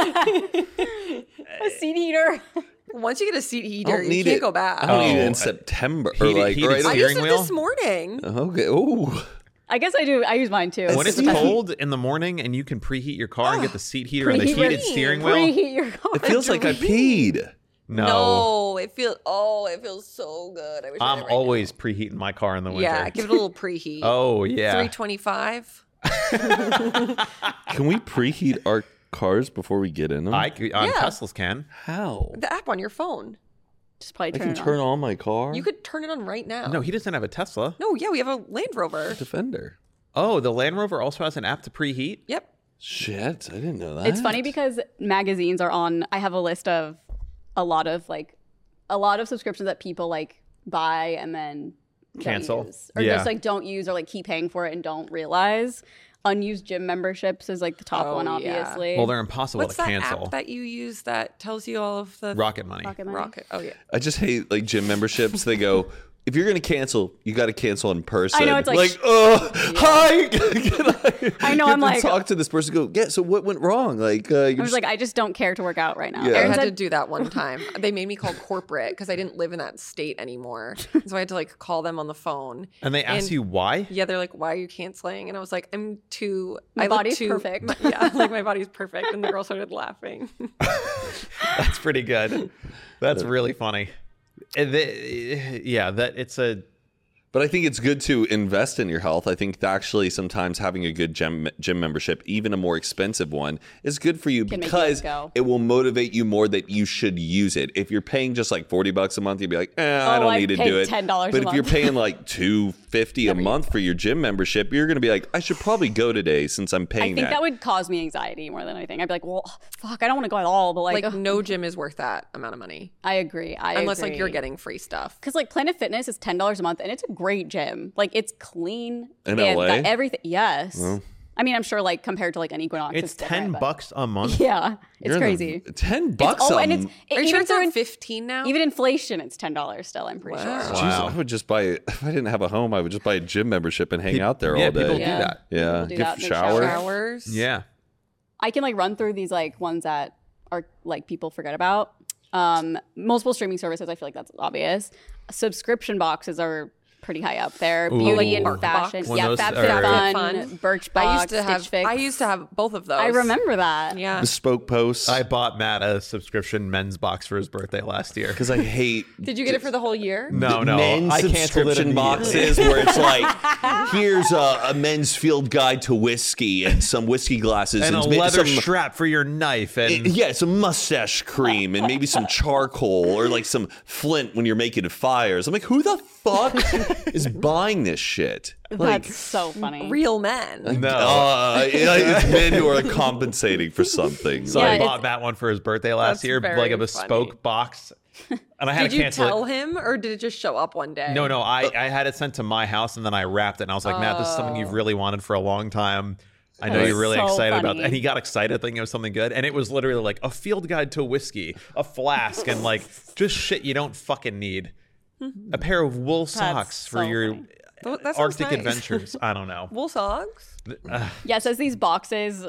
Speaker 3: a seat heater.
Speaker 5: Once you get a seat
Speaker 4: I
Speaker 5: heater,
Speaker 4: don't
Speaker 5: you
Speaker 4: need
Speaker 5: can't
Speaker 4: it.
Speaker 5: go back.
Speaker 4: I don't need it
Speaker 2: Oh,
Speaker 4: in September.
Speaker 2: heated-
Speaker 4: or like
Speaker 2: heated
Speaker 4: right
Speaker 5: I
Speaker 2: steering
Speaker 5: used it
Speaker 2: wheel?
Speaker 5: this morning.
Speaker 4: Okay. Oh.
Speaker 3: I guess I do. I use mine too.
Speaker 2: When it's cold in the morning and you can preheat your car and get the seat heater and the
Speaker 3: Preheat
Speaker 2: heated
Speaker 3: your-
Speaker 2: steering wheel.
Speaker 3: Preheat your car.
Speaker 4: It feels like I peed.
Speaker 2: No,
Speaker 5: No, it feels. Oh, it feels so good. I wish. I
Speaker 2: I'm
Speaker 5: had it right
Speaker 2: always preheating my car in the
Speaker 5: now.
Speaker 2: winter.
Speaker 5: Yeah, give it a little preheat.
Speaker 2: Oh yeah.
Speaker 5: three twenty-five.
Speaker 4: Can we preheat our cars before we get in them?
Speaker 2: I c- on
Speaker 5: Yeah.
Speaker 2: Teslas can.
Speaker 4: How?
Speaker 5: The app on your phone.
Speaker 3: Just probably
Speaker 4: I
Speaker 3: turn
Speaker 4: can
Speaker 3: it
Speaker 4: turn
Speaker 3: on.
Speaker 4: on my car.
Speaker 5: You could turn it on right now.
Speaker 2: No, he doesn't have a Tesla.
Speaker 5: No, yeah, we have a Land Rover.
Speaker 4: Defender.
Speaker 2: Oh, the Land Rover also has an app to preheat.
Speaker 5: Yep.
Speaker 4: Shit, I didn't know that.
Speaker 3: It's funny because magazines are on. I have a list of a lot of like a lot of subscriptions that people like buy and then don't
Speaker 2: Cancel.
Speaker 3: use. or
Speaker 2: Yeah.
Speaker 3: just like don't use or like keep paying for it and don't realize. Unused gym memberships is like the top
Speaker 5: Oh,
Speaker 3: one,
Speaker 5: yeah.
Speaker 3: obviously.
Speaker 2: Well, they're impossible
Speaker 5: What's
Speaker 2: to
Speaker 5: that
Speaker 2: cancel.
Speaker 5: app that you use that tells you all of the
Speaker 2: Rocket Money.
Speaker 3: Rocket Money.
Speaker 5: Rocket? Oh yeah.
Speaker 4: I just hate like gym memberships. They go, if you're gonna cancel, you got to cancel in person.
Speaker 3: I know, it's like-
Speaker 4: oh, hi. Can I,
Speaker 3: I know,
Speaker 4: get
Speaker 3: I'm
Speaker 4: to
Speaker 3: like-
Speaker 4: talk to this person. Go, yeah. So what went wrong? Like, uh, you
Speaker 3: I was like, I just don't care to work out right now.
Speaker 4: Yeah.
Speaker 5: I
Speaker 3: Aaron
Speaker 5: had to
Speaker 3: said,
Speaker 5: do that one time. They made me call corporate because I didn't live in that state anymore. So I had to like call them on the phone.
Speaker 2: And they ask
Speaker 5: And-
Speaker 2: you why?
Speaker 5: Yeah, they're like, "Why are you canceling?" And I was like, "I'm too.
Speaker 3: My
Speaker 5: I look
Speaker 3: body's
Speaker 5: too,
Speaker 3: perfect."
Speaker 5: my- yeah, like my body's perfect." And the girl started laughing.
Speaker 2: That's pretty good. That's really funny. And the- yeah, that it's a
Speaker 4: But I think it's good to invest in your health. I think that actually sometimes having a good gym gym membership, even a more expensive one, is good for you
Speaker 3: Can make you
Speaker 4: because
Speaker 3: go.
Speaker 4: it will motivate you more that you should use it. If you're paying just like forty bucks a month, you'd be like, eh, I
Speaker 3: Oh,
Speaker 4: don't
Speaker 3: I
Speaker 4: need to
Speaker 3: paid
Speaker 4: do it.
Speaker 3: ten dollars
Speaker 4: But
Speaker 3: a
Speaker 4: if you're
Speaker 3: month.
Speaker 4: paying like two fifty a month for your gym membership, you're going to be like, I should probably go today since I'm
Speaker 3: I
Speaker 4: paying
Speaker 3: think
Speaker 4: that.
Speaker 3: that would cause me anxiety more than anything. I'd be like, well, fuck, I don't want to go at all. But like,
Speaker 5: Like
Speaker 3: ugh,
Speaker 5: no gym is worth that amount of money
Speaker 3: I agree. I
Speaker 5: unless
Speaker 3: agree.
Speaker 5: like you're getting free stuff.
Speaker 3: Because like Planet Fitness is ten dollars a month, and it's a great gym. Like it's clean.
Speaker 4: In
Speaker 3: They have
Speaker 4: L A?
Speaker 3: got everything. Yes. I mean, I'm sure like compared to like an Equinox,
Speaker 2: It's ten
Speaker 3: different, but-
Speaker 2: bucks a month.
Speaker 3: Yeah, it's
Speaker 4: You're in
Speaker 3: crazy.
Speaker 4: the- ten
Speaker 3: It's-
Speaker 4: bucks
Speaker 3: oh,
Speaker 4: a
Speaker 3: and it's
Speaker 4: m-
Speaker 3: it,
Speaker 5: Are you
Speaker 3: even
Speaker 5: sure it's
Speaker 3: through
Speaker 5: not
Speaker 3: in-
Speaker 5: fifteen now?
Speaker 3: even inflation, it's ten dollars still. I'm pretty
Speaker 5: Wow.
Speaker 3: sure.
Speaker 4: Jeez, I would just buy, if I didn't have a home, I would just buy a gym membership and hang out there
Speaker 2: yeah,
Speaker 4: all day.
Speaker 2: people do
Speaker 3: Yeah.
Speaker 2: that.
Speaker 4: Yeah,
Speaker 3: People do
Speaker 4: give
Speaker 3: that in their
Speaker 4: shower.
Speaker 5: Showers.
Speaker 2: Yeah.
Speaker 3: I can like run through these like ones that are like people forget about. Um, multiple streaming services. I feel like that's obvious. Subscription boxes are pretty high up there. Beauty and
Speaker 5: Bark
Speaker 3: fashion.
Speaker 5: Box.
Speaker 2: One
Speaker 3: Yeah,
Speaker 2: of those
Speaker 3: FabFitFun,
Speaker 2: are-
Speaker 5: Fun.
Speaker 3: Birchbox,
Speaker 5: I used to have.
Speaker 3: Stitch Fix.
Speaker 5: I used to have both of those.
Speaker 3: I remember that.
Speaker 5: Yeah.
Speaker 4: Bespoke posts.
Speaker 2: I bought Matt a subscription men's box for his birthday last year.
Speaker 4: Because I hate
Speaker 5: Did you get it for the whole year?
Speaker 2: No, no.
Speaker 4: men's
Speaker 2: I canceled it
Speaker 4: subscription
Speaker 2: immediately.
Speaker 4: boxes where it's like, here's a, a men's field guide to whiskey and some whiskey glasses
Speaker 2: And a
Speaker 4: ma-
Speaker 2: leather
Speaker 4: some,
Speaker 2: strap for your knife. And
Speaker 4: yeah, some mustache cream and maybe some charcoal or like some flint when you're making fires. I'm like, who the fuck is buying this shit? Like,
Speaker 3: That's so funny.
Speaker 5: Real men.
Speaker 2: no.
Speaker 4: uh, it's men who are compensating for something.
Speaker 2: So
Speaker 3: Yeah,
Speaker 2: I
Speaker 3: it's-
Speaker 2: bought Matt one for his birthday last
Speaker 5: That's
Speaker 2: year,
Speaker 5: very
Speaker 2: like a bespoke
Speaker 5: funny.
Speaker 2: box. And I had
Speaker 5: Did
Speaker 2: to
Speaker 5: you
Speaker 2: cancel
Speaker 5: tell
Speaker 2: it.
Speaker 5: him, or did it just show up one day?
Speaker 2: No, no, I, I had it sent to my house and then I wrapped it and I was like, Matt, this is something you've really wanted for a long time. I know
Speaker 3: That's
Speaker 2: you're really
Speaker 3: so
Speaker 2: excited about
Speaker 3: funny.
Speaker 2: that. And he got excited thinking it was something good. And it was literally like a field guide to whiskey, a flask, and like just shit you don't fucking need. A pair of wool socks for
Speaker 3: so
Speaker 2: your
Speaker 3: funny.
Speaker 5: Th- that sounds
Speaker 2: Arctic
Speaker 5: nice.
Speaker 2: adventures. I don't know.
Speaker 5: Wool socks.
Speaker 3: Yeah, it says these boxes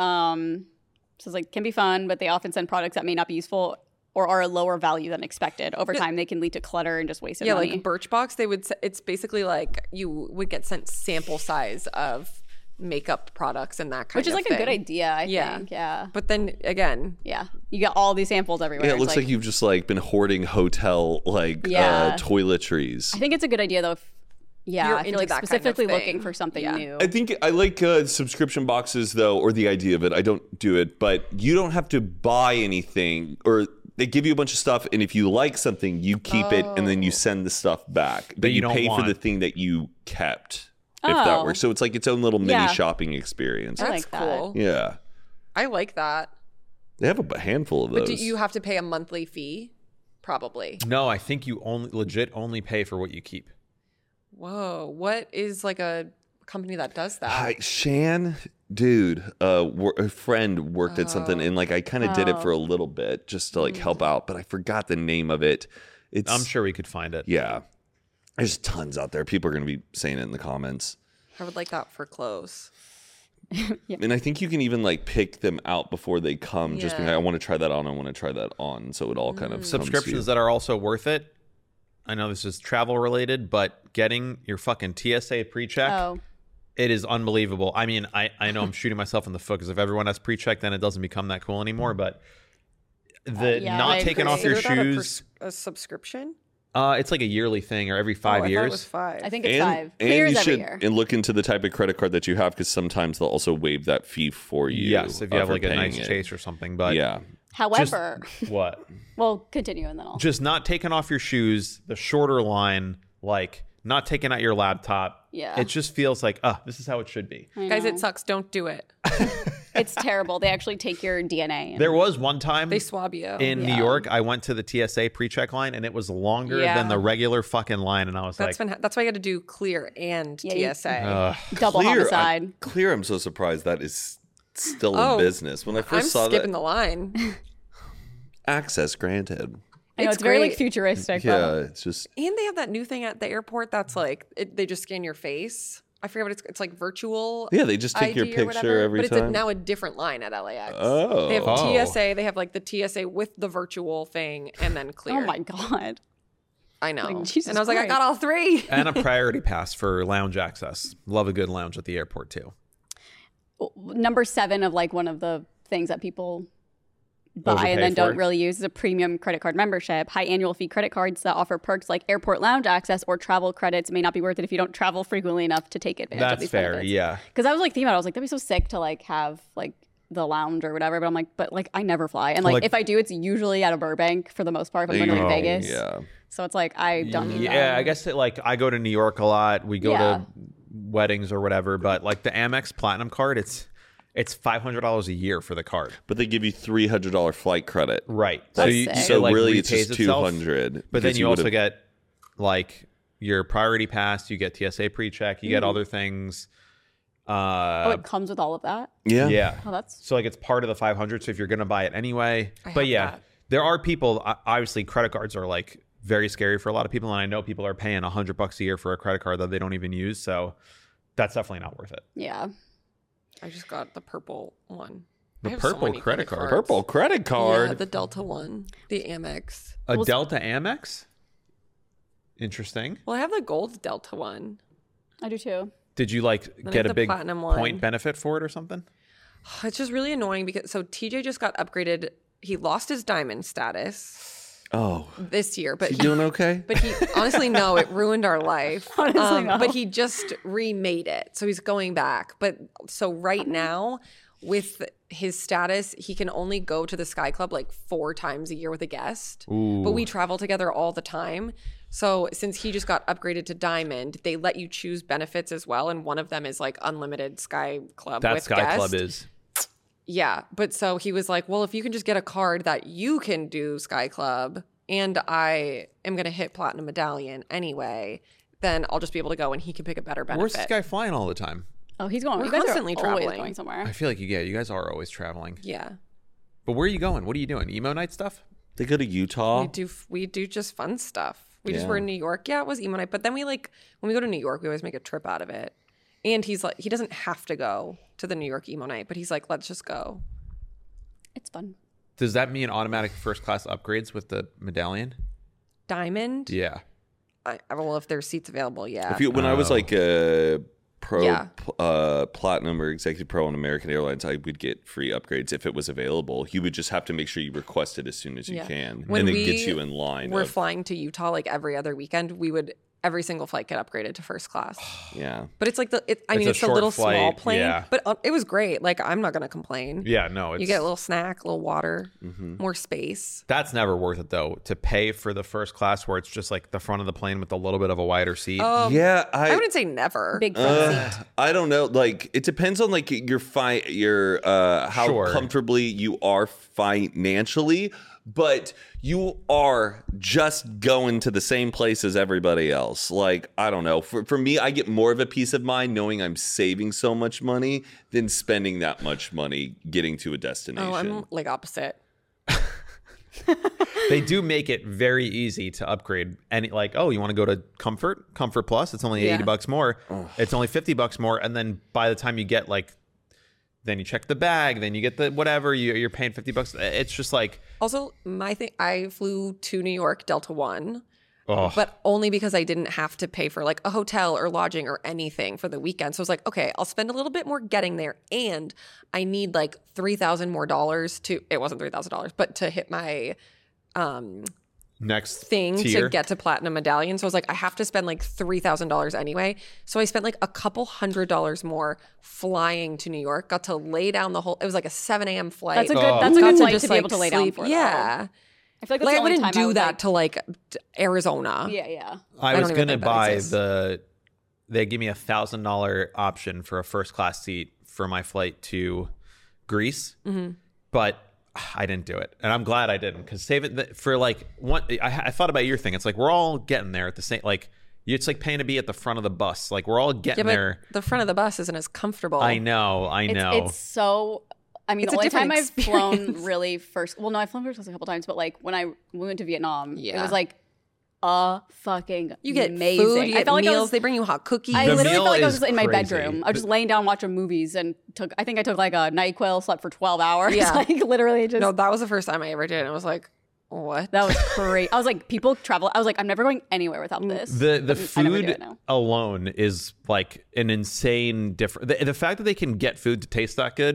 Speaker 3: um says like can be fun, but they often send products that may not be useful or are a lower value than expected. Over time, they can lead to clutter and just wasted
Speaker 5: Yeah,
Speaker 3: money.
Speaker 5: like Birchbox, they would. s- It's basically like you would get sent sample size of makeup products and that kind
Speaker 3: Which is
Speaker 5: of
Speaker 3: like
Speaker 5: thing.
Speaker 3: a good idea, I
Speaker 5: Yeah.
Speaker 3: think. Yeah.
Speaker 5: But then again,
Speaker 3: Yeah. You got all these samples everywhere.
Speaker 4: Yeah, it
Speaker 3: It's
Speaker 4: looks like, you've just like been hoarding hotel like
Speaker 3: Yeah.
Speaker 4: uh, toiletries.
Speaker 3: I think it's a good idea though. If, yeah,
Speaker 5: You're
Speaker 3: I feel
Speaker 5: into
Speaker 3: like
Speaker 5: that kind of
Speaker 3: specifically
Speaker 5: thing.
Speaker 3: looking for something
Speaker 5: Yeah.
Speaker 3: new.
Speaker 4: I think I like uh, subscription boxes though, or the idea of it. I don't do it, but you don't have to buy anything, or they give you a bunch of stuff, and if you like something, you keep it, and then you send the stuff back. But
Speaker 2: you
Speaker 4: you
Speaker 2: don't
Speaker 4: pay for
Speaker 2: want.
Speaker 4: the thing that you kept, if that
Speaker 3: Oh.
Speaker 4: works. So it's like its own little mini
Speaker 3: Yeah.
Speaker 4: shopping experience.
Speaker 3: I
Speaker 5: that's
Speaker 3: like that.
Speaker 5: cool.
Speaker 4: Yeah,
Speaker 5: I like that.
Speaker 4: they have a handful of
Speaker 5: But
Speaker 4: those.
Speaker 5: do you have to pay a monthly fee? Probably.
Speaker 2: No, I think you only legit only pay for what you keep.
Speaker 5: Whoa. What is like a company that does that?
Speaker 4: Hi, Shan, dude, uh, wor- a friend worked at something, and like I kind of did it for a little bit just to like help out, but I forgot the name of it. It's
Speaker 2: I'm sure we could find it.
Speaker 4: yeah. There's tons out there. People are going to be saying it in the comments.
Speaker 5: I would like that for clothes.
Speaker 4: And I think you can even like pick them out before they come. Just being
Speaker 5: Yeah.
Speaker 4: like, I want to try that on. I want to try that on. So it all kind of comes to you.
Speaker 2: Subscriptions that are also worth it. I know this is travel related, but getting your fucking T S A pre-check,
Speaker 3: Oh.
Speaker 2: it is unbelievable. I mean, I, I know I'm shooting myself in the foot because if everyone has pre-check, then it doesn't become that cool anymore. But the
Speaker 3: yeah,
Speaker 2: not
Speaker 3: I
Speaker 2: taking
Speaker 3: agree.
Speaker 2: off your
Speaker 5: Consider that a
Speaker 2: shoes,
Speaker 5: pers- a subscription?
Speaker 2: uh, it's like a yearly thing or every five
Speaker 5: oh, I
Speaker 2: years.
Speaker 5: thought it was five.
Speaker 3: I think it's
Speaker 4: And,
Speaker 3: five.
Speaker 4: and
Speaker 3: Clears
Speaker 4: you
Speaker 3: every
Speaker 4: should
Speaker 3: year.
Speaker 4: and look into the type of credit card that you have, because sometimes they'll also waive that fee for you.
Speaker 2: Yes, if you
Speaker 4: uh,
Speaker 2: have
Speaker 4: for
Speaker 2: like a
Speaker 4: paying
Speaker 2: nice
Speaker 4: it.
Speaker 2: chase or something. But
Speaker 4: Yeah.
Speaker 3: However,
Speaker 2: what?
Speaker 3: well, continue and then I'll.
Speaker 2: Just not taking off your shoes, the shorter line, like not taking out your laptop.
Speaker 3: Yeah.
Speaker 2: It just feels like, ah, this is how it should be.
Speaker 5: Guys, it sucks. Don't do it.
Speaker 3: It's terrible. They actually take your D N A. And,
Speaker 2: There was one time
Speaker 5: They swab you.
Speaker 2: in New
Speaker 3: Yeah.
Speaker 2: York, I went to the T S A pre-check line and it was longer
Speaker 5: Yeah.
Speaker 2: than the regular fucking line. And I was
Speaker 5: That's
Speaker 2: like,
Speaker 5: been, that's why you got to do clear and
Speaker 3: Yeah,
Speaker 5: T
Speaker 3: you-
Speaker 5: S A.
Speaker 2: uh,
Speaker 3: double
Speaker 4: Clear,
Speaker 3: homicide.
Speaker 4: I, clear. I'm so surprised that is still
Speaker 5: Oh,
Speaker 4: in business. When I
Speaker 5: I'm
Speaker 4: first saw
Speaker 5: skipping
Speaker 4: that,
Speaker 5: the line.
Speaker 4: access granted.
Speaker 3: I know
Speaker 5: it's
Speaker 3: it's, very like
Speaker 5: great.
Speaker 3: futuristic.
Speaker 4: Yeah,
Speaker 3: though.
Speaker 4: it's just
Speaker 5: And they have that new thing at the airport that's like it, they just scan your face. I forget what it's it's like virtual.
Speaker 4: yeah. They just take your
Speaker 5: I D or
Speaker 4: picture
Speaker 5: whatever,
Speaker 4: every
Speaker 5: but
Speaker 4: time.
Speaker 5: it's a, now a different line at L A X.
Speaker 4: Oh.
Speaker 5: They have
Speaker 2: Oh.
Speaker 5: T S A. They have like the T S A with the virtual thing, and then clear.
Speaker 3: Oh my god.
Speaker 5: I know.
Speaker 3: Like, Jesus
Speaker 5: and I was like, I
Speaker 3: Christ.
Speaker 5: got all three.
Speaker 2: and a priority pass for lounge access. Love a good lounge at the airport too.
Speaker 3: Number seven of like one of the things that people buy
Speaker 2: Overpay
Speaker 3: and then
Speaker 2: for
Speaker 3: don't
Speaker 2: it?
Speaker 3: really use is a premium credit card membership, high annual fee credit cards that offer perks like airport lounge access or travel credits may not be worth it if you don't travel frequently enough to take advantage of
Speaker 2: That's
Speaker 3: these
Speaker 2: fair.
Speaker 3: benefits.
Speaker 2: Yeah.
Speaker 3: Because I was like thinking about it, I was like, that'd be so sick to like have like the lounge or whatever. But I'm like, but like I never fly, and like,
Speaker 2: Like-
Speaker 3: if I do, it's usually out of Burbank for the most part. If I'm going to
Speaker 4: Oh,
Speaker 3: Vegas,
Speaker 4: yeah.
Speaker 3: so it's like I don't need
Speaker 2: Yeah,
Speaker 3: that.
Speaker 2: I guess it, like I go to New York a lot. We go
Speaker 3: Yeah.
Speaker 2: to weddings or whatever, but like the Amex Platinum card, it's it's five hundred dollars a year for the card.
Speaker 4: But they give you three hundred dollars flight credit.
Speaker 2: Right.
Speaker 3: That's
Speaker 2: so you,
Speaker 3: sick.
Speaker 2: you-
Speaker 4: So
Speaker 2: it, like,
Speaker 4: really, it's
Speaker 2: repays
Speaker 4: just two
Speaker 2: itself.
Speaker 4: hundred.
Speaker 2: But then
Speaker 4: because
Speaker 2: you, also
Speaker 4: would've-
Speaker 2: get like your priority pass, you get T S A pre-check, you get other things.
Speaker 3: Oh,
Speaker 2: Uh,
Speaker 3: it comes with all of that.
Speaker 4: yeah,
Speaker 2: yeah.
Speaker 3: Oh, that's
Speaker 2: So like it's part of the five hundred. So if you're gonna buy it anyway,
Speaker 5: I
Speaker 2: but
Speaker 5: have
Speaker 2: yeah,
Speaker 5: that.
Speaker 2: there are people. o- Obviously, credit cards are like very scary for a lot of people, and I know people are paying a hundred bucks a year for a credit card that they don't even use. So that's definitely not worth it.
Speaker 3: yeah.
Speaker 5: I just got the purple one.
Speaker 2: The
Speaker 5: I have so
Speaker 2: purple
Speaker 5: many
Speaker 2: credit card?
Speaker 5: cards.
Speaker 4: Purple credit card.
Speaker 5: Yeah, the Delta one, the Amex.
Speaker 2: A
Speaker 3: Well,
Speaker 2: Delta Amex. Interesting.
Speaker 5: Well, I have the gold Delta one.
Speaker 3: I do too.
Speaker 2: Did you like
Speaker 5: I
Speaker 2: get
Speaker 5: have
Speaker 2: a
Speaker 5: the
Speaker 2: big
Speaker 5: platinum one.
Speaker 2: point benefit for it or something?
Speaker 5: It's just really annoying because so T J just got upgraded. He lost his diamond status
Speaker 4: Oh,
Speaker 5: this year, but
Speaker 4: you
Speaker 5: he,
Speaker 4: doing okay?
Speaker 5: but he honestly no, it ruined our life.
Speaker 3: Honestly,
Speaker 5: Um,
Speaker 3: no.
Speaker 5: But he just remade it, so he's going back. But so right now, with his status, he can only go to the Sky Club like four times a year with a guest. But we travel together all the time. So since he just got upgraded to Diamond, they let you choose benefits as well, and one of them is like unlimited Sky Club.
Speaker 2: That
Speaker 5: with
Speaker 2: Sky
Speaker 5: guest.
Speaker 2: Club is.
Speaker 5: Yeah, but so he was like, well, if you can just get a card that you can do Sky Club and I am going to hit Platinum Medallion anyway, then I'll just be able to go and he can pick a better benefit.
Speaker 2: Where's this guy flying all the time?
Speaker 3: Oh, he's going.
Speaker 5: We're
Speaker 3: you guys
Speaker 5: constantly
Speaker 3: are always
Speaker 5: traveling.
Speaker 3: going somewhere.
Speaker 2: I feel like you yeah, you guys are always traveling.
Speaker 5: Yeah.
Speaker 2: But where are you going? What are you doing? Emo night stuff?
Speaker 4: They go to Utah.
Speaker 5: We do we do just fun stuff. We just
Speaker 4: Yeah.
Speaker 5: were in New York. Yeah, it was emo night. But then we like when we go to New York, we always make a trip out of it. And he's like he doesn't have to go to the New York emo night, but he's like, let's just go.
Speaker 3: It's fun.
Speaker 2: Does that mean automatic first class upgrades with the medallion?
Speaker 5: Diamond?
Speaker 2: Yeah.
Speaker 5: I, well, if there's seats available, yeah.
Speaker 4: If you, when I was
Speaker 2: Oh.
Speaker 4: like a pro,
Speaker 5: Yeah.
Speaker 4: pl- uh, platinum or executive pro on American Airlines, I would get free upgrades if it was available. You would just have to make sure you request it as soon as you
Speaker 5: Yeah.
Speaker 4: can,
Speaker 5: When
Speaker 4: and it
Speaker 5: we
Speaker 4: gets you in line.
Speaker 5: We're
Speaker 4: of-
Speaker 5: flying to Utah like every other weekend. We would every single flight get upgraded to first class.
Speaker 4: yeah,
Speaker 5: But it's like the it, I
Speaker 2: It's
Speaker 5: mean
Speaker 2: a
Speaker 5: it's a
Speaker 2: short
Speaker 5: little small
Speaker 2: flight,
Speaker 5: plane,
Speaker 2: yeah.
Speaker 5: but uh, it was great. Like I'm not gonna complain.
Speaker 2: Yeah, no, it's
Speaker 5: You get a little snack, a little water,
Speaker 2: Mm-hmm.
Speaker 5: more space.
Speaker 2: that's never worth it though, to pay for the first class where it's just like the front of the plane with a little bit of a wider seat.
Speaker 5: Um,
Speaker 4: yeah. I,
Speaker 5: I wouldn't say never.
Speaker 3: Big front
Speaker 4: Uh,
Speaker 3: seat.
Speaker 4: I don't know. Like it depends on like your fi- your uh how
Speaker 2: Sure.
Speaker 4: comfortably you are financially, but you are just going to the same place as everybody else. Like I don't know. For for me, I get more of a peace of mind knowing I'm saving so much money than spending that much money getting to a destination.
Speaker 5: Oh, I'm like opposite.
Speaker 2: They do make it very easy to upgrade. Any like, oh, you want to go to Comfort, Comfort Plus? It's only
Speaker 5: Yeah.
Speaker 2: eighty bucks more. It's only fifty bucks more, and then by the time you get like, then you check the bag, then you get the whatever you, you're paying fifty bucks. It's just like,
Speaker 5: Also, my thing I flew to New York Delta One.
Speaker 2: oh,
Speaker 5: But only because I didn't have to pay for like a hotel or lodging or anything for the weekend. So I was like, okay, I'll spend a little bit more getting there. And I need like three thousand more dollars to, it wasn't three thousand dollars, but to hit my um,
Speaker 2: next
Speaker 5: thing
Speaker 2: tier.
Speaker 5: to get to Platinum Medallion. So I was like, I have to spend like three thousand dollars anyway. So I spent like a couple hundred dollars more flying to New York, got to lay down the whole, it was like a seven a.m. flight.
Speaker 3: That's a good.
Speaker 2: Oh.
Speaker 3: That's a
Speaker 5: Got
Speaker 3: good
Speaker 5: to
Speaker 3: flight
Speaker 5: just,
Speaker 3: to be able
Speaker 5: like,
Speaker 3: to lay down
Speaker 5: sleep.
Speaker 3: for. though.
Speaker 5: Yeah.
Speaker 3: I feel like that's
Speaker 5: Like
Speaker 3: the
Speaker 5: I
Speaker 3: only
Speaker 5: wouldn't
Speaker 3: time
Speaker 5: do
Speaker 3: I would,
Speaker 5: that
Speaker 3: like-
Speaker 5: to like d- Arizona.
Speaker 3: Yeah, yeah.
Speaker 2: I,
Speaker 5: I
Speaker 2: was
Speaker 5: don't even
Speaker 2: gonna
Speaker 5: think that
Speaker 2: buy
Speaker 5: exists.
Speaker 2: the. They give me a thousand dollar option for a first class seat for my flight to Greece,
Speaker 5: Mm-hmm.
Speaker 2: but I didn't do it, and I'm glad I didn't because save it for like one. I, I thought about your thing. It's like we're all getting there at the same. Like it's like paying to be at the front of the bus. Like we're all
Speaker 5: Yeah,
Speaker 2: getting
Speaker 5: but
Speaker 2: there.
Speaker 5: the front of the bus isn't as comfortable.
Speaker 2: I know. I
Speaker 3: It's,
Speaker 2: know.
Speaker 3: it's so. I mean,
Speaker 5: It's
Speaker 3: the
Speaker 5: a
Speaker 3: only time
Speaker 5: different
Speaker 3: I've flown
Speaker 5: experience.
Speaker 3: really first. Well, no, I've flown first class a couple times, but like when I we went to Vietnam, it
Speaker 5: Yeah.
Speaker 3: was like a fucking
Speaker 5: You get
Speaker 3: amazing.
Speaker 5: food, you
Speaker 3: I
Speaker 5: get
Speaker 3: felt like
Speaker 5: meals.
Speaker 3: I was.
Speaker 5: they bring you hot cookies.
Speaker 3: I
Speaker 2: The
Speaker 3: literally
Speaker 2: meal
Speaker 3: felt like I was
Speaker 2: is
Speaker 3: just in my
Speaker 2: crazy.
Speaker 3: bedroom. I was just laying down watching movies and took. I think I took like a NyQuil, slept for twelve hours.
Speaker 5: Yeah.
Speaker 3: like literally just.
Speaker 5: no, that was the first time I ever did. And I was like, what?
Speaker 3: that was great. I was like, people travel. I was like, I'm never going anywhere without this.
Speaker 2: the the
Speaker 3: I never do
Speaker 2: food
Speaker 3: it now.
Speaker 2: alone is like an insane different. The, the fact that they can get food to taste that good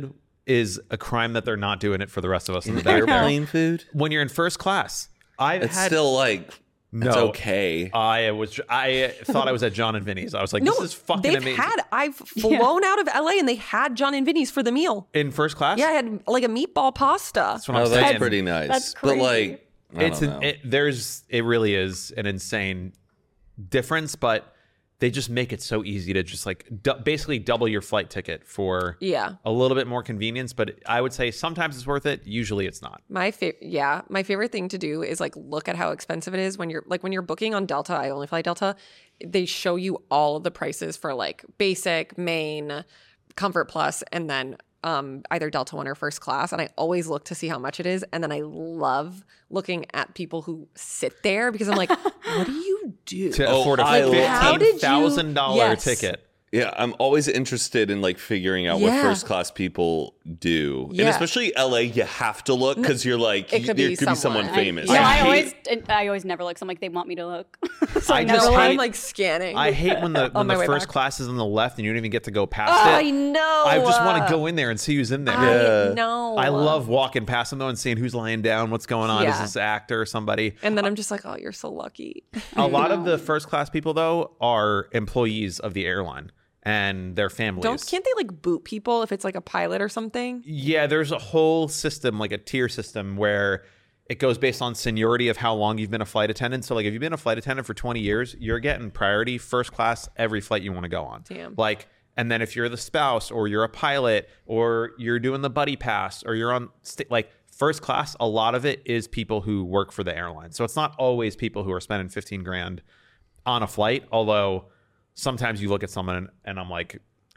Speaker 2: is a crime that they're not doing it for the rest of us in the back.
Speaker 4: Airplane food?
Speaker 2: When you're in first class, I've
Speaker 4: It's
Speaker 2: had
Speaker 4: still like,
Speaker 2: no,
Speaker 4: it's okay.
Speaker 2: I was I thought I was at John and Vinny's. I was like,
Speaker 5: No,
Speaker 2: this is fucking
Speaker 5: they've
Speaker 2: amazing.
Speaker 5: had. I've flown out of L A and they had John and Vinny's for the meal.
Speaker 2: in first class?
Speaker 5: Yeah, I had like a meatball pasta.
Speaker 2: That's what
Speaker 4: Oh,
Speaker 2: I'm
Speaker 4: that's
Speaker 2: saying.
Speaker 4: pretty nice.
Speaker 3: That's
Speaker 4: But
Speaker 3: crazy.
Speaker 4: like, I
Speaker 2: It's
Speaker 4: don't
Speaker 2: an,
Speaker 4: know.
Speaker 2: it, there's it really is an insane difference, but they just make it so easy to just like du- basically double your flight ticket for
Speaker 5: Yeah.
Speaker 2: a little bit more convenience. But I would say sometimes it's worth it. Usually it's not.
Speaker 5: My favorite, yeah, my favorite thing to do is like look at how expensive it is when you're like when you're booking on Delta. I only fly Delta. They show you all of the prices for like basic, main, Comfort Plus, and then um, either Delta One or first class. And I always look to see how much it is. And then I love looking at people who sit there because I'm like, what do you do?
Speaker 2: To
Speaker 4: Oh,
Speaker 2: afford a
Speaker 4: I love-
Speaker 5: How did you-
Speaker 2: fifteen thousand dollars
Speaker 5: Yes.
Speaker 2: ticket.
Speaker 4: Yeah, I'm always interested in like figuring out what
Speaker 5: Yeah.
Speaker 4: first class people do, and
Speaker 5: Yeah.
Speaker 4: especially L A. You have to look because you're like,
Speaker 5: It could
Speaker 4: there
Speaker 5: be
Speaker 4: could be someone
Speaker 5: someone.
Speaker 4: famous.
Speaker 3: No,
Speaker 2: I
Speaker 3: I,
Speaker 2: hate-
Speaker 3: always I always never look. So I'm like, they want me to look. so I,
Speaker 2: I
Speaker 3: never
Speaker 2: just
Speaker 3: look.
Speaker 2: hate-
Speaker 5: I'm like scanning.
Speaker 2: I hate when the when
Speaker 5: my
Speaker 2: the
Speaker 5: way
Speaker 2: first
Speaker 5: back.
Speaker 2: class is on the left and you don't even get to go past
Speaker 5: Oh,
Speaker 2: it.
Speaker 5: I know.
Speaker 2: I just want to go in there and see who's in there.
Speaker 5: I
Speaker 4: Yeah.
Speaker 5: know.
Speaker 2: I love walking past them though and seeing who's laying down, what's going on. Is
Speaker 5: Yeah.
Speaker 2: this actor or somebody?
Speaker 5: And then I'm just like, oh, you're so lucky.
Speaker 2: A lot of the first class people though are employees of the airline and their families.
Speaker 5: Don't can't they like boot people if it's like a pilot or something?
Speaker 2: Yeah, there's a whole system, like a tier system, where it goes based on seniority of how long you've been a flight attendant. So, like, if you've been a flight attendant for twenty years, you're getting priority first class every flight you want to go on.
Speaker 5: Damn.
Speaker 2: Like, and then if you're the spouse or you're a pilot or you're doing the buddy pass or you're on, st- like, first class, a lot of it is people who work for the airline. So it's not always people who are spending fifteen grand on a flight, although sometimes you look at someone and, and I'm like,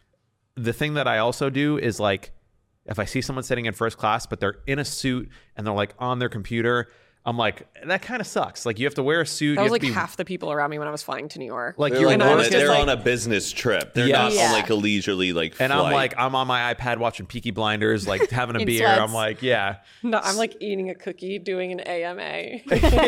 Speaker 2: the thing that I also do is like, if I see someone sitting in first class, but they're in a suit and they're like on their computer, I'm like, that kind of sucks. Like you have to wear a suit.
Speaker 5: That
Speaker 2: you
Speaker 5: was
Speaker 2: have
Speaker 5: like
Speaker 2: to be,
Speaker 5: half the people around me when I was flying to New York.
Speaker 2: like
Speaker 4: They're,
Speaker 2: you're
Speaker 4: like
Speaker 5: And I
Speaker 4: on
Speaker 5: was
Speaker 4: a,
Speaker 5: just
Speaker 4: they're
Speaker 5: like-
Speaker 4: on a business trip. They're
Speaker 2: Yes.
Speaker 4: not
Speaker 3: Yeah.
Speaker 4: on like a leisurely like
Speaker 2: and
Speaker 4: flight.
Speaker 2: I'm like, I'm on my iPad watching Peaky Blinders, like having a
Speaker 3: In
Speaker 2: beer.
Speaker 3: sweats.
Speaker 2: I'm like, yeah.
Speaker 5: no, I'm like eating a cookie, doing an A M A.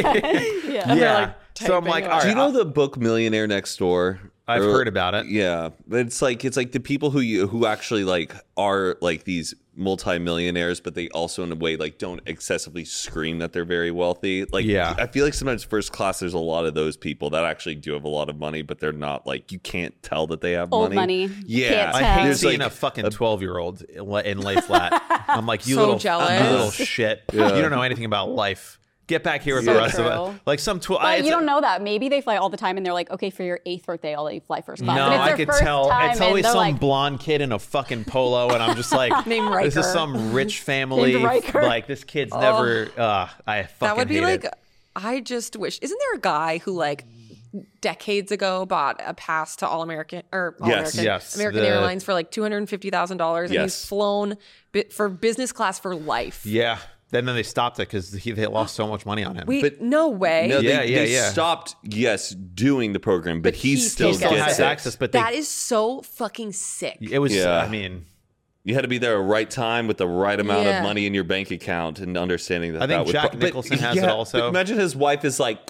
Speaker 3: Yeah.
Speaker 5: And they're,
Speaker 2: yeah.
Speaker 5: like,
Speaker 2: So I'm
Speaker 5: typing
Speaker 2: like,
Speaker 5: away.
Speaker 2: all
Speaker 4: do
Speaker 2: right.
Speaker 4: you know the book Millionaire Next Door?
Speaker 2: I've
Speaker 4: Or-
Speaker 2: heard about it.
Speaker 4: Yeah, but it's like it's like the people who you who actually like are like these multimillionaires, but they also in a way like don't excessively scream that they're very wealthy. Like,
Speaker 2: Yeah.
Speaker 4: I feel like sometimes first class there's a lot of those people that actually do have a lot of money, but they're not like you can't tell that they have
Speaker 3: Old
Speaker 4: money.
Speaker 3: money.
Speaker 4: Yeah,
Speaker 3: Can't
Speaker 2: I
Speaker 3: tell.
Speaker 2: hate
Speaker 4: There's,
Speaker 2: seeing
Speaker 4: like,
Speaker 2: a fucking twelve year old in lay flat. I'm like, you
Speaker 5: So
Speaker 2: little,
Speaker 5: jealous.
Speaker 2: you little shit. You don't know anything about life. Get back here with
Speaker 3: So
Speaker 2: the rest of
Speaker 3: true.
Speaker 2: it. Like some twelve.
Speaker 3: But you don't know that. Maybe they fly all the time and they're like, okay, for your eighth birthday, I'll let you fly first class.
Speaker 2: No,
Speaker 3: and it's
Speaker 2: I
Speaker 3: their
Speaker 2: could
Speaker 3: first
Speaker 2: tell.
Speaker 3: time
Speaker 2: It's
Speaker 3: and
Speaker 2: always
Speaker 3: they're
Speaker 2: some
Speaker 3: like,
Speaker 2: blonde kid in a fucking polo, and I'm just like,
Speaker 5: Named
Speaker 2: this is
Speaker 5: Riker.
Speaker 2: some rich family.
Speaker 3: Named Riker.
Speaker 2: Like this kid's never. Uh, I fucking
Speaker 5: That would be
Speaker 2: hate
Speaker 5: like,
Speaker 2: it.
Speaker 5: I just wish. Isn't there a guy who like decades ago bought a pass to All American or All
Speaker 4: Yes.
Speaker 5: American,
Speaker 2: Yes,
Speaker 5: American
Speaker 2: the-
Speaker 5: Airlines for like two hundred and fifty thousand dollars, and
Speaker 4: Yes.
Speaker 5: he's flown bi- for business class for life.
Speaker 2: Yeah. Then then they stopped it because they lost so much money on him.
Speaker 5: Wait,
Speaker 4: But-
Speaker 5: no way.
Speaker 4: No,
Speaker 2: Yeah,
Speaker 4: they,
Speaker 2: yeah,
Speaker 4: they
Speaker 2: yeah.
Speaker 4: stopped, yes, doing the program, but,
Speaker 5: But
Speaker 4: he
Speaker 5: he
Speaker 4: still
Speaker 5: still
Speaker 2: still
Speaker 4: gets
Speaker 2: has
Speaker 4: it.
Speaker 2: access, but they,
Speaker 5: That is so fucking sick.
Speaker 2: it was.
Speaker 4: Yeah.
Speaker 2: I mean,
Speaker 4: You had to be there at the right time with the right amount
Speaker 5: Yeah.
Speaker 4: of money in your bank account and understanding that
Speaker 2: I think
Speaker 4: that would
Speaker 2: Jack
Speaker 4: but-
Speaker 2: Nicholson has it
Speaker 4: yeah,
Speaker 2: also.
Speaker 4: but imagine his wife is like,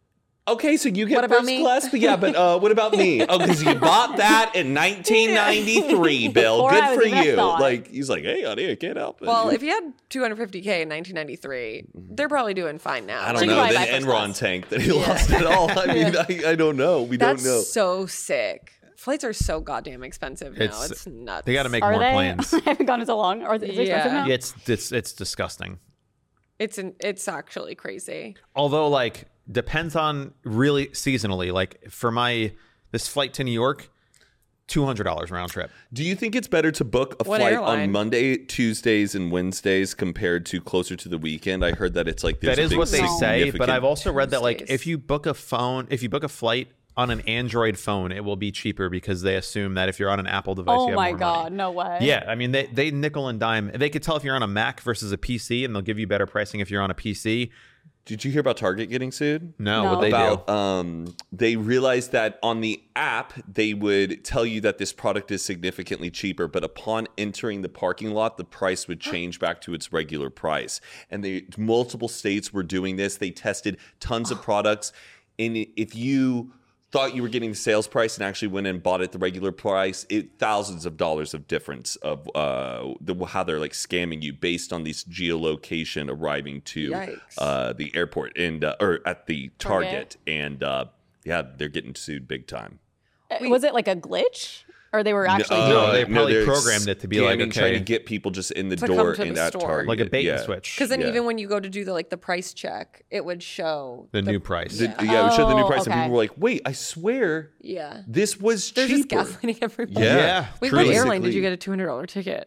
Speaker 4: okay, so you get
Speaker 5: What about
Speaker 4: first
Speaker 5: me?
Speaker 4: class, but yeah, but uh, what about me? Oh, because you bought that in nineteen ninety-three, Bill.
Speaker 3: Before
Speaker 4: Good
Speaker 3: I was
Speaker 4: for
Speaker 3: even a
Speaker 4: you.
Speaker 3: thought.
Speaker 4: Like he's like, hey, honey, I can't help it.
Speaker 5: Well, if you had two hundred fifty K in nineteen ninety-tee, they're probably doing fine now.
Speaker 4: I don't
Speaker 3: She
Speaker 4: know.
Speaker 3: can
Speaker 4: Then
Speaker 3: buy first
Speaker 4: Enron
Speaker 3: class.
Speaker 4: tanked that he lost it all. I mean, I, I don't know. We
Speaker 5: That's
Speaker 4: don't know.
Speaker 5: so sick. Flights are so goddamn expensive now.
Speaker 2: It's-
Speaker 5: It's, nuts.
Speaker 2: they got to make
Speaker 3: are
Speaker 2: more
Speaker 3: they?
Speaker 2: planes.
Speaker 3: I haven't gone in so long. Or is it
Speaker 5: Yeah.
Speaker 3: expensive now?
Speaker 2: Yeah, it's it's it's disgusting.
Speaker 5: It's an, it's actually crazy.
Speaker 2: Although, like, depends on really seasonally. Like for my this flight to New York, two hundred dollars round trip.
Speaker 4: Do you think it's better to book a
Speaker 5: What
Speaker 4: flight
Speaker 5: airline?
Speaker 4: on Monday, Tuesdays, and Wednesdays compared to closer to the weekend? I heard that it's like there's
Speaker 2: That
Speaker 4: a
Speaker 2: is
Speaker 4: big
Speaker 2: what they say, but
Speaker 4: significant-
Speaker 2: I've also read that like
Speaker 5: Tuesdays.
Speaker 2: if you book a phone, if you book a flight on an Android phone, it will be cheaper because they assume that if you're on an Apple device, you
Speaker 3: Oh
Speaker 2: have
Speaker 3: my
Speaker 2: more
Speaker 3: god,
Speaker 2: money.
Speaker 3: no way.
Speaker 2: Yeah, I mean they they nickel and dime. They could tell if you're on a Mac versus a P C, and they'll give you better pricing if you're on a P C.
Speaker 4: Did you hear about Target getting sued?
Speaker 2: No,
Speaker 3: No.
Speaker 2: what they
Speaker 4: About
Speaker 2: do?
Speaker 4: um, they realized that on the app they would tell you that this product is significantly cheaper, but upon entering the parking lot, the price would change back to its regular price. And they multiple states were doing this. They tested tons of products, and if you thought you were getting the sales price and actually went and bought it the regular price, it thousands of dollars of difference of uh, the, how they're like scamming you based on this geolocation arriving to uh, the airport and uh, or at the Target,
Speaker 3: Target.
Speaker 4: and uh, yeah, they're getting sued big time.
Speaker 3: Uh, Was it like a glitch? Or they were actually
Speaker 4: Uh,
Speaker 3: doing
Speaker 2: No, they
Speaker 3: it?
Speaker 2: probably
Speaker 4: they're
Speaker 2: programmed it to be like,
Speaker 4: scamming, trying
Speaker 2: okay.
Speaker 4: to get people just in the
Speaker 5: To
Speaker 4: door
Speaker 5: come to
Speaker 4: and
Speaker 5: the
Speaker 4: at
Speaker 5: store.
Speaker 4: Target,
Speaker 2: Like a bait
Speaker 4: yeah.
Speaker 2: and switch.
Speaker 5: Because then
Speaker 4: Yeah.
Speaker 5: even when you go to do the like the price check, it would show
Speaker 2: The new price.
Speaker 4: The- yeah, we showed the new
Speaker 3: Oh,
Speaker 4: price, and
Speaker 3: okay.
Speaker 4: people were like, "Wait, I swear
Speaker 5: yeah.
Speaker 4: this was
Speaker 5: They're just
Speaker 4: cheaper."
Speaker 5: gaslighting everybody.
Speaker 4: Yeah.
Speaker 2: Yeah.
Speaker 5: Wait,
Speaker 2: truly.
Speaker 5: what airline did
Speaker 4: Basically.
Speaker 5: you get a two hundred dollar ticket?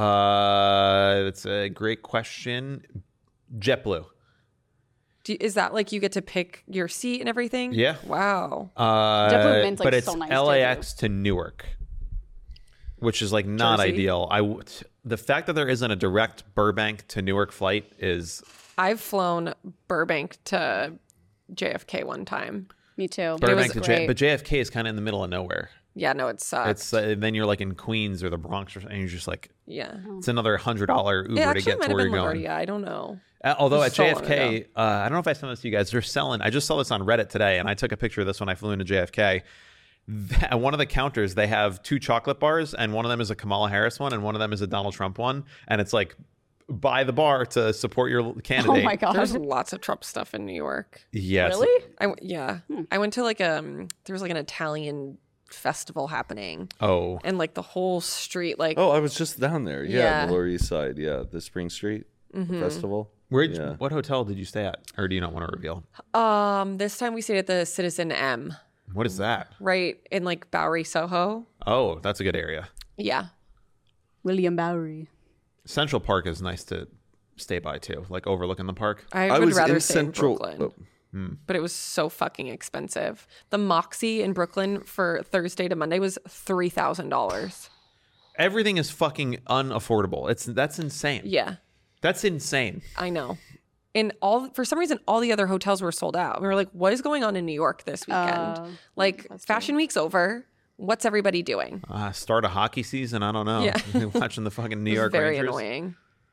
Speaker 2: Uh, that's a great question. JetBlue.
Speaker 5: Do you, is that like you get to pick your seat and everything?
Speaker 2: Yeah.
Speaker 5: Wow.
Speaker 2: Uh,
Speaker 3: JetBlue Mint's, like,
Speaker 2: but it's
Speaker 3: so nice, too,
Speaker 2: L A X to Newark, which is like not
Speaker 5: Jersey?
Speaker 2: ideal. I w- the fact that there isn't a direct Burbank to Newark flight is
Speaker 5: I've flown Burbank to J F K one time.
Speaker 3: Me too.
Speaker 2: Burbank to
Speaker 3: it was
Speaker 2: J,
Speaker 3: great.
Speaker 2: but J F K is kind of in the middle of nowhere.
Speaker 5: Yeah, no, it sucks.
Speaker 2: It's uh, then you're like in Queens or the Bronx, or, and you're just like
Speaker 5: yeah.
Speaker 2: it's another hundred dollar Uber
Speaker 5: It
Speaker 2: to
Speaker 5: actually
Speaker 2: get
Speaker 5: might
Speaker 2: to
Speaker 5: have
Speaker 2: where
Speaker 5: been
Speaker 2: you're going.
Speaker 5: LaGuardia. I don't know.
Speaker 2: Uh, although at
Speaker 5: So long
Speaker 2: J F K, uh, I don't know if I sent this to you guys. They're selling. I just saw this on Reddit today, and I took a picture of this when I flew into J F K. Th- At one of the counters, they have two chocolate bars, and one of them is a Kamala Harris one, and one of them is a Donald Trump one. And it's like, buy the bar to support your candidate.
Speaker 3: Oh my god.
Speaker 5: There's lots of Trump stuff in New York.
Speaker 2: Yes.
Speaker 3: Really?
Speaker 5: I w- yeah.
Speaker 3: Hmm.
Speaker 5: I went to like um there was like an Italian festival happening,
Speaker 2: Oh,
Speaker 5: and like the whole street like
Speaker 4: Oh, I was just down there. Yeah,
Speaker 5: Yeah.
Speaker 4: the Lower East Side. Yeah, the Spring Street Festival.
Speaker 2: where?
Speaker 4: Yeah.
Speaker 2: What hotel did you stay at, or do you not want to reveal?
Speaker 5: um this time we stayed at the Citizen M,
Speaker 2: What is that?
Speaker 5: right in like Bowery, Soho.
Speaker 2: Oh, that's a good area.
Speaker 5: Yeah.
Speaker 3: William Bowery.
Speaker 2: Central Park is nice to stay by too, like overlooking the park.
Speaker 5: I,
Speaker 4: I
Speaker 5: would
Speaker 4: was
Speaker 5: rather
Speaker 4: in
Speaker 5: stay
Speaker 4: Central.
Speaker 5: in Brooklyn.
Speaker 4: oh,
Speaker 5: But it was so fucking expensive. The Moxie in Brooklyn for Thursday to Monday was three thousand dollars.
Speaker 2: Everything is fucking unaffordable. It's that's insane.
Speaker 5: Yeah,
Speaker 2: That's insane.
Speaker 5: I know. And all for some reason, all the other hotels were sold out. We were like, "What is going on in New York this weekend?
Speaker 3: Oh,
Speaker 5: like, Fashion Week's over. What's everybody doing?"
Speaker 2: Uh, start a hockey season. I don't know.
Speaker 5: Yeah.
Speaker 2: Watching the fucking New
Speaker 5: It was
Speaker 2: York
Speaker 5: very
Speaker 2: Rangers.
Speaker 5: annoying.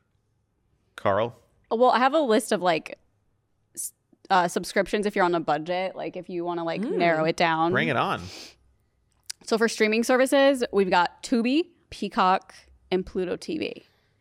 Speaker 2: Carl.
Speaker 3: Well, I have a list of like s- uh, subscriptions if you're on a budget, like if you want to like narrow it down.
Speaker 2: Bring it on.
Speaker 3: So for streaming services, we've got Tubi, Peacock, and Pluto T V.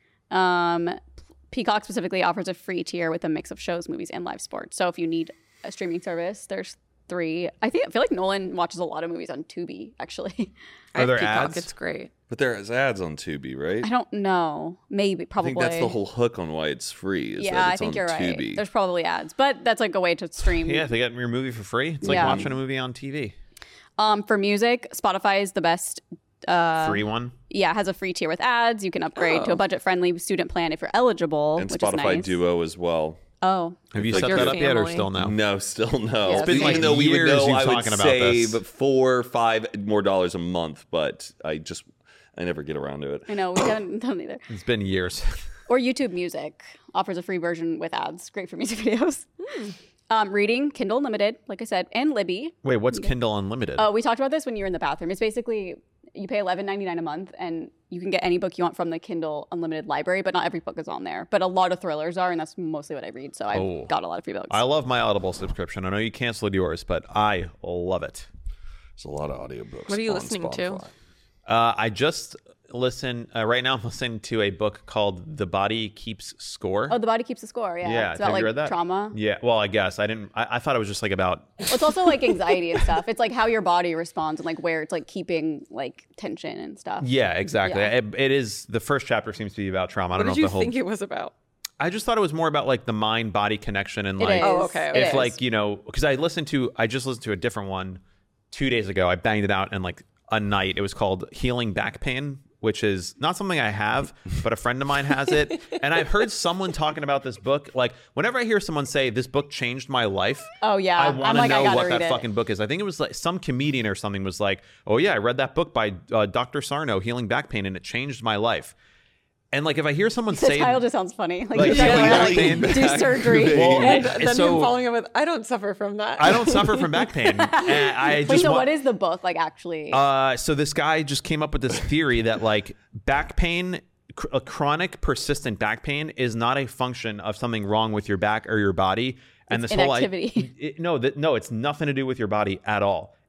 Speaker 3: Um, Peacock specifically offers a free tier with a mix of shows, movies, and live sports. So if you need a streaming service, there's three. I think I feel like Nolan watches a lot of movies on Tubi. Actually,
Speaker 5: I
Speaker 2: Are
Speaker 5: have
Speaker 2: there
Speaker 5: Peacock.
Speaker 2: ads?
Speaker 5: It's great.
Speaker 4: But there's ads on Tubi, right?
Speaker 3: I don't know. Maybe
Speaker 4: I
Speaker 3: probably.
Speaker 4: think that's the whole hook on why it's free. Is
Speaker 3: Yeah,
Speaker 4: that
Speaker 3: I
Speaker 4: it's
Speaker 3: think
Speaker 4: on
Speaker 3: you're right.
Speaker 4: Tubi.
Speaker 3: There's probably ads, but that's like a way to stream.
Speaker 2: Yeah, they get your movie for free. It's like
Speaker 3: Yeah.
Speaker 2: watching a movie on T V.
Speaker 3: Um, for music, Spotify is the best. Uh,
Speaker 2: free one.
Speaker 3: Yeah, it has a free tier with ads. You can upgrade to a budget-friendly student plan if you're eligible,
Speaker 4: and
Speaker 3: which
Speaker 4: Spotify
Speaker 3: is nice.
Speaker 4: Duo as well.
Speaker 3: Oh,
Speaker 2: Have you
Speaker 5: like
Speaker 2: set
Speaker 5: your
Speaker 2: that up yet, or
Speaker 5: family.
Speaker 2: still no?
Speaker 4: No, still no.
Speaker 3: Yeah, It's been,
Speaker 4: Even
Speaker 2: like,
Speaker 4: though we would
Speaker 2: years
Speaker 4: know
Speaker 2: you
Speaker 4: I would
Speaker 2: talking about
Speaker 4: save
Speaker 2: this.
Speaker 4: four or five more dollars a month, but I just I never get around to it.
Speaker 3: I know we haven't done either.
Speaker 2: It's been years.
Speaker 3: Or YouTube Music offers a free version with ads. Great for music videos. Um, reading, Kindle Unlimited, like I said, and Libby.
Speaker 2: Wait, what's Kindle Unlimited?
Speaker 3: Oh, we talked about this when you were in the bathroom. It's basically you pay eleven ninety-nine a month, and you can get any book you want from the Kindle Unlimited library. But not every book is on there. But a lot of thrillers are, and that's mostly what I read. So I've
Speaker 2: Oh.
Speaker 3: got a lot of free books.
Speaker 2: I love my Audible subscription. I know you canceled yours, but I love it.
Speaker 4: There's a lot of audiobooks.
Speaker 5: What are you
Speaker 4: on
Speaker 5: listening to?
Speaker 4: Spotify.
Speaker 2: Uh, I just listen uh, right now. I'm listening to a book called "The Body Keeps Score."
Speaker 3: oh, The Body Keeps the Score. Yeah,
Speaker 2: yeah,
Speaker 3: it's about
Speaker 2: have
Speaker 3: like
Speaker 2: you read that?
Speaker 3: trauma.
Speaker 2: Yeah, well, I guess I didn't. I, I thought it was just like about.
Speaker 3: Well, it's also like anxiety and stuff. It's like how your body responds and like where it's like keeping like tension and stuff.
Speaker 2: Yeah, exactly.
Speaker 3: Yeah.
Speaker 2: It, it is the first chapter seems to be about trauma. I
Speaker 5: What
Speaker 2: don't
Speaker 5: did
Speaker 2: know
Speaker 5: you
Speaker 2: if the whole.
Speaker 5: think it was about?
Speaker 2: I just thought it was more about like the mind body connection and
Speaker 3: It
Speaker 2: like
Speaker 3: is.
Speaker 5: Oh, okay,
Speaker 3: It
Speaker 5: okay.
Speaker 2: if
Speaker 3: is.
Speaker 2: like you know because I listened to I just listened to a different one two days ago. I banged it out in like a night. It was called Healing Back Pain, which is not something I have, but a friend of mine has it. And I've heard someone talking about this book. Like whenever I hear someone say this book changed my life,
Speaker 3: Oh, yeah.
Speaker 2: I
Speaker 3: I'm
Speaker 2: want to
Speaker 3: like, I
Speaker 2: know
Speaker 3: gotta
Speaker 2: what
Speaker 3: read
Speaker 2: that
Speaker 3: it.
Speaker 2: fucking book is. I think it was like some comedian or something was like, oh yeah, I read that book by uh, Doctor Sarno, Healing Back Pain, and it changed my life. And like if I hear someone
Speaker 3: The
Speaker 2: say
Speaker 3: title just sounds funny. Like,
Speaker 2: Like,
Speaker 3: you gotta
Speaker 2: healing
Speaker 3: like,
Speaker 2: back pain.
Speaker 3: do surgery.
Speaker 2: Well,
Speaker 5: And
Speaker 2: and
Speaker 5: then
Speaker 2: so
Speaker 5: him following up with, "I don't suffer from that."
Speaker 2: I don't suffer from back pain. And I
Speaker 3: Wait,
Speaker 2: just
Speaker 3: so
Speaker 2: wa-
Speaker 3: what is the book like actually?
Speaker 2: Uh, so this guy just came up with this theory that like back pain, cr- a chronic persistent back pain is not a function of something wrong with your back or your body. And
Speaker 3: It's
Speaker 2: this whole
Speaker 3: inactivity.
Speaker 2: I, it, no, that no, it's nothing to do with your body at all.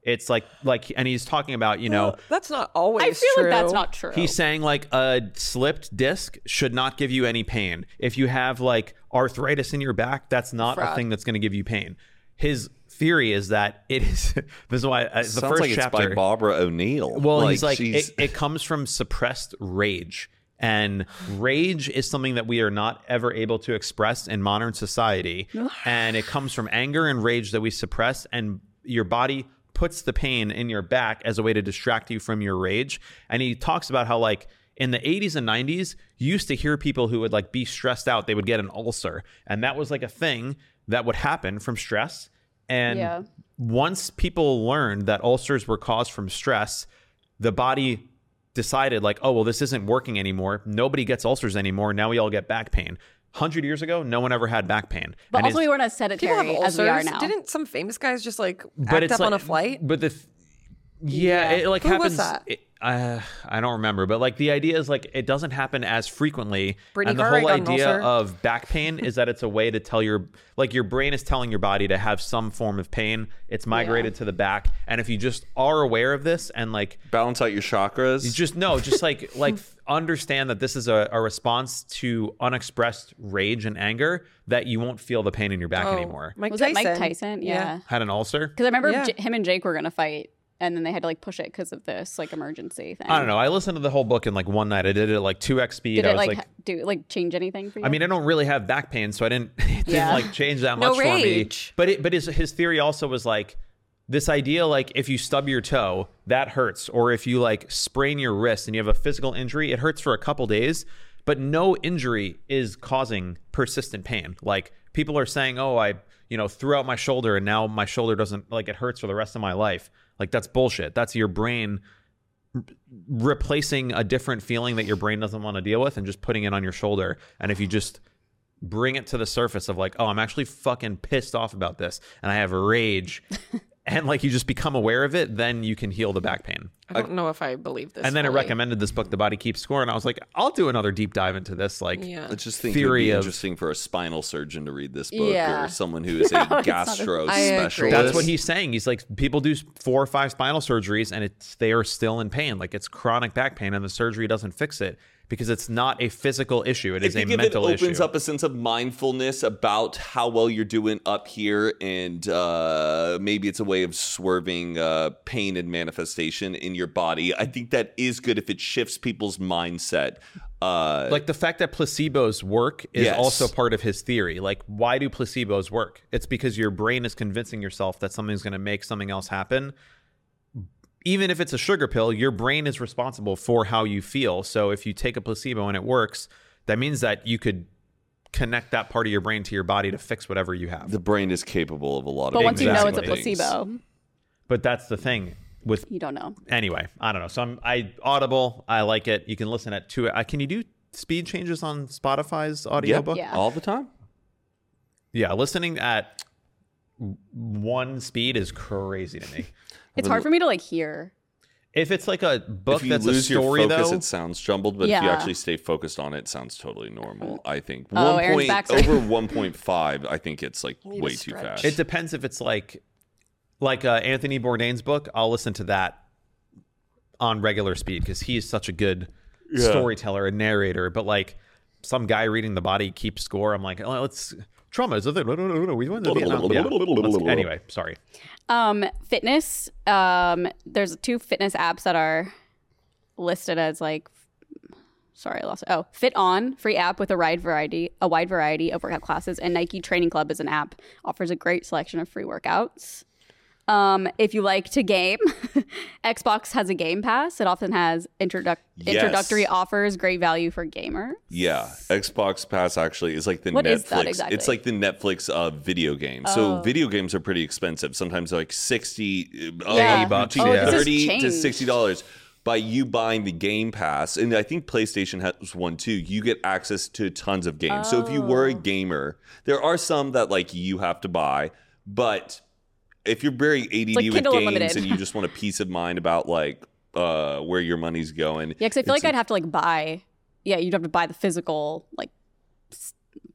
Speaker 2: It's like like, and he's talking about, you know,
Speaker 5: Well, that's not always
Speaker 3: I feel
Speaker 5: true.
Speaker 3: like that's not true.
Speaker 2: he's saying like a slipped disc should not give you any pain. If you have like arthritis in your back, that's not a
Speaker 3: Fraud.
Speaker 2: thing that's going to give you pain. His theory is that it is. This is why uh, the
Speaker 4: Sounds
Speaker 2: first
Speaker 4: like
Speaker 2: chapter.
Speaker 4: it's by Barbara O'Neill.
Speaker 2: Well,
Speaker 4: like,
Speaker 2: he's like,
Speaker 4: she's-
Speaker 2: it, it comes from suppressed rage. And rage is something that we are not ever able to express in modern society. And it comes from anger and rage that we suppress. And your body puts the pain in your back as a way to distract you from your rage. And he talks about how, like, in the eighties and nineties, you used to hear people who would like be stressed out, they would get an ulcer. And that was like a thing that would happen from stress. And
Speaker 3: Yeah.
Speaker 2: once people learned that ulcers were caused from stress, the body decided like, oh, well, this isn't working anymore. Nobody gets ulcers anymore. Now we all get back pain. one hundred years ago, no one ever had back pain.
Speaker 3: But
Speaker 2: And
Speaker 3: also,
Speaker 2: it's-
Speaker 3: we weren't as
Speaker 5: People have
Speaker 3: sedentary
Speaker 5: ulcers.
Speaker 3: as we are now.
Speaker 5: Didn't some famous guys just like
Speaker 2: but
Speaker 5: act
Speaker 2: it's
Speaker 5: up
Speaker 2: like,
Speaker 5: on a flight?
Speaker 2: But the th- yeah,
Speaker 3: Yeah.
Speaker 2: it like
Speaker 5: Who
Speaker 2: happens.
Speaker 5: was that?
Speaker 2: It, uh, I don't remember, but like the idea is like it doesn't happen as frequently.
Speaker 5: Brittany
Speaker 2: and the
Speaker 5: Cartwright
Speaker 2: whole
Speaker 5: got an
Speaker 2: idea
Speaker 5: ulcer.
Speaker 2: of back pain is that it's a way to tell your like your brain is telling your body to have some form of pain. It's migrated to the back, and if you just are aware of this and like
Speaker 4: balance out your chakras.
Speaker 2: you just no, just like like understand that this is a, a response to unexpressed rage and anger that you won't feel the pain in your back
Speaker 5: Oh,
Speaker 2: anymore.
Speaker 5: Mike
Speaker 3: Was
Speaker 5: Tyson.
Speaker 3: it Mike Tyson? Yeah.
Speaker 2: Had an ulcer?
Speaker 3: Because I remember
Speaker 5: Yeah.
Speaker 3: J- him and Jake were gonna fight, and then they had to like push it because of this like emergency thing.
Speaker 2: I don't know. I listened to the whole book in like one night. I did it at like two x speed.
Speaker 3: Did
Speaker 2: I
Speaker 3: it
Speaker 2: was
Speaker 3: like,
Speaker 2: like,
Speaker 3: ha- do like change anything for you?
Speaker 2: I mean, I don't really have back pain, so I didn't, it didn't
Speaker 3: Yeah.
Speaker 2: like change that
Speaker 5: No
Speaker 2: much for me.
Speaker 5: rage.
Speaker 2: But it, but his his theory also was like this idea like if you stub your toe, that hurts, or if you like sprain your wrist and you have a physical injury, it hurts for a couple days. But no injury is causing persistent pain. Like people are saying, oh, I you know threw out my shoulder and now my shoulder doesn't like it hurts for the rest of my life. Like that's bullshit. That's your brain replacing a different feeling that your brain doesn't want to deal with and just putting it on your shoulder. And if you just bring it to the surface of like, oh, I'm actually fucking pissed off about this and I have rage and like you just become aware of it, then you can heal the back pain.
Speaker 5: I don't know if I believe this.
Speaker 2: And then it
Speaker 5: fully.
Speaker 2: recommended this book, The Body Keeps Score, and I was like, I'll do another deep dive into this like
Speaker 5: Yeah.
Speaker 4: I just think
Speaker 2: theory
Speaker 4: it would be
Speaker 2: of-
Speaker 4: interesting for a spinal surgeon to read this book
Speaker 3: Yeah.
Speaker 4: or someone who is a
Speaker 3: No, it's not a-
Speaker 4: gastro
Speaker 5: I agree.
Speaker 4: specialist.
Speaker 2: That's what he's saying. He's like, people do four or five spinal surgeries and it's they are still in pain. Like it's chronic back pain and the surgery doesn't fix it because it's not a physical issue. It
Speaker 4: I
Speaker 2: is a
Speaker 4: think if
Speaker 2: mental
Speaker 4: it opens
Speaker 2: issue.
Speaker 4: up a sense of mindfulness about how well you're doing up here, and uh, maybe it's a way of swerving uh, pain and manifestation in your body. I think that is good if it shifts people's mindset. Uh,
Speaker 2: Like the fact that placebos work is
Speaker 4: Yes.
Speaker 2: also part of his theory. Like, why do placebos work? It's because your brain is convincing yourself that something's going to make something else happen. Even if it's a sugar pill, your brain is responsible for how you feel. So if you take a placebo and it works, that means that you could connect that part of your brain to your body to fix whatever you have.
Speaker 4: the brain is capable of a lot
Speaker 3: but
Speaker 4: of
Speaker 3: once you know it's a
Speaker 2: Exactly.
Speaker 3: placebo,
Speaker 2: But that's the thing with
Speaker 3: you don't know.
Speaker 2: anyway. I don't know. So I'm I Audible. I like it. You can listen at two. Uh, can you do speed changes on Spotify's audiobook?
Speaker 3: Yeah.
Speaker 4: all the time.
Speaker 2: Yeah, listening at one speed is crazy to me.
Speaker 3: It's hard for me to like hear.
Speaker 2: If it's like a book
Speaker 4: If you
Speaker 2: that's
Speaker 4: lose
Speaker 2: a story,
Speaker 4: your focus,
Speaker 2: though,
Speaker 4: it sounds jumbled. But if you
Speaker 3: Yeah.
Speaker 4: actually stay focused on it, it sounds totally normal. I think
Speaker 3: Oh,
Speaker 4: one
Speaker 3: Aaron's
Speaker 4: point
Speaker 3: back, sorry.
Speaker 4: over one point five. I think it's like
Speaker 5: Need
Speaker 4: way
Speaker 5: to
Speaker 4: too
Speaker 5: stretch.
Speaker 4: fast.
Speaker 2: it depends if it's like like uh, Anthony Bourdain's book. I'll listen to that on regular speed because he's such a good storyteller and narrator. But like some guy reading The Body Keeps Score, I'm like, oh, let's trauma is a thing. No, no, no, no, we went to Vietnam. Yeah. Let's- Anyway, sorry.
Speaker 3: Um, fitness. Um, there's two fitness apps that are listed as like. Sorry, I lost it. Oh, Fit On, free app with a wide variety, a wide variety of workout classes, and Nike Training Club is an app offers a great selection of free workouts. Um, if you like to game, Xbox has a Game Pass. It often has introduc-
Speaker 4: Yes.
Speaker 3: introductory offers, great value for gamers.
Speaker 4: Yeah, Xbox Pass actually is like the
Speaker 3: What
Speaker 4: Netflix.
Speaker 3: is that exactly?
Speaker 4: It's like the Netflix of video games. So video games are pretty expensive. Sometimes like sixty, uh,
Speaker 3: Yeah.
Speaker 2: eighty bucks,
Speaker 3: Oh,
Speaker 2: yeah.
Speaker 3: this has
Speaker 4: thirty to
Speaker 3: changed.
Speaker 4: sixty dollars. By you buying the Game Pass, and I think PlayStation has one too, you get access to tons of games. So if you were a
Speaker 3: Oh.
Speaker 4: gamer, there are some that like you have to buy, but if you're very A D D
Speaker 3: like
Speaker 4: with
Speaker 3: Kindle
Speaker 4: games
Speaker 3: Unlimited.
Speaker 4: and you just want a peace of mind about like uh, where your money's going,
Speaker 3: Yeah, because I feel
Speaker 4: it's
Speaker 3: like I'd have to like buy. Yeah, you'd have to buy the physical like s-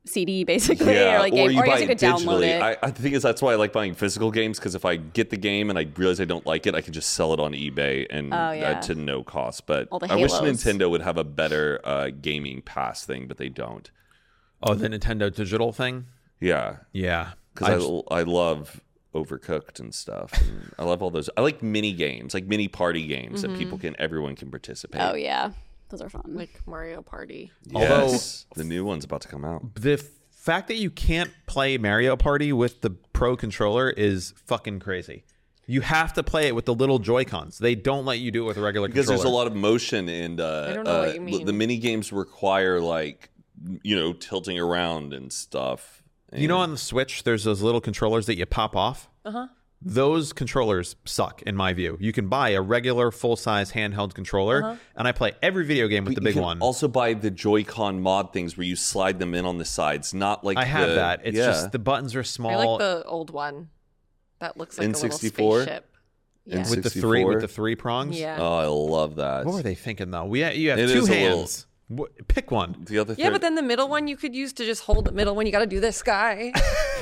Speaker 3: C D basically,
Speaker 4: Yeah,
Speaker 3: or like game,
Speaker 4: or you
Speaker 3: or I
Speaker 4: buy
Speaker 3: guess you
Speaker 4: it
Speaker 3: could download
Speaker 4: digitally.
Speaker 3: it.
Speaker 4: I, I think is that's why I like buying physical games, because if I get the game and I realize I don't like it, I can just sell it on eBay and
Speaker 3: Oh, yeah.
Speaker 4: uh, to no cost. But
Speaker 3: All the
Speaker 4: I wish
Speaker 3: Halos.
Speaker 4: Nintendo would have a better uh, gaming pass thing, but they don't.
Speaker 2: Oh, the Nintendo digital thing.
Speaker 4: Yeah,
Speaker 2: Yeah,
Speaker 4: because
Speaker 2: I-
Speaker 4: I, I love Overcooked and stuff. And I love all those. I like mini games, like mini party games that people can, everyone can participate.
Speaker 3: Oh yeah, those are fun.
Speaker 5: Like Mario Party.
Speaker 4: Yes, the new one's about to come out.
Speaker 2: the fact that you can't play Mario Party with the Pro controller is fucking crazy. You have to play it with the little Joy-Cons. They don't let you do it with a regular
Speaker 4: Because
Speaker 2: controller.
Speaker 4: there's a lot of motion and uh,
Speaker 5: I don't know what
Speaker 4: uh,
Speaker 5: you mean.
Speaker 4: the mini games require like you know tilting around and stuff.
Speaker 2: You know,
Speaker 4: And-
Speaker 2: on the Switch, there's those little controllers that you pop off. Uh-huh. Those controllers suck, in my view. You can buy a regular full-size handheld controller,
Speaker 3: Uh-huh.
Speaker 2: and I play every video game with
Speaker 4: But
Speaker 2: the
Speaker 4: you
Speaker 2: big
Speaker 4: can
Speaker 2: one.
Speaker 4: Also buy the Joy-Con mod things where you slide them in on the sides, not like
Speaker 2: I have
Speaker 4: the-
Speaker 2: that. It's
Speaker 4: yeah.
Speaker 2: just the buttons are small.
Speaker 5: I like the old one. That looks like
Speaker 4: N
Speaker 5: a little
Speaker 4: sixty-four?
Speaker 5: spaceship.
Speaker 4: N
Speaker 5: Yeah.
Speaker 2: with the three
Speaker 4: sixty-four?
Speaker 2: with the three prongs.
Speaker 5: Yeah.
Speaker 4: Oh, I love that.
Speaker 2: What were they thinking though? We you have
Speaker 4: It
Speaker 2: two
Speaker 4: is a little-
Speaker 2: hands. Wh- Pick one.
Speaker 4: The other
Speaker 5: Yeah,
Speaker 4: thing.
Speaker 5: but then the middle one you could use to just hold the middle one. You got to do this guy.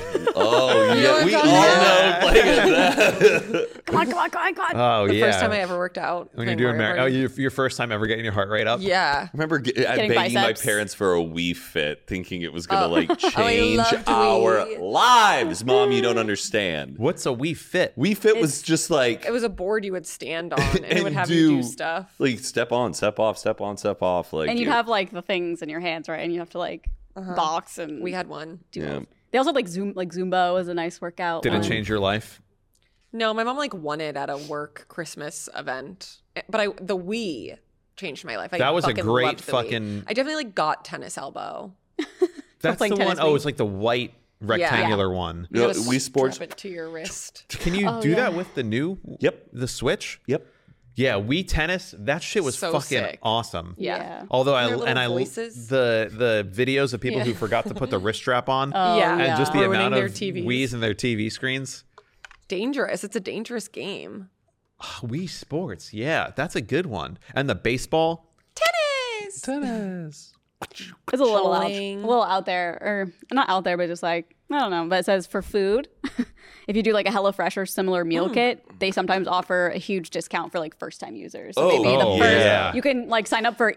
Speaker 4: oh
Speaker 5: You know
Speaker 4: yeah,
Speaker 5: what
Speaker 4: we
Speaker 5: I'm
Speaker 4: all
Speaker 5: talking
Speaker 4: know playing that.
Speaker 3: Come on, come on, come on, come on.
Speaker 2: Oh
Speaker 5: the
Speaker 2: yeah.
Speaker 5: first time I ever worked out.
Speaker 2: when you're
Speaker 5: playing
Speaker 2: doing
Speaker 5: Mario
Speaker 2: Mar- oh,
Speaker 5: Party.
Speaker 2: your, your first time ever getting your heart rate up.
Speaker 5: Yeah.
Speaker 4: I remember ge- uh,
Speaker 3: Getting
Speaker 4: begging
Speaker 3: biceps.
Speaker 4: my parents for a Wii Fit, thinking it was gonna
Speaker 5: Oh.
Speaker 4: like
Speaker 5: Oh, I
Speaker 4: change
Speaker 5: loved
Speaker 4: our
Speaker 5: Wii.
Speaker 4: lives. Mom, you don't understand.
Speaker 2: What's a Wii Fit?
Speaker 4: Wii Fit was just like
Speaker 5: It was a board you would stand on, and, it
Speaker 4: And
Speaker 5: would have
Speaker 4: do-
Speaker 5: you do stuff.
Speaker 4: like step on, step off, step on, step off. Like
Speaker 3: And you'd
Speaker 4: it-
Speaker 3: have like the things in your hands, right? And you have to like box and
Speaker 5: We had one.
Speaker 3: do
Speaker 4: Yeah.
Speaker 3: those. They also had, like Zoom, like Zumba was a nice workout.
Speaker 2: Did
Speaker 3: one.
Speaker 2: it change your life?
Speaker 5: No, my mom like won it at a work Christmas event, but I the Wii changed my life. I
Speaker 2: That was a
Speaker 5: fucking
Speaker 2: great
Speaker 5: loved the Wii.
Speaker 2: fucking-
Speaker 5: I definitely like, got tennis elbow.
Speaker 2: That's
Speaker 3: playing
Speaker 2: the one
Speaker 3: tennis
Speaker 2: oh
Speaker 3: Wii.
Speaker 2: it's like the white rectangular one.
Speaker 4: You know,
Speaker 5: gotta
Speaker 4: Wii Sports.
Speaker 5: strap it to your wrist.
Speaker 2: Can you
Speaker 3: Oh,
Speaker 2: do that
Speaker 3: yeah.
Speaker 2: with the new?
Speaker 4: Yep.
Speaker 2: The Switch.
Speaker 4: Yep.
Speaker 2: Yeah, Wii Tennis. That shit was
Speaker 5: So
Speaker 2: fucking
Speaker 5: sick.
Speaker 2: awesome.
Speaker 5: Yeah.
Speaker 3: Yeah.
Speaker 2: Although I
Speaker 5: And their
Speaker 2: and I
Speaker 5: little voices.
Speaker 2: the the videos of people
Speaker 5: Yeah.
Speaker 2: who forgot to put the wrist strap on.
Speaker 3: Oh,
Speaker 5: Yeah.
Speaker 2: And
Speaker 3: yeah.
Speaker 2: just the
Speaker 5: Ruining
Speaker 2: amount
Speaker 5: their
Speaker 2: of
Speaker 5: T Vs.
Speaker 2: Wii's and their T V screens.
Speaker 5: Dangerous. It's a dangerous game.
Speaker 2: Wii Sports, yeah, that's a good one. And the baseball,
Speaker 5: Tennis.
Speaker 2: tennis.
Speaker 3: It's a little out, a
Speaker 5: Bowling.
Speaker 3: little out there, or not out there, but just like I don't know. But it says for food, if you do like a HelloFresh or similar meal kit, they sometimes offer a huge discount for like first time users. So
Speaker 4: Oh,
Speaker 3: maybe the
Speaker 2: oh,
Speaker 3: first,
Speaker 2: yeah.
Speaker 3: you can like sign up for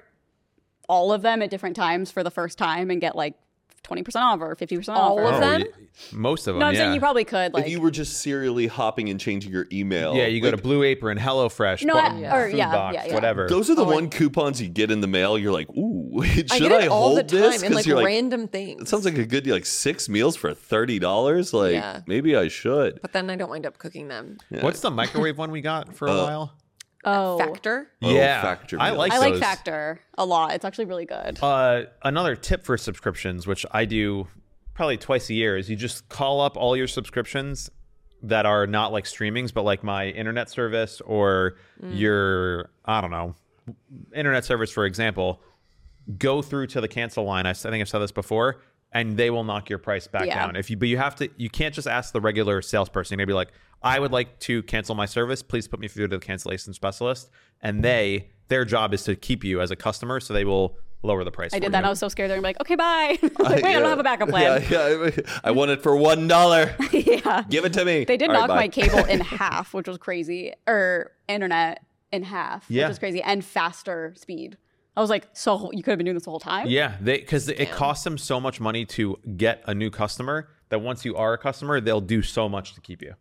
Speaker 3: all of them at different times for the first time and get like twenty percent off or fifty percent off.
Speaker 5: All
Speaker 3: or-
Speaker 5: of them?
Speaker 2: y- most of them.
Speaker 3: No, I'm
Speaker 2: yeah.
Speaker 3: saying you probably could like
Speaker 4: If you were just serially hopping and changing your email,
Speaker 2: yeah, you go
Speaker 4: like,
Speaker 2: to Blue Apron, HelloFresh,
Speaker 3: No,
Speaker 2: Bar-
Speaker 3: I- or,
Speaker 2: Food
Speaker 3: yeah,
Speaker 2: Box,
Speaker 3: yeah, yeah.
Speaker 2: whatever.
Speaker 4: Those are the one coupons you get in the mail. You're like, ooh, should
Speaker 5: I get it all
Speaker 4: hold
Speaker 5: the time
Speaker 4: this?
Speaker 5: in like
Speaker 4: you're like,
Speaker 5: random things.
Speaker 4: it sounds like a good like six meals for thirty dollars. Like
Speaker 5: Yeah.
Speaker 4: maybe I should.
Speaker 5: But then I don't wind up cooking them.
Speaker 2: What's the microwave one we got for a
Speaker 4: Uh,
Speaker 2: while?
Speaker 3: oh,
Speaker 5: Factor.
Speaker 4: Oh,
Speaker 2: yeah,
Speaker 4: Factor
Speaker 2: I
Speaker 4: meals.
Speaker 2: like
Speaker 3: I like
Speaker 2: those.
Speaker 3: Factor a lot. It's actually really good.
Speaker 2: Uh, another tip for subscriptions, which I do probably twice a year, is you just call up all your subscriptions that are not like streamings, but like my internet service or your, I don't know, internet service, for example. Go through to the cancel line. I, I think I've said this before, and they will knock your price back
Speaker 3: Yeah.
Speaker 2: down. If you, but you have to, you can't just ask the regular salesperson. You're gonna be like, I would like to cancel my service. Please put me through to the cancellation specialist. And they, their job is to keep you as a customer, so they will lower the price.
Speaker 3: I
Speaker 2: for
Speaker 3: did that.
Speaker 2: you.
Speaker 3: and I was so scared. They're gonna be like, okay, bye. like, Wait, I don't have a backup plan.
Speaker 4: Yeah, yeah. I want it for one dollar.
Speaker 3: Yeah.
Speaker 4: Give it to me.
Speaker 3: They did
Speaker 4: All right,
Speaker 3: knock
Speaker 4: bye.
Speaker 3: my cable in half, which was crazy, or internet in half,
Speaker 2: Yeah.
Speaker 3: which was crazy, and faster speed. I was like, so you could have been doing this the whole time?
Speaker 2: Yeah, they because it costs them so much money to get a new customer that once you are a customer, they'll do so much to keep you.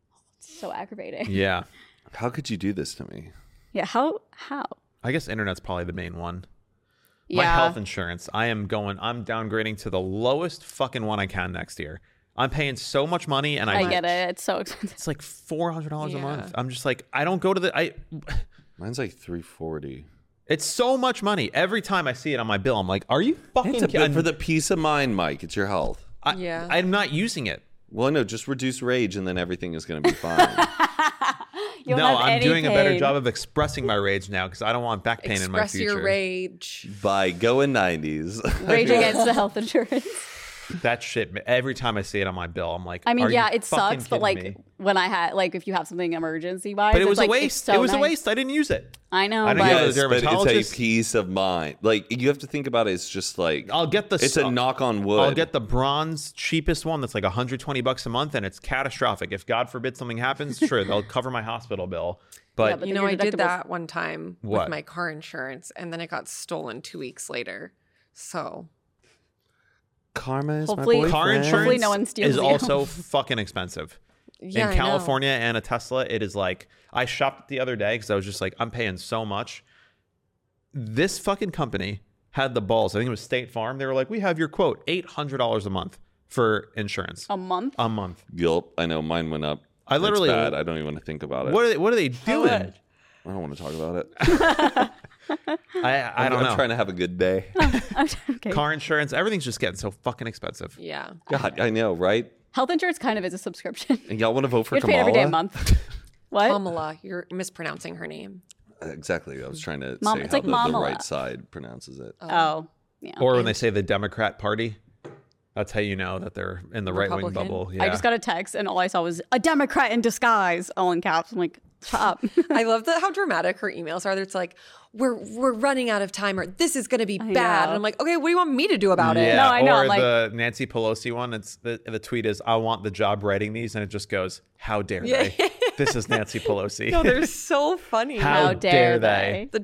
Speaker 3: So aggravating.
Speaker 2: Yeah,
Speaker 4: How could you do this to me?
Speaker 3: Yeah. How? How?
Speaker 2: I guess internet's probably the main one. My
Speaker 3: Yeah.
Speaker 2: health insurance, I am going. I'm downgrading to the lowest fucking one I can next year. I'm paying so much money, and I,
Speaker 3: I get it. It's so expensive.
Speaker 2: It's like four hundred dollars a
Speaker 5: Yeah.
Speaker 2: month. I'm just like, I don't go to the. I.
Speaker 4: Mine's like three forty.
Speaker 2: It's so much money. Every time I see it on my bill, I'm like, are you fucking
Speaker 4: It's a
Speaker 2: kidding?
Speaker 4: bit for the peace of mind, Mike. It's your health.
Speaker 2: I,
Speaker 5: Yeah.
Speaker 2: I'm not using it.
Speaker 4: Well, no, just reduce rage, and then everything is going to be fine.
Speaker 3: You don't
Speaker 2: No,
Speaker 3: have
Speaker 2: I'm
Speaker 3: any
Speaker 2: doing a better
Speaker 3: pain.
Speaker 2: job of expressing my rage now because I don't want back pain in my
Speaker 5: Express
Speaker 2: future.
Speaker 5: your rage.
Speaker 4: By going nineties.
Speaker 3: Rage against the health insurance.
Speaker 2: That shit, every time I see it on my bill, I'm like,
Speaker 3: I mean,
Speaker 2: are
Speaker 3: yeah,
Speaker 2: you
Speaker 3: it
Speaker 2: fucking
Speaker 3: sucks, but
Speaker 2: kidding
Speaker 3: like
Speaker 2: me?
Speaker 3: when I had like if you have something emergency wise,
Speaker 2: But it was
Speaker 3: it's,
Speaker 2: a
Speaker 3: like, it's
Speaker 2: waste.
Speaker 3: so
Speaker 2: it was a
Speaker 3: nice.
Speaker 2: waste. I didn't use it.
Speaker 3: I know,
Speaker 2: I didn't
Speaker 3: but
Speaker 2: go to
Speaker 4: Yes,
Speaker 2: the
Speaker 4: but it's
Speaker 2: dermatologist.
Speaker 4: a peace of mind. Like you have to think about it. It's just like
Speaker 2: I'll get the.
Speaker 4: It's a knock on wood.
Speaker 2: I'll get the bronze cheapest one that's like one hundred twenty bucks a month, and it's catastrophic. If God forbid something happens, sure they'll cover my hospital bill. But,
Speaker 3: Yeah, but
Speaker 5: You
Speaker 3: then
Speaker 5: know,
Speaker 3: your
Speaker 5: I did
Speaker 3: deductibles-
Speaker 5: that one time
Speaker 2: What?
Speaker 5: with my car insurance, and then it got stolen two weeks later. So
Speaker 4: Karma is
Speaker 3: Hopefully-
Speaker 4: my boyfriend.
Speaker 2: car insurance
Speaker 3: Hopefully no one steals
Speaker 2: is
Speaker 3: you.
Speaker 2: also fucking expensive.
Speaker 5: yeah, I
Speaker 2: In
Speaker 5: know.
Speaker 2: California and a Tesla, it is like I shopped the other day because I was just like, I'm paying so much. This fucking company had the balls. I think it was State Farm. They were like, we have your quote, eight hundred dollars a month for insurance.
Speaker 3: a month.
Speaker 2: A month.
Speaker 4: Yup, I know mine went up.
Speaker 2: I
Speaker 4: It's
Speaker 2: literally-
Speaker 4: bad. I don't even want to think about it.
Speaker 2: What are they, what are they doing?
Speaker 4: I don't want to talk about it.
Speaker 2: I, I don't
Speaker 4: I'm
Speaker 2: know.
Speaker 4: trying to have a good day.
Speaker 3: Okay.
Speaker 2: Car insurance, everything's just getting so fucking expensive.
Speaker 5: Yeah.
Speaker 4: God, I know, right?
Speaker 3: Health insurance kind of is a subscription.
Speaker 4: And y'all want to vote for
Speaker 3: You have to pay
Speaker 4: Kamala?
Speaker 3: every day a month. What?
Speaker 5: Kamala, you're mispronouncing her name.
Speaker 4: Exactly. I was trying to
Speaker 3: Mom-
Speaker 4: say
Speaker 3: it's
Speaker 4: how
Speaker 3: like
Speaker 4: the, the
Speaker 3: Mamala.
Speaker 4: right side pronounces it.
Speaker 3: Oh, yeah.
Speaker 2: Or when they say the Democrat Party, that's how you know that they're in the right wing
Speaker 5: Republican?
Speaker 2: bubble. Yeah.
Speaker 3: I just got a text and all I saw was a Democrat in disguise, all in caps. I'm like, shut up.
Speaker 5: I love the, how dramatic her emails are. It's like, we're we're running out of time, or this is going to be bad.
Speaker 3: know.
Speaker 5: And I'm like, okay, what do you want me to do about it?
Speaker 2: Yeah,
Speaker 3: No, I know,
Speaker 2: or
Speaker 3: I'm like-
Speaker 2: the Nancy Pelosi one. It's the the tweet is, "I want the job writing these," and it just goes, "How dare they? This is Nancy Pelosi.
Speaker 5: No, they're so funny.
Speaker 2: How
Speaker 3: How
Speaker 2: dare
Speaker 3: dare
Speaker 2: they?"
Speaker 3: they?
Speaker 5: The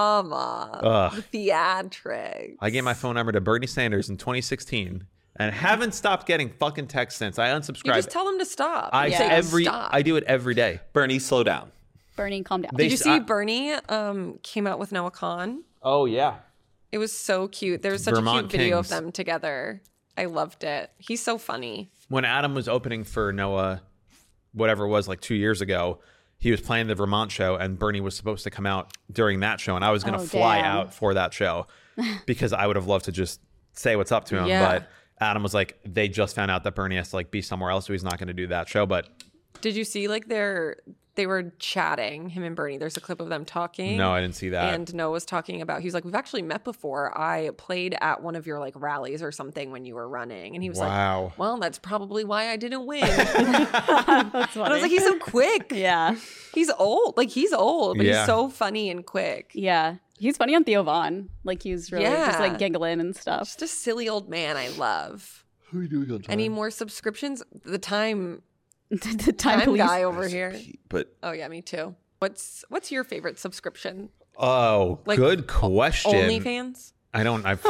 Speaker 5: drama,
Speaker 2: Ugh.
Speaker 5: the theatrics.
Speaker 2: I gave my phone number to Bernie Sanders in twenty sixteen, and haven't stopped getting fucking texts since. I
Speaker 5: You
Speaker 2: unsubscribed.
Speaker 5: just tell them to stop.
Speaker 2: I
Speaker 5: You
Speaker 3: Yeah.
Speaker 5: say,
Speaker 2: every
Speaker 5: stop.
Speaker 2: I do it every day.
Speaker 4: Bernie, slow down.
Speaker 3: Bernie, calm down.
Speaker 2: They-
Speaker 5: Did you see
Speaker 2: I-
Speaker 5: Bernie um, came out with Noah Khan?
Speaker 2: Oh yeah.
Speaker 5: It was so cute. There was such
Speaker 2: Vermont
Speaker 5: a cute video
Speaker 2: Kings.
Speaker 5: of them together. I loved it. He's so funny.
Speaker 2: When Adam was opening for Noah, whatever it was, like two years ago, he was playing the Vermont show, and Bernie was supposed to come out during that show, and I was going to
Speaker 3: Oh,
Speaker 2: fly
Speaker 3: damn.
Speaker 2: out for that show because I would have loved to just say what's up to him.
Speaker 5: Yeah.
Speaker 2: But Adam was like, they just found out that Bernie has to like be somewhere else, so he's not going to do that show. But
Speaker 5: Did you see like their they were chatting, him and Bernie. There's a clip of them talking.
Speaker 2: no, I didn't see that.
Speaker 5: And Noah was talking about, he was like, we've actually met before. I played at one of your like rallies or something when you were running. And he was
Speaker 2: Wow.
Speaker 5: like, well, that's probably why I didn't win.
Speaker 3: That's
Speaker 5: And I
Speaker 3: funny.
Speaker 5: was like, he's so quick.
Speaker 3: yeah.
Speaker 5: He's old. Like he's old, but
Speaker 2: Yeah.
Speaker 5: he's so funny and quick.
Speaker 3: Yeah. He's funny on Theo Vaughn. Like he's really just
Speaker 5: Yeah.
Speaker 3: like giggling and stuff.
Speaker 5: Just a silly old man I love.
Speaker 4: Who are you doing on time?
Speaker 5: Any more subscriptions? The time
Speaker 3: the time,
Speaker 5: time
Speaker 3: police.
Speaker 5: guy over here.
Speaker 4: But
Speaker 5: Oh yeah, me too. What's what's your favorite subscription?
Speaker 2: Oh,
Speaker 5: Like,
Speaker 2: good question.
Speaker 5: OnlyFans?
Speaker 2: I don't. I've,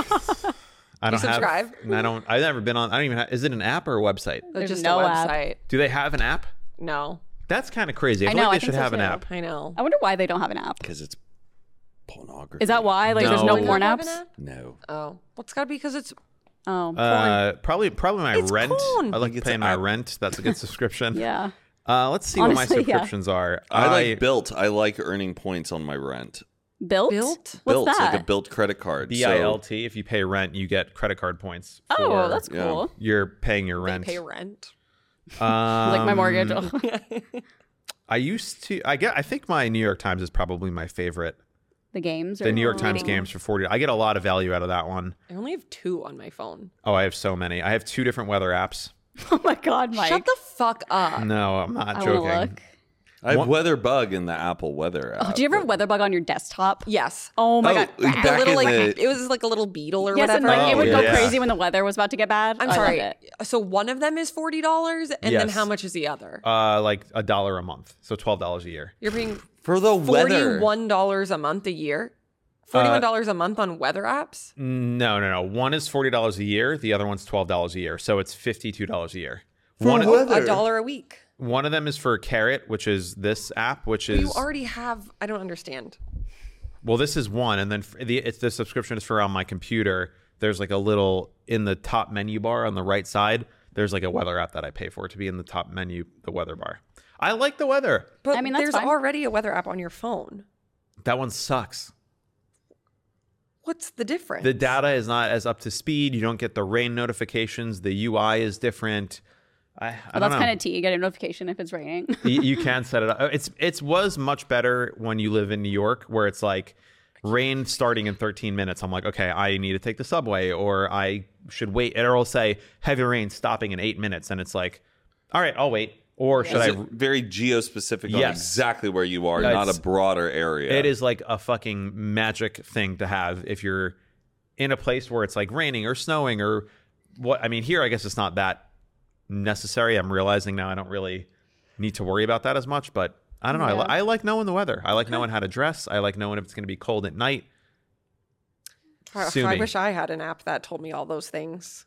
Speaker 2: I don't
Speaker 5: subscribe?
Speaker 2: have. and I don't. I've never been on. I don't even. Have, is it an app or a website?
Speaker 3: There's
Speaker 5: just
Speaker 3: no
Speaker 5: a
Speaker 3: app.
Speaker 5: website.
Speaker 2: Do they have an app?
Speaker 5: No,
Speaker 2: That's kind of crazy. I,
Speaker 3: I
Speaker 2: feel
Speaker 3: know,
Speaker 2: like
Speaker 3: I
Speaker 2: they
Speaker 3: think
Speaker 2: should
Speaker 3: so
Speaker 2: have an
Speaker 3: too.
Speaker 2: app.
Speaker 5: I know.
Speaker 3: I wonder why they don't have an app.
Speaker 4: because it's pornography.
Speaker 3: Is that why? Like there's
Speaker 2: No.
Speaker 3: no porn
Speaker 5: Have
Speaker 3: apps?
Speaker 5: an app?
Speaker 4: No.
Speaker 5: Oh, well, it's got to be because it's
Speaker 3: Oh.
Speaker 2: Uh, probably, probably my
Speaker 5: It's
Speaker 2: rent.
Speaker 5: porn.
Speaker 2: I like
Speaker 4: It's
Speaker 2: paying
Speaker 4: an
Speaker 2: my
Speaker 4: app.
Speaker 2: rent. That's a good subscription.
Speaker 3: yeah.
Speaker 2: Uh, let's see
Speaker 3: Honestly,
Speaker 2: what my
Speaker 3: yeah.
Speaker 2: subscriptions are.
Speaker 4: I like Built. I like earning points on my rent.
Speaker 3: Built?
Speaker 5: Built?
Speaker 3: What's
Speaker 4: Built,
Speaker 3: that?
Speaker 4: like a Built credit card.
Speaker 2: B I L T. If you pay rent, you get credit card points.
Speaker 3: oh,
Speaker 2: for
Speaker 3: that's
Speaker 4: yeah.
Speaker 3: cool.
Speaker 2: You're paying your
Speaker 5: they
Speaker 2: rent.
Speaker 5: pay rent.
Speaker 2: Um,
Speaker 3: Like my mortgage.
Speaker 2: I used to. I get. I think my New York Times is probably my favorite.
Speaker 3: the games. Or
Speaker 2: The New York Times
Speaker 3: reading?
Speaker 2: games for forty. I get a lot of value out of that one.
Speaker 5: I only have two on my phone.
Speaker 2: Oh, I have so many. I have two different weather apps.
Speaker 3: Oh my God, Mike.
Speaker 5: Shut the fuck up.
Speaker 2: No, I'm not
Speaker 3: I want
Speaker 2: joking.
Speaker 3: to look.
Speaker 4: I have
Speaker 2: What-
Speaker 4: Weather Bug in the Apple Weather app.
Speaker 3: Oh, do you ever have Weatherbug on your desktop?
Speaker 5: Yes.
Speaker 3: Oh my
Speaker 4: Oh,
Speaker 3: God.
Speaker 4: back
Speaker 5: The little
Speaker 4: in
Speaker 5: like
Speaker 4: the-
Speaker 5: it was like a little beetle or
Speaker 3: Yes,
Speaker 5: whatever.
Speaker 3: and like it would
Speaker 2: Oh,
Speaker 3: go
Speaker 2: yeah.
Speaker 3: crazy when the weather was about to get bad.
Speaker 5: I'm
Speaker 3: I
Speaker 5: sorry.
Speaker 3: loved it.
Speaker 5: So one of them is forty dollars, and then
Speaker 2: Yes.
Speaker 5: how much is the other?
Speaker 2: Uh, like a dollar a month, so twelve dollars a year.
Speaker 5: You're paying
Speaker 4: For the weather.
Speaker 5: forty-one dollars a month a year. Forty-one dollars a month on weather apps.
Speaker 2: No, no, no. One is forty dollars a year. The other one's twelve dollars a year. So it's fifty-two dollars a year.
Speaker 4: For
Speaker 2: One,
Speaker 4: weather.
Speaker 5: A dollar a week.
Speaker 2: one of them is for Carrot, which is this app, which is
Speaker 5: You already have. I don't understand.
Speaker 2: well, this is one, and then f- the it's the subscription is for on my computer. There's like a little in the top menu bar on the right side. There's like a weather app that I pay for to be in the top menu, the weather bar. I like the weather.
Speaker 5: But
Speaker 3: I mean, that's
Speaker 5: there's
Speaker 3: fine.
Speaker 5: already a weather app on your phone.
Speaker 2: That one sucks.
Speaker 5: What's the difference?
Speaker 2: The data is not as up to speed. You don't get the rain notifications. The U I is different. I, I
Speaker 3: Well,
Speaker 2: don't
Speaker 3: that's
Speaker 2: know.
Speaker 3: kind of tea. You get a notification if it's raining.
Speaker 2: you, you can set it up. It's it's was much better when you live in New York, where it's like rain starting in thirteen minutes. I'm like, okay, I need to take the subway, or I should wait. And it'll say heavy rain stopping in eight minutes. And it's like, all right, I'll wait. Or should
Speaker 4: Is
Speaker 2: I?
Speaker 4: it very geo-specific on
Speaker 2: Yes.
Speaker 4: exactly where you are,
Speaker 2: Yeah,
Speaker 4: not
Speaker 2: it's-
Speaker 4: a broader area.
Speaker 2: It is like a fucking magic thing to have if you're in a place where it's like raining or snowing or what. I mean, here, I guess it's not that necessary. I'm realizing now I don't really need to worry about that as much, but I don't know. I, li-
Speaker 3: Yeah.
Speaker 2: I like knowing the weather. I like knowing how to dress. I like knowing if it's going to be cold at night.
Speaker 5: I,
Speaker 2: Sue
Speaker 5: I
Speaker 2: me.
Speaker 5: wish I had an app that told me all those things.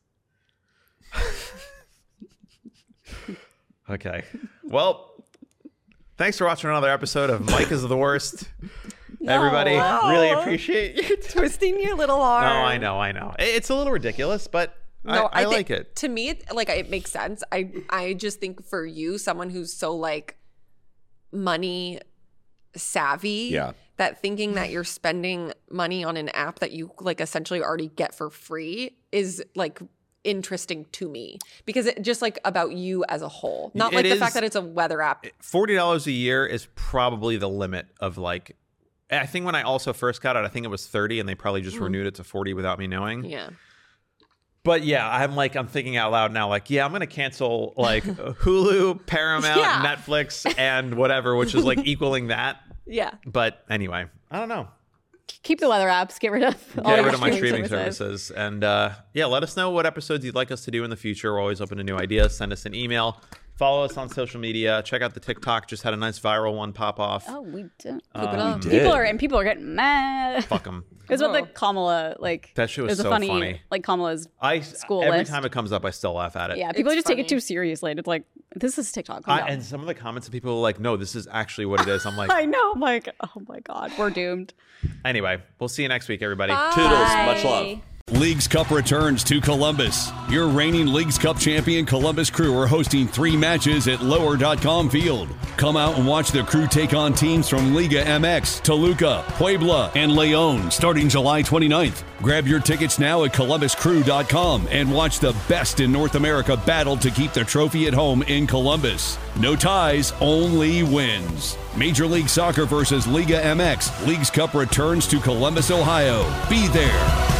Speaker 2: Okay. Well, thanks for watching another episode of Mike is the Worst. Everybody, really appreciate you.
Speaker 5: Twisting your little arm.
Speaker 2: No, I know, I know. It- It's a little ridiculous, but
Speaker 5: No,
Speaker 2: I, I,
Speaker 5: think,
Speaker 2: like it.
Speaker 5: To me, it- like it makes sense. I I just think for you, someone who's so like money savvy,
Speaker 4: Yeah.
Speaker 5: that thinking that you're spending money on an app that you like essentially already get for free is like interesting to me because it just like about you as a whole, not
Speaker 2: It
Speaker 5: like the
Speaker 2: is-
Speaker 5: fact that it's a weather app.
Speaker 2: forty dollars a year is probably the limit of like, I think when I also first got it, I think it was thirty and they probably just renewed it to forty without me knowing.
Speaker 5: Yeah.
Speaker 2: But yeah, I'm like, I'm thinking out loud now, like, yeah, I'm going to cancel like Hulu, Paramount,
Speaker 5: Yeah.
Speaker 2: Netflix, and whatever, which is like equaling that.
Speaker 5: Yeah.
Speaker 2: But anyway, I don't know.
Speaker 3: Keep the weather apps. Get rid of all
Speaker 2: Get
Speaker 3: your
Speaker 2: rid of my streaming services. And uh, yeah, let us know what episodes you'd like us to do in the future. We're always open to new ideas. Send us an email. Follow us on social media. Check out the TikTok. Just had a nice viral one pop off.
Speaker 3: Oh, we did.
Speaker 5: Poop it up.
Speaker 4: did.
Speaker 3: People are and people are getting mad.
Speaker 2: Fuck them.
Speaker 3: It was about the Kamala, like
Speaker 2: That shit was
Speaker 3: it was a
Speaker 2: so
Speaker 3: funny,
Speaker 2: funny.
Speaker 3: like Kamala's.
Speaker 2: I
Speaker 3: School
Speaker 2: every
Speaker 3: list.
Speaker 2: time it comes up, I still laugh at it.
Speaker 3: Yeah, people
Speaker 5: It's
Speaker 3: just take it
Speaker 5: funny.
Speaker 3: too seriously. And it's like this is TikTok. Calm
Speaker 2: I,
Speaker 3: down.
Speaker 2: and some of the comments of people are like, "No, this is actually what it is." I'm like,
Speaker 3: I know. I'm like, oh my god, we're doomed.
Speaker 2: anyway, we'll see you next week, everybody.
Speaker 4: Toodles, much love.
Speaker 1: Leagues Cup returns to Columbus. Your reigning Leagues Cup champion Columbus Crew are hosting three matches at lower dot com field. Come out and watch the Crew take on teams from Liga M X, Toluca, Puebla, and Leon starting July twenty-ninth. Grab your tickets now at columbus crew dot com and watch the best in North America battle to keep the trophy at home in Columbus. No ties, only wins. Major League Soccer versus Liga M X. Leagues Cup returns to Columbus, Ohio. Be there.